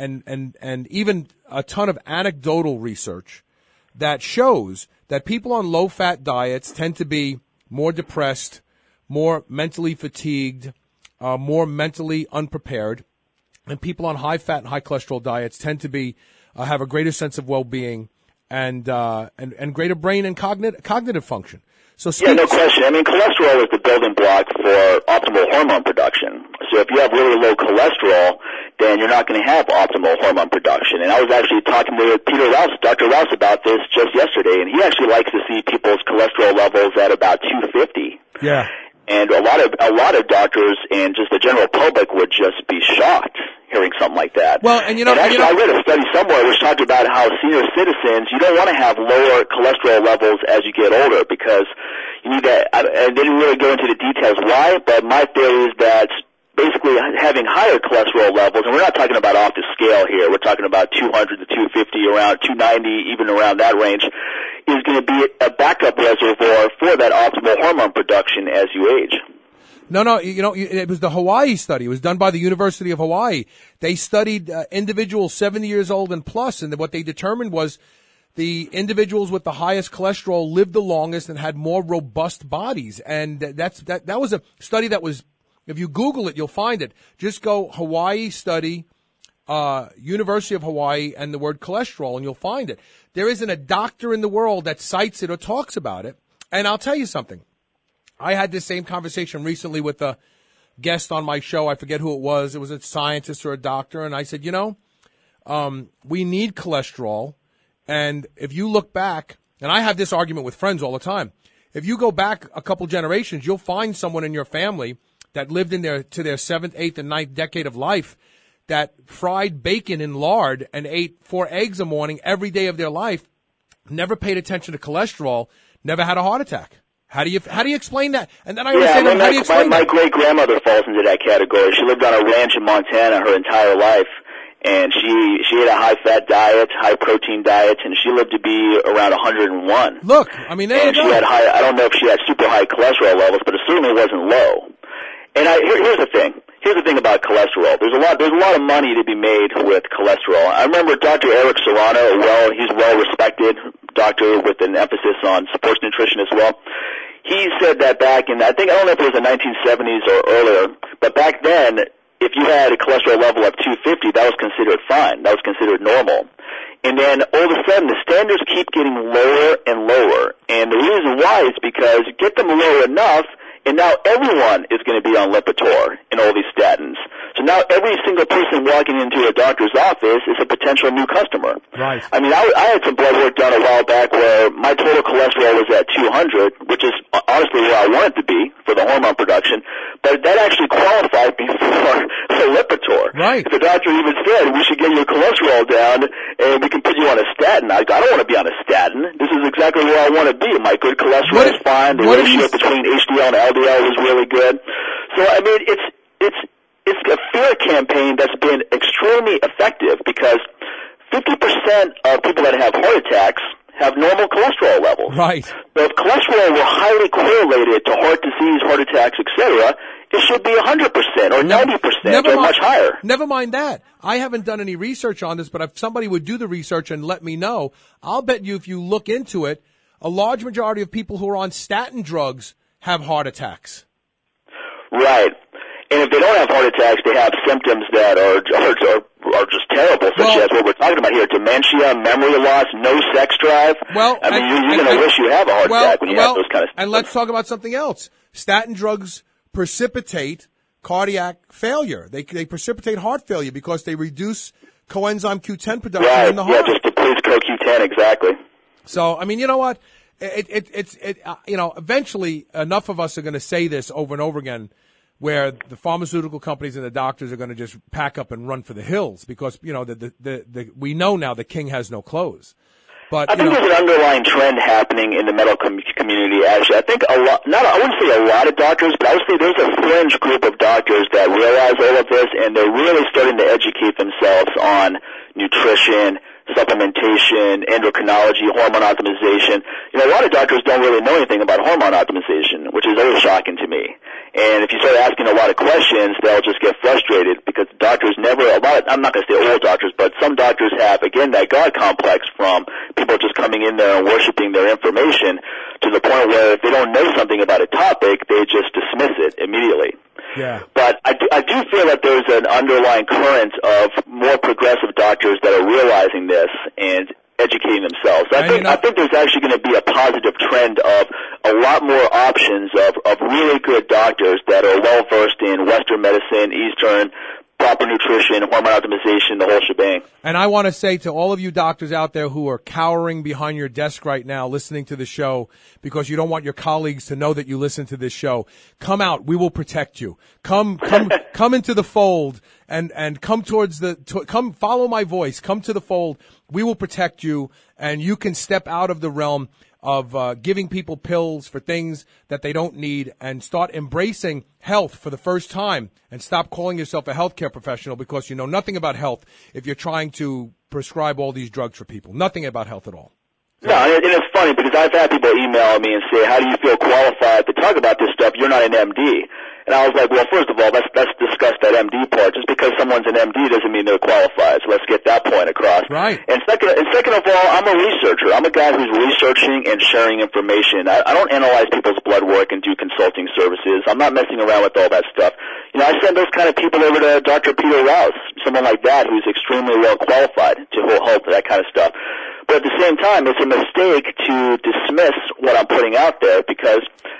[SPEAKER 4] even a ton of anecdotal research that shows that people on low-fat diets tend to be more depressed, more mentally fatigued, more mentally unprepared, and people on high-fat and high-cholesterol diets tend to be have a greater sense of well-being and greater brain and cognitive function. So
[SPEAKER 8] no question. I mean, cholesterol is the building block for optimal hormone production. So if you have really low cholesterol, then you're not going to have optimal hormone production. And I was actually talking with Dr. Rouse about this just yesterday, and he actually likes to see people's cholesterol levels at about 250.
[SPEAKER 4] Yeah.
[SPEAKER 8] And a lot of doctors and just the general public would just be shocked hearing something like that.
[SPEAKER 4] Well,
[SPEAKER 8] I read a study somewhere which talked about how senior citizens, you don't want to have lower cholesterol levels as you get older because you need that. I didn't really go into the details why, but my theory is that basically having higher cholesterol levels, and we're not talking about off the scale here, we're talking about 200 to 250, around 290, even around that range, is going to be a backup reservoir for that optimal hormone production as you age.
[SPEAKER 4] No, it was the Hawaii study. It was done by the University of Hawaii. They studied individuals 70 years old and plus, and what they determined was the individuals with the highest cholesterol lived the longest and had more robust bodies. And that was a study that was, if you Google it, you'll find it. Just go Hawaii study, University of Hawaii, and the word cholesterol, and you'll find it. There isn't a doctor in the world that cites it or talks about it. And I'll tell you something. I had this same conversation recently with a guest on my show. I forget who it was. It was a scientist or a doctor. And I said, we need cholesterol. And if you look back, and I have this argument with friends all the time, if you go back a couple generations, you'll find someone in your family that lived to their 7th, 8th, and 9th decade of life that fried bacon in lard and ate 4 eggs a morning every day of their life, never paid attention to cholesterol, never had a heart attack. How do you explain that? And then I always say, how do you explain
[SPEAKER 8] my
[SPEAKER 4] that?
[SPEAKER 8] great grandmother falls into that category. She lived on a ranch in Montana her entire life, and she ate a high fat diet, high protein diet, and she lived to be around 101.
[SPEAKER 4] Look, I mean, there you go.
[SPEAKER 8] She had I don't know if she had super high cholesterol levels, but it certainly wasn't low. And here's the thing. Here's the thing about cholesterol. There's a lot of money to be made with cholesterol. I remember Dr. Eric Serrano, he's well respected doctor with an emphasis on sports nutrition as well. He said that back in, I don't know if it was the 1970s or earlier, but back then, if you had a cholesterol level of 250, that was considered fine. That was considered normal. And then all of a sudden, the standards keep getting lower and lower. And the reason why is because you get them low enough, and now everyone is going to be on Lipitor and all these statins. So now every single person walking into a doctor's office is a potential new customer.
[SPEAKER 4] Right.
[SPEAKER 8] I mean, I had some blood work done a while back where my total cholesterol was at 200, which is honestly where I wanted to be for the hormone production, but that actually qualified me for Lipitor.
[SPEAKER 4] Right.
[SPEAKER 8] The doctor even said, we should get your cholesterol down and we can put you on a statin. I don't want to be on a statin. This is exactly where I want to be. My good cholesterol is fine. The ratio between HDL and LDL was really good. So, I mean, it's a fear campaign that's been extremely effective because 50% of people that have heart attacks have normal cholesterol levels.
[SPEAKER 4] Right.
[SPEAKER 8] So if cholesterol were highly correlated to heart disease, heart attacks, etc., it should be 100% or 90% or much higher.
[SPEAKER 4] Never mind that. I haven't done any research on this, but if somebody would do the research and let me know, I'll bet you if you look into it, a large majority of people who are on statin drugs have heart attacks.
[SPEAKER 8] Right. And if they don't have heart attacks, they have symptoms that are just terrible, such as what we're talking about here: dementia, memory loss, no sex drive.
[SPEAKER 4] Well,
[SPEAKER 8] I mean, you're going to wish you have a heart attack when you have those kind of symptoms.
[SPEAKER 4] And let's talk about something else. Statin drugs precipitate cardiac failure. They precipitate heart failure because they reduce coenzyme Q10 production in the heart.
[SPEAKER 8] Yeah, just depletes CoQ10, exactly.
[SPEAKER 4] So, I mean, you know what? Eventually enough of us are going to say this over and over again, where the pharmaceutical companies and the doctors are going to just pack up and run for the hills because, we know now the king has no clothes. But
[SPEAKER 8] I think there's an underlying trend happening in the medical community, actually. I think I wouldn't say a lot of doctors, but I would say there's a fringe group of doctors that realize all of this, and they're really starting to educate themselves on nutrition, supplementation, endocrinology, hormone optimization. A lot of doctors don't really know anything about hormone optimization, which is very shocking to me. And if you start asking a lot of questions, they'll just get frustrated because doctors I'm not going to say all doctors, but some doctors have, again, that God complex from people just coming in there and worshiping their information to the point where if they don't know something about a topic, they just dismiss it immediately.
[SPEAKER 4] Yeah.
[SPEAKER 8] But I do feel that there's an underlying current of more progressive doctors that are realizing this and educating themselves. I think there's actually going to be a positive trend of a lot more options of really good doctors that are well versed in Western medicine, Eastern, proper nutrition, hormone optimization, the whole shebang.
[SPEAKER 4] And I want to say to all of you doctors out there who are cowering behind your desk right now listening to the show because you don't want your colleagues to know that you listen to this show, come out. We will protect you. Come into the fold and come come follow my voice. Come to the fold. We will protect you, and you can step out of the realm of giving people pills for things that they don't need and start embracing health for the first time and stop calling yourself a healthcare professional because you know nothing about health if you're trying to prescribe all these drugs for people. Nothing about health at all.
[SPEAKER 8] No, and it's funny because I've had people email me and say, how do you feel qualified to talk about this stuff? You're not an MD. And I was like, well, first of all, let's discuss that MD part. Just because someone's an MD doesn't mean they're qualified. So let's get that point across.
[SPEAKER 4] Right.
[SPEAKER 8] And second of all, I'm a researcher. I'm a guy who's researching and sharing information. I don't analyze people's blood work and do consulting services. I'm not messing around with all that stuff. I send those kind of people over to Dr. Peter Rouse, someone like that who's extremely well qualified to help that kind of stuff. But at the same time, it's a mistake to dismiss what I'm putting out there because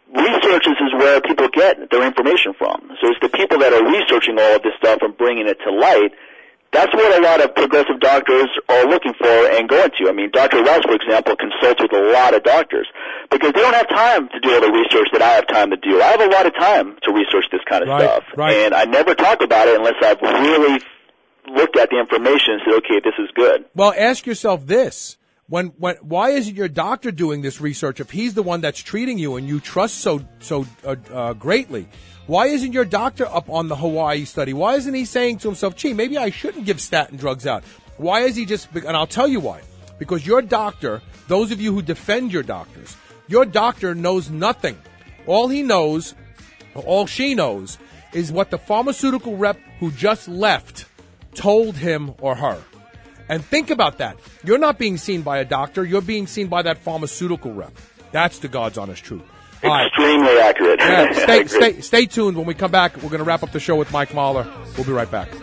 [SPEAKER 8] research is where people get their information from. So it's the people that are researching all of this stuff and bringing it to light. That's what a lot of progressive doctors are looking for and going to. I mean, Dr. Rouse, for example, consults with a lot of doctors because they don't have time to do all the research that I have time to do. I have a lot of time to research this kind of stuff.
[SPEAKER 4] Right.
[SPEAKER 8] And I never talk about it unless I've really looked at the information and said, okay, this is good.
[SPEAKER 4] Well, ask yourself this. Why isn't your doctor doing this research if he's the one that's treating you and you trust so greatly? Why isn't your doctor up on the Hawaii study? Why isn't he saying to himself, gee, maybe I shouldn't give statin drugs out? Why is he just, and I'll tell you why. Because your doctor, those of you who defend your doctors, your doctor knows nothing. All he knows, or all she knows, is what the pharmaceutical rep who just left told him or her. And think about that. You're not being seen by a doctor. You're being seen by that pharmaceutical rep. That's the God's honest truth.
[SPEAKER 8] Extremely accurate.
[SPEAKER 4] Yeah, stay tuned. When we come back, we're going to wrap up the show with Mike Mahler. We'll be right back.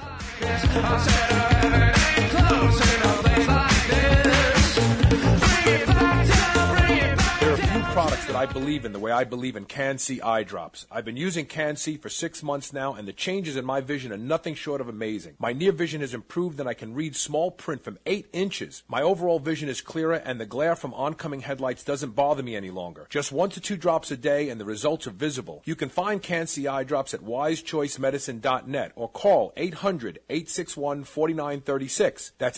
[SPEAKER 4] Products that I believe in the way I believe in Can-C eye drops. I've been using Can-C for 6 months now, and the changes in my vision are nothing short of amazing. My near vision has improved, and I can read small print from 8 inches. My overall vision is clearer, and the glare from oncoming headlights doesn't bother me any longer. Just 1 to 2 drops a day, and the results are visible. You can find Can-C eye drops at wisechoicemedicine.net or call 800-861-4936. That's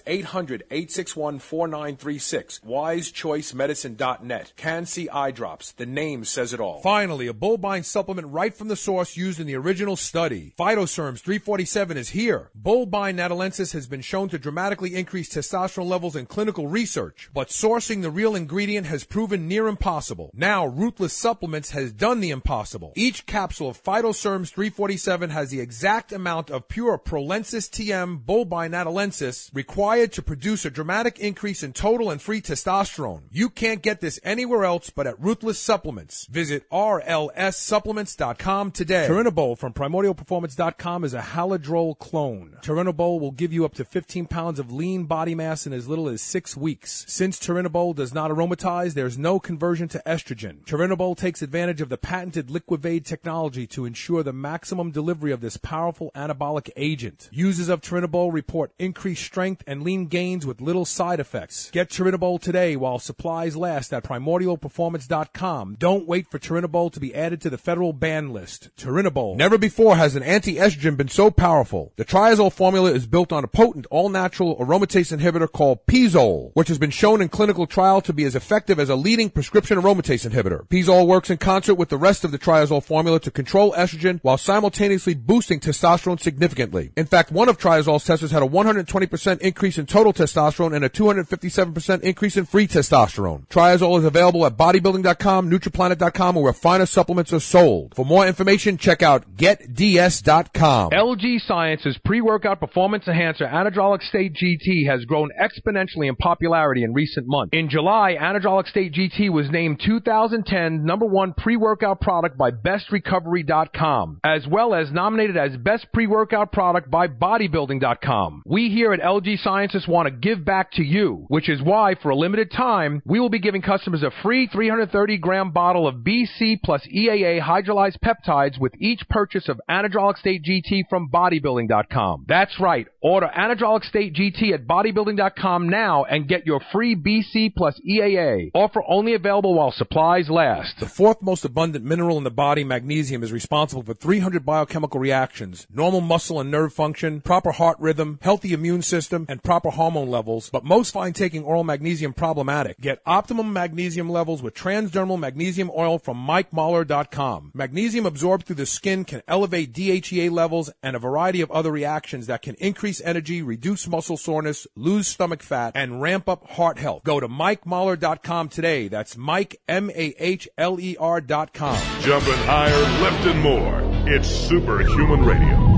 [SPEAKER 4] 800-861-4936. wisechoicemedicine.net. Can-C eye drops. The name says it all. Finally, a Bullbine supplement right from the source used in the original study. Phytoserms 347 is here. Bullbine natalensis has been shown to dramatically increase testosterone levels in clinical research, but sourcing the real ingredient has proven near impossible. Now, Ruthless Supplements has done the impossible. Each capsule of Phytoserms 347 has the exact amount of pure Prolensis TM Bullbine natalensis required to produce a dramatic increase in total and free testosterone. You can't get this anywhere else but at Ruthless Supplements. Visit rlssupplements.com today. Turinabol from primordialperformance.com is a Haladrol clone. Turinabol will give you up to 15 pounds of lean body mass in as little as 6 weeks. Since Turinabol does not aromatize, there's no conversion to estrogen. Turinabol takes advantage of the patented Liquivade technology to ensure the maximum delivery of this powerful anabolic agent. Users of Turinabol report increased strength and lean gains with little side effects. Get Turinabol today while supplies last at primordialperformance.com. Don't wait for Turinabol to be added to the federal ban list. Turinabol. Never before has an anti-estrogen been so powerful. The triazole formula is built on a potent all-natural aromatase inhibitor called Pizole, which has been shown in clinical trial to be as effective as a leading prescription aromatase inhibitor. Pizole works in concert with the rest of the triazole formula to control estrogen while simultaneously boosting testosterone significantly. In fact, one of triazole's testers had a 120% increase in total testosterone and a 257% increase in free testosterone. Triazole is available at bodybuilding.com, Nutriplanet.com, or where finer supplements are sold. For more information, check out GetDS.com. LG Science's pre-workout performance enhancer Anadrolic State GT has grown exponentially in popularity in recent months. In July, Anadrolic State GT was named 2010 #1 pre-workout product by BestRecovery.com, as well as nominated as Best Pre-Workout Product by Bodybuilding.com. We here at LG Sciences want to give back to you, which is why, for a limited time, we will be giving customers a free 330-gram bottle of BC plus EAA hydrolyzed peptides with each purchase of Anadrolic State GT from Bodybuilding.com. That's right. Order Anadrolic State GT at Bodybuilding.com now and get your free BC plus EAA. Offer only available while supplies last. The fourth most abundant mineral in the body, magnesium, is responsible for 300 biochemical reactions, normal muscle and nerve function, proper heart rhythm, healthy immune system, and proper hormone levels. But most find taking oral magnesium problematic. Get optimum magnesium levels with transdermal magnesium oil from MikeMahler.com. Magnesium absorbed through the skin can elevate DHEA levels and a variety of other reactions that can increase energy, reduce muscle soreness, lose stomach fat, and ramp up heart health. Go to MikeMahler.com today. That's Mike, MAHLER.com.
[SPEAKER 2] Jumping higher, lifting more. It's Superhuman Radio.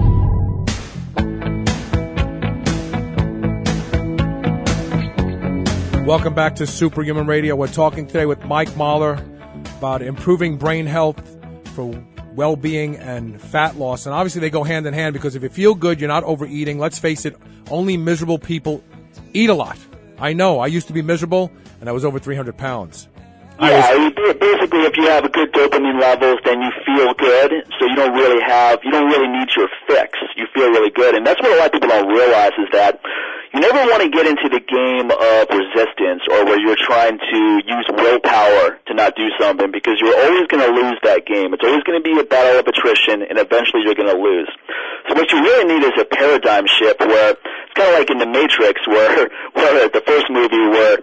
[SPEAKER 4] Welcome back to Superhuman Radio. We're talking today with Mike Mahler about improving brain health for well-being and fat loss. And obviously they go hand in hand, because if you feel good, you're not overeating. Let's face it, only miserable people eat a lot. I know. I used to be miserable, and I was over 300 pounds.
[SPEAKER 8] Basically, if you have a good dopamine levels, then you feel good. So you don't really need your fix. You feel really good, and that's what a lot of people don't realize is that you never want to get into the game of resistance or where you're trying to use willpower to not do something, because you're always going to lose that game. It's always going to be a battle of attrition, and eventually you're going to lose. So what you really need is a paradigm shift where it's kind of like in The Matrix, where the first movie where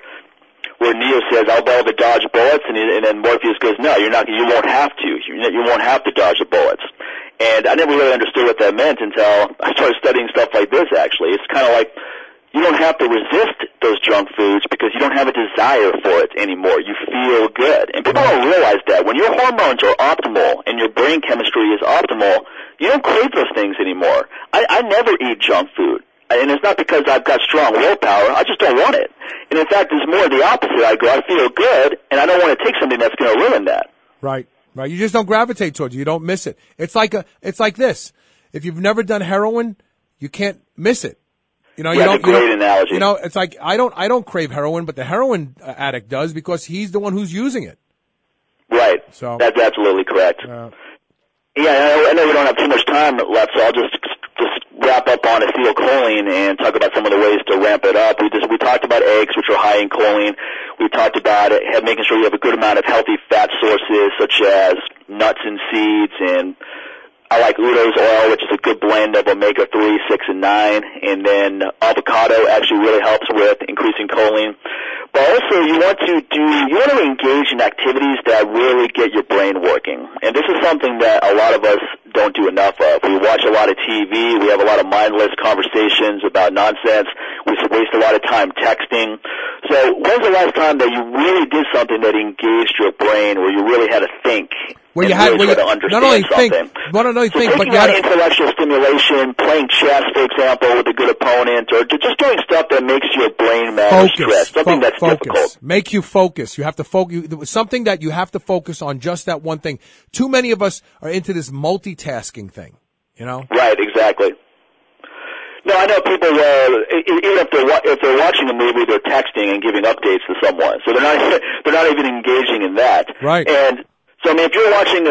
[SPEAKER 8] Neo says, "I'll be able to dodge bullets," and then Morpheus goes, "No, you're not. You won't have to. You won't have to dodge the bullets." And I never really understood what that meant until I started studying stuff like this. Actually, it's kind of like you don't have to resist those junk foods because you don't have a desire for it anymore. You feel good, and people don't realize that when your hormones are optimal and your brain chemistry is optimal, you don't crave those things anymore. I never eat junk food. And it's not because I've got strong willpower. I just don't want it. And in fact, it's more the opposite. I feel good, and I don't want to take something that's going to ruin that.
[SPEAKER 4] Right. You just don't gravitate towards it. You don't miss it. It's like this. If you've never done heroin, you can't miss it.
[SPEAKER 8] That's a great analogy.
[SPEAKER 4] It's like I don't crave heroin, but the heroin addict does because he's the one who's using it.
[SPEAKER 8] Right. So that's absolutely correct. I know we don't have too much time left, so I'll just wrap up on acetylcholine and talk about some of the ways to ramp it up. We talked about eggs, which are high in choline. We talked about making sure you have a good amount of healthy fat sources, such as nuts and seeds, and I like Udo's oil, which is a good blend of omega-3, 6, and 9, and then avocado actually really helps with increasing choline. But also you want to engage in activities that really get your brain working. And this is something that a lot of us don't do enough of. We watch a lot of TV, we have a lot of mindless conversations about nonsense, we waste a lot of time texting. So when's the last time that you really did something that engaged your brain, where you really had to think?
[SPEAKER 4] Well,
[SPEAKER 8] not only think,
[SPEAKER 4] but
[SPEAKER 8] you had intellectual stimulation, playing chess, for example, with a good opponent, or just doing stuff that makes your brain manage stress, something that's difficult.
[SPEAKER 4] Make you focus. You have to focus. Something that you have to focus on, just that one thing. Too many of us are into this multitasking thing,
[SPEAKER 8] Right, exactly. No, I know people, even if they're watching a movie, they're texting and giving updates to someone. So they're not even engaging in that.
[SPEAKER 4] Right.
[SPEAKER 8] And so, I mean, if you're watching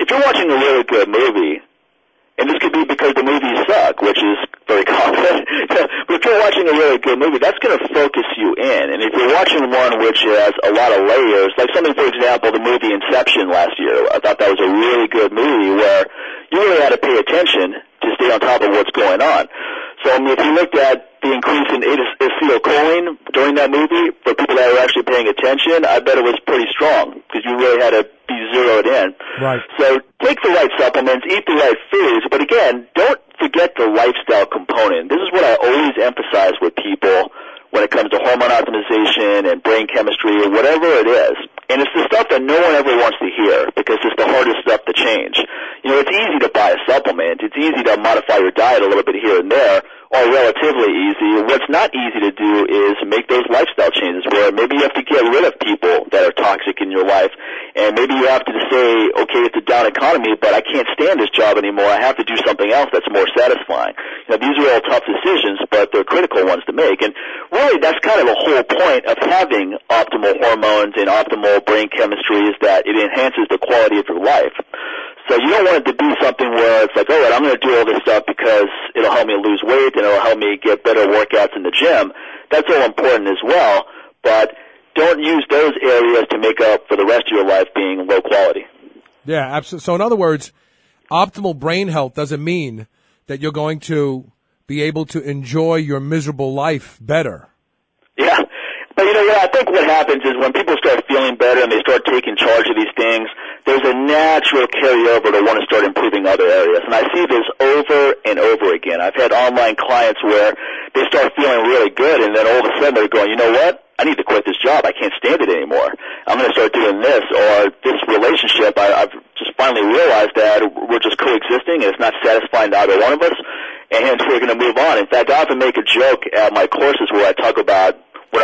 [SPEAKER 8] a really good movie, and this could be because the movies suck, which is very common, but if you're watching a really good movie, that's going to focus you in. And if you're watching one which has a lot of layers, like something, for example, the movie Inception last year, I thought that was a really good movie where you really had to pay attention to stay on top of what's going on. So, I mean, if you looked at the increase in acetylcholine during that movie, for people that were actually paying attention, I bet it was pretty strong, because you really had to be zeroed in.
[SPEAKER 4] Right.
[SPEAKER 8] So take the right supplements, eat the right foods, but again, don't forget the lifestyle component. This is what I always emphasize with people when it comes to hormone optimization and brain chemistry or whatever it is. And it's the stuff that no one ever wants to hear, because it's the hardest stuff to change. It's easy to buy a supplement. It's easy to modify your diet a little bit here and there, or relatively easy. What's not easy to do is make those lifestyle changes where maybe you have to get rid of people that are toxic in your life, and maybe you have to say, okay, it's a down economy, but I can't stand this job anymore. I have to do something else that's more satisfying. These are all tough decisions, but they're critical ones to make. And really, that's kind of the whole point of having optimal hormones and optimal brain chemistry, is that it enhances the quality of your life. So you don't want it to be something where it's like, all right, I'm going to do all this stuff because it'll help me lose weight and it'll help me get better workouts in the gym. That's all important as well, but don't use those areas to make up for the rest of your life being low quality.
[SPEAKER 4] Yeah, absolutely. So in other words, optimal brain health doesn't mean that you're going to be able to enjoy your miserable life better.
[SPEAKER 8] Yeah. But I think what happens is when people start feeling better and they start taking charge of these things, there's a natural carryover to want to start improving other areas. And I see this over and over again. I've had online clients where they start feeling really good, and then all of a sudden they're going, you know what? I need to quit this job. I can't stand it anymore. I'm going to start doing this. Or this relationship, I've just finally realized that we're just coexisting and it's not satisfying to either one of us, and hence we're going to move on. In fact, I often make a joke at my courses where I talk about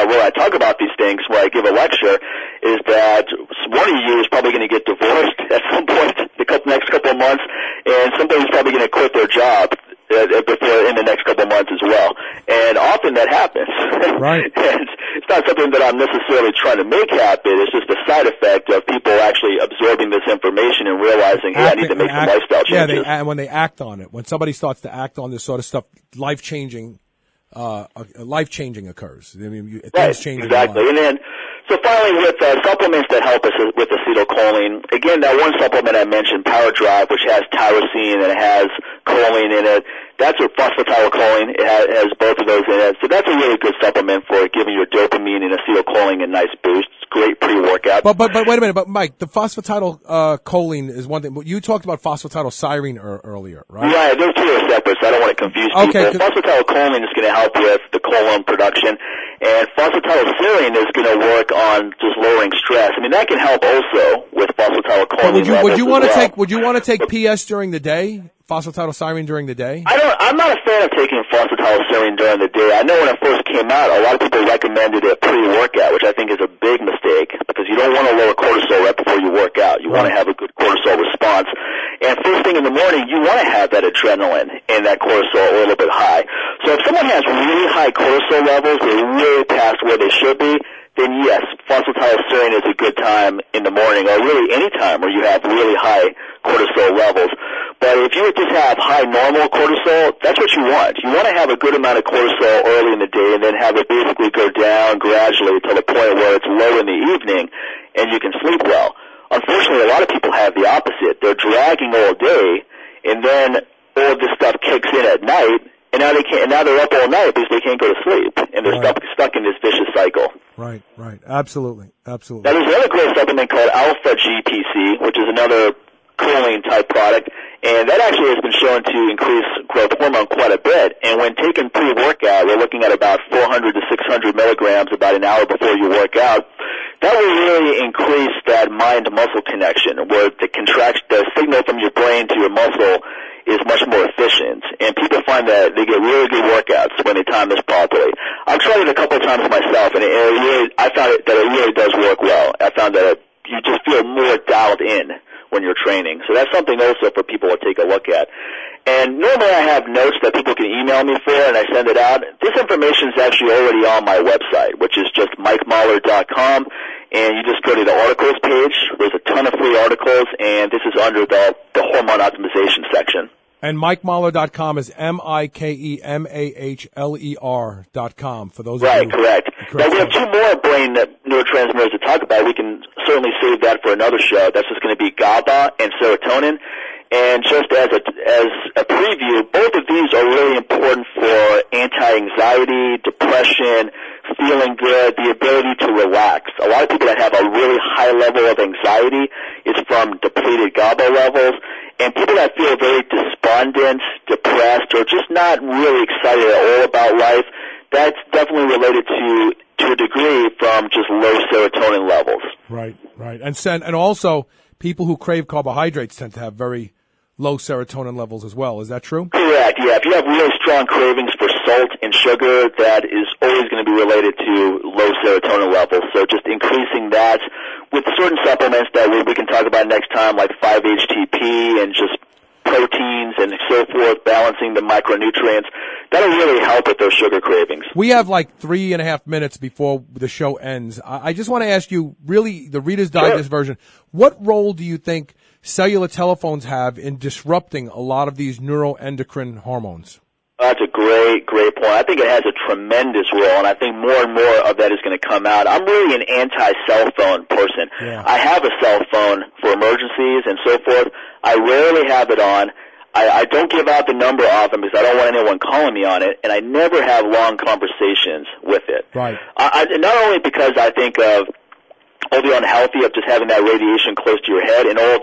[SPEAKER 8] these things, where I give a lecture, is that one of you is probably going to get divorced at some point the next couple of months, and somebody's probably going to quit their job in the next couple of months as well. And often that happens.
[SPEAKER 4] Right.
[SPEAKER 8] And it's not something that I'm necessarily trying to make happen. It's just a side effect of people actually absorbing this information and realizing, hey, I need to make some lifestyle changes.
[SPEAKER 4] And when they act on it, when somebody starts to act on this sort of stuff, life-changing occurs. I mean, things change.
[SPEAKER 8] Exactly. And then, so finally, with supplements that help us with acetylcholine, again, that one supplement I mentioned, Power Drive, which has tyrosine and it has choline in it, that's a phosphatidylcholine. It has both of those in it. So that's a really good supplement for giving your dopamine and acetylcholine a nice boost. It's great pre-workout.
[SPEAKER 4] But wait a minute. But Mike, the phosphatidylcholine is one thing. You talked about phosphatidylserine earlier, right?
[SPEAKER 8] Right. Those two are separate, so I don't want to confuse people.
[SPEAKER 4] Okay,
[SPEAKER 8] phosphatidylcholine is going to help with the colon production, and phosphatidylserine is going to work on just lowering stress. I mean, that can help also with phosphatidylcholine.
[SPEAKER 4] Would you want to take PS during the day? Phosphatidylserine during the day?
[SPEAKER 8] I'm not a fan of taking phosphatidylserine during the day. I know when it first came out, a lot of people recommended it pre-workout, which I think is a big mistake because you don't want to lower cortisol right before you work out. You want to have a good cortisol response. And first thing in the morning, you want to have that adrenaline and that cortisol a little bit high. So if someone has really high cortisol levels, they're way past where they should be, then yes, phosphatidylserine is a good time in the morning, or really any time where you have really high cortisol levels. But if you just have high normal cortisol, that's what you want. You want to have a good amount of cortisol early in the day and then have it basically go down gradually to the point where it's low in the evening and you can sleep well. Unfortunately, a lot of people have the opposite. They're dragging all day, and then all of this stuff kicks in at night, and now they're up all night because they can't go to sleep, and they're stuck in this vicious cycle.
[SPEAKER 4] Right. Absolutely.
[SPEAKER 8] Now, there's another great supplement called Alpha GPC, which is another choline-type product, and that actually has been shown to increase growth hormone quite a bit. And when taken pre-workout, we're looking at about 400 to 600 milligrams about an hour before you work out. That will really increase that mind-muscle connection, where the signal from your brain to your muscle is much more efficient. And people find that they get really good workouts when they time this properly. I've tried it a couple of times myself, and I found that it really does work well. I found that you just feel more dialed in when you're training. So that's something also for people to take a look at. And normally I have notes that people can email me for, and I send it out. This information is actually already on my website, which is just MikeMahler.com, and you just go to the articles page. There's a ton of free articles, and this is under the hormone optimization section.
[SPEAKER 4] And MikeMahler.com is MikeMahler.com for those of you.
[SPEAKER 8] Right, correct. Now, we have two more brain neurotransmitters to talk about. We can certainly save that for another show. That's just going to be GABA and serotonin. And just as a preview, both of these are really important for anti-anxiety, depression, feeling good, the ability to relax. A lot of people that have a really high level of anxiety is from depleted GABA levels. And people that feel very despondent, depressed, or just not really excited at all about life, that's definitely related to a degree from just low serotonin levels.
[SPEAKER 4] Right. And also, people who crave carbohydrates tend to have very low serotonin levels as well. Is that true?
[SPEAKER 8] Correct, yeah. If you have really strong cravings for salt and sugar, that is always going to be related to low serotonin levels. So just increasing that with certain supplements that we can talk about next time, like 5-HTP and just proteins and so forth, balancing the micronutrients, that'll really help with those sugar cravings.
[SPEAKER 4] We have like 3.5 minutes before the show ends. I just want to ask you, really, the Reader's Digest version, what role do you think cellular telephones have in disrupting a lot of these neuroendocrine hormones?
[SPEAKER 8] That's a great point. I think it has a tremendous role, and I think more and more of that is going to come out. I'm really an anti-cell phone person.
[SPEAKER 4] Yeah.
[SPEAKER 8] I have a cell phone for emergencies and so forth. I rarely have it on. I don't give out the number often because I don't want anyone calling me on it, and I never have long conversations with it.
[SPEAKER 4] Right.
[SPEAKER 8] Not only because I think of all the unhealthy of just having that radiation close to your head and all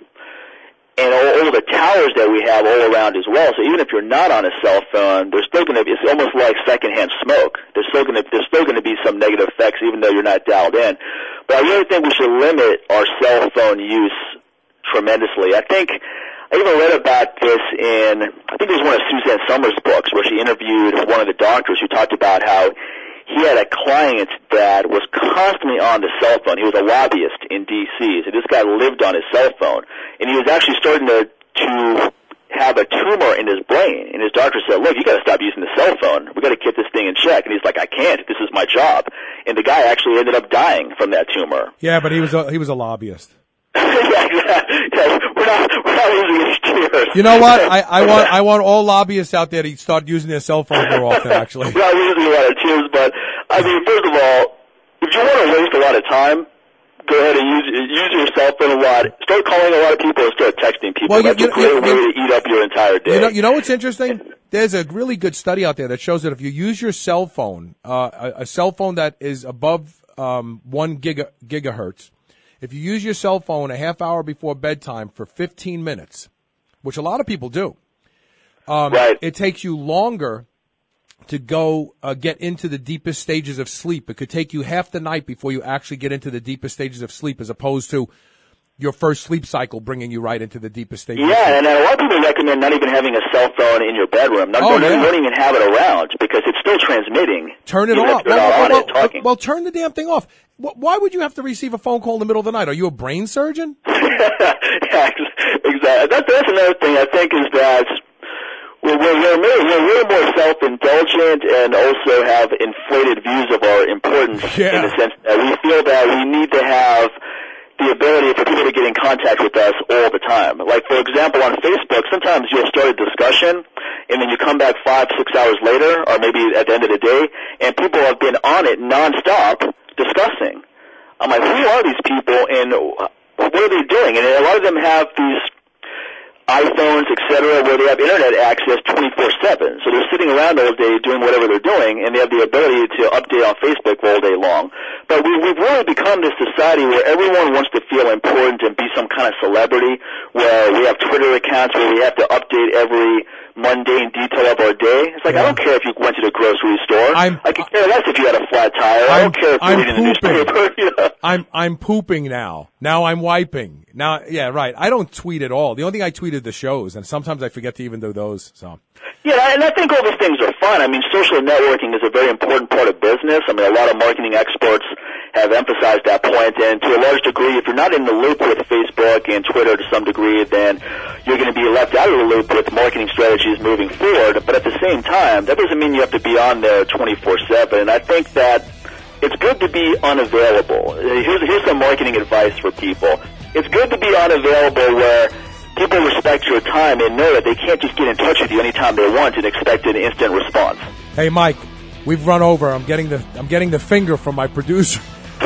[SPEAKER 8] the towers that we have all around as well. So even if you're not on a cell phone, there's still going to be, it's almost like secondhand smoke. There's still going to be some negative effects even though you're not dialed in. But I really think we should limit our cell phone use tremendously. I even read about this I think it was one of Suzanne Summers' books where she interviewed one of the doctors who talked about how he had a client that was constantly on the cell phone. He was a lobbyist in D.C., so this guy lived on his cell phone. And he was actually starting to have a tumor in his brain. And his doctor said, look, you got to stop using the cell phone. We got to get this thing in check. And he's like, I can't. This is my job. And the guy actually ended up dying from that tumor.
[SPEAKER 4] Yeah, but he was a lobbyist.
[SPEAKER 8] Yeah, exactly. Yes, we're not losing any tears.
[SPEAKER 4] You know what? I want all lobbyists out there to start using their cell phones more often, actually.
[SPEAKER 8] We're not losing a lot of tears, but, I mean, first of all, if you want to waste a lot of time, go ahead and use your cell phone a lot. Start calling a lot of people and start texting people.
[SPEAKER 4] Well,
[SPEAKER 8] That's a great way to eat up your entire day.
[SPEAKER 4] You know what's interesting? There's a really good study out there that shows that if you use your cell phone, a cell phone that is above 1 gigahertz, if you use your cell phone a half hour before bedtime for 15 minutes, which a lot of people do,
[SPEAKER 8] right.
[SPEAKER 4] It takes you longer to go get into the deepest stages of sleep. It could take you half the night before you actually get into the deepest stages of sleep, as opposed to your first sleep cycle bringing you right into the deepest stages.
[SPEAKER 8] Yeah, and a lot of people recommend not even having a cell phone in your bedroom. Don't even have it around because it's still transmitting.
[SPEAKER 4] Turn it off. Well, turn the damn thing off. Why would you have to receive a phone call in the middle of the night? Are you a brain surgeon?
[SPEAKER 8] Yeah, exactly. That's another thing I think is that we're really more self-indulgent and also have inflated views of our importance in the sense that we feel that we need to have the ability for people to get in contact with us all the time. Like, for example, on Facebook, sometimes you'll start a discussion and then you come back 5-6 hours later or maybe at the end of the day and people have been on it nonstop discussing. I'm like, who are these people and what are they doing? And a lot of them have these iPhones, etc., where they have internet access 24/7. So they're sitting around all day doing whatever they're doing, and they have the ability to update on Facebook all day long. But we've really become this society where everyone wants to feel important and be some kind of celebrity, where we have Twitter accounts where we have to update every mundane detail of our day. It's like, I don't care if you went to the grocery store. I could care less if you had a flat tire. I don't care if you read in the newspaper. You know?
[SPEAKER 4] I'm pooping now. Now I'm wiping. Now, yeah, right. I don't tweet at all. The only thing I tweet are the shows, and sometimes I forget to even do those. So.
[SPEAKER 8] Yeah, and I think all these things are fun. I mean, social networking is a very important part of business. I mean, a lot of marketing experts have emphasized that point, and to a large degree, if you're not in the loop with Facebook and Twitter to some degree, then you're going to be left out of the loop with marketing strategies moving forward. But at the same time, that doesn't mean you have to be on there 24/7. And I think that it's good to be unavailable. Here's some marketing advice for people. It's good to be unavailable where people respect your time and know that they can't just get in touch with you anytime they want and expect an instant response.
[SPEAKER 4] Hey, Mike, we've run over. I'm getting the finger from my producer.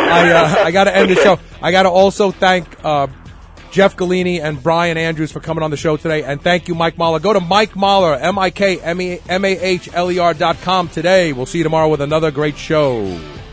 [SPEAKER 4] I got to end the show. I got to also thank Jeff Galini and Brian Andrews for coming on the show today, and thank you, Mike Mahler. Go to Mike Mahler, MikeMahler.com today. We'll see you tomorrow with another great show.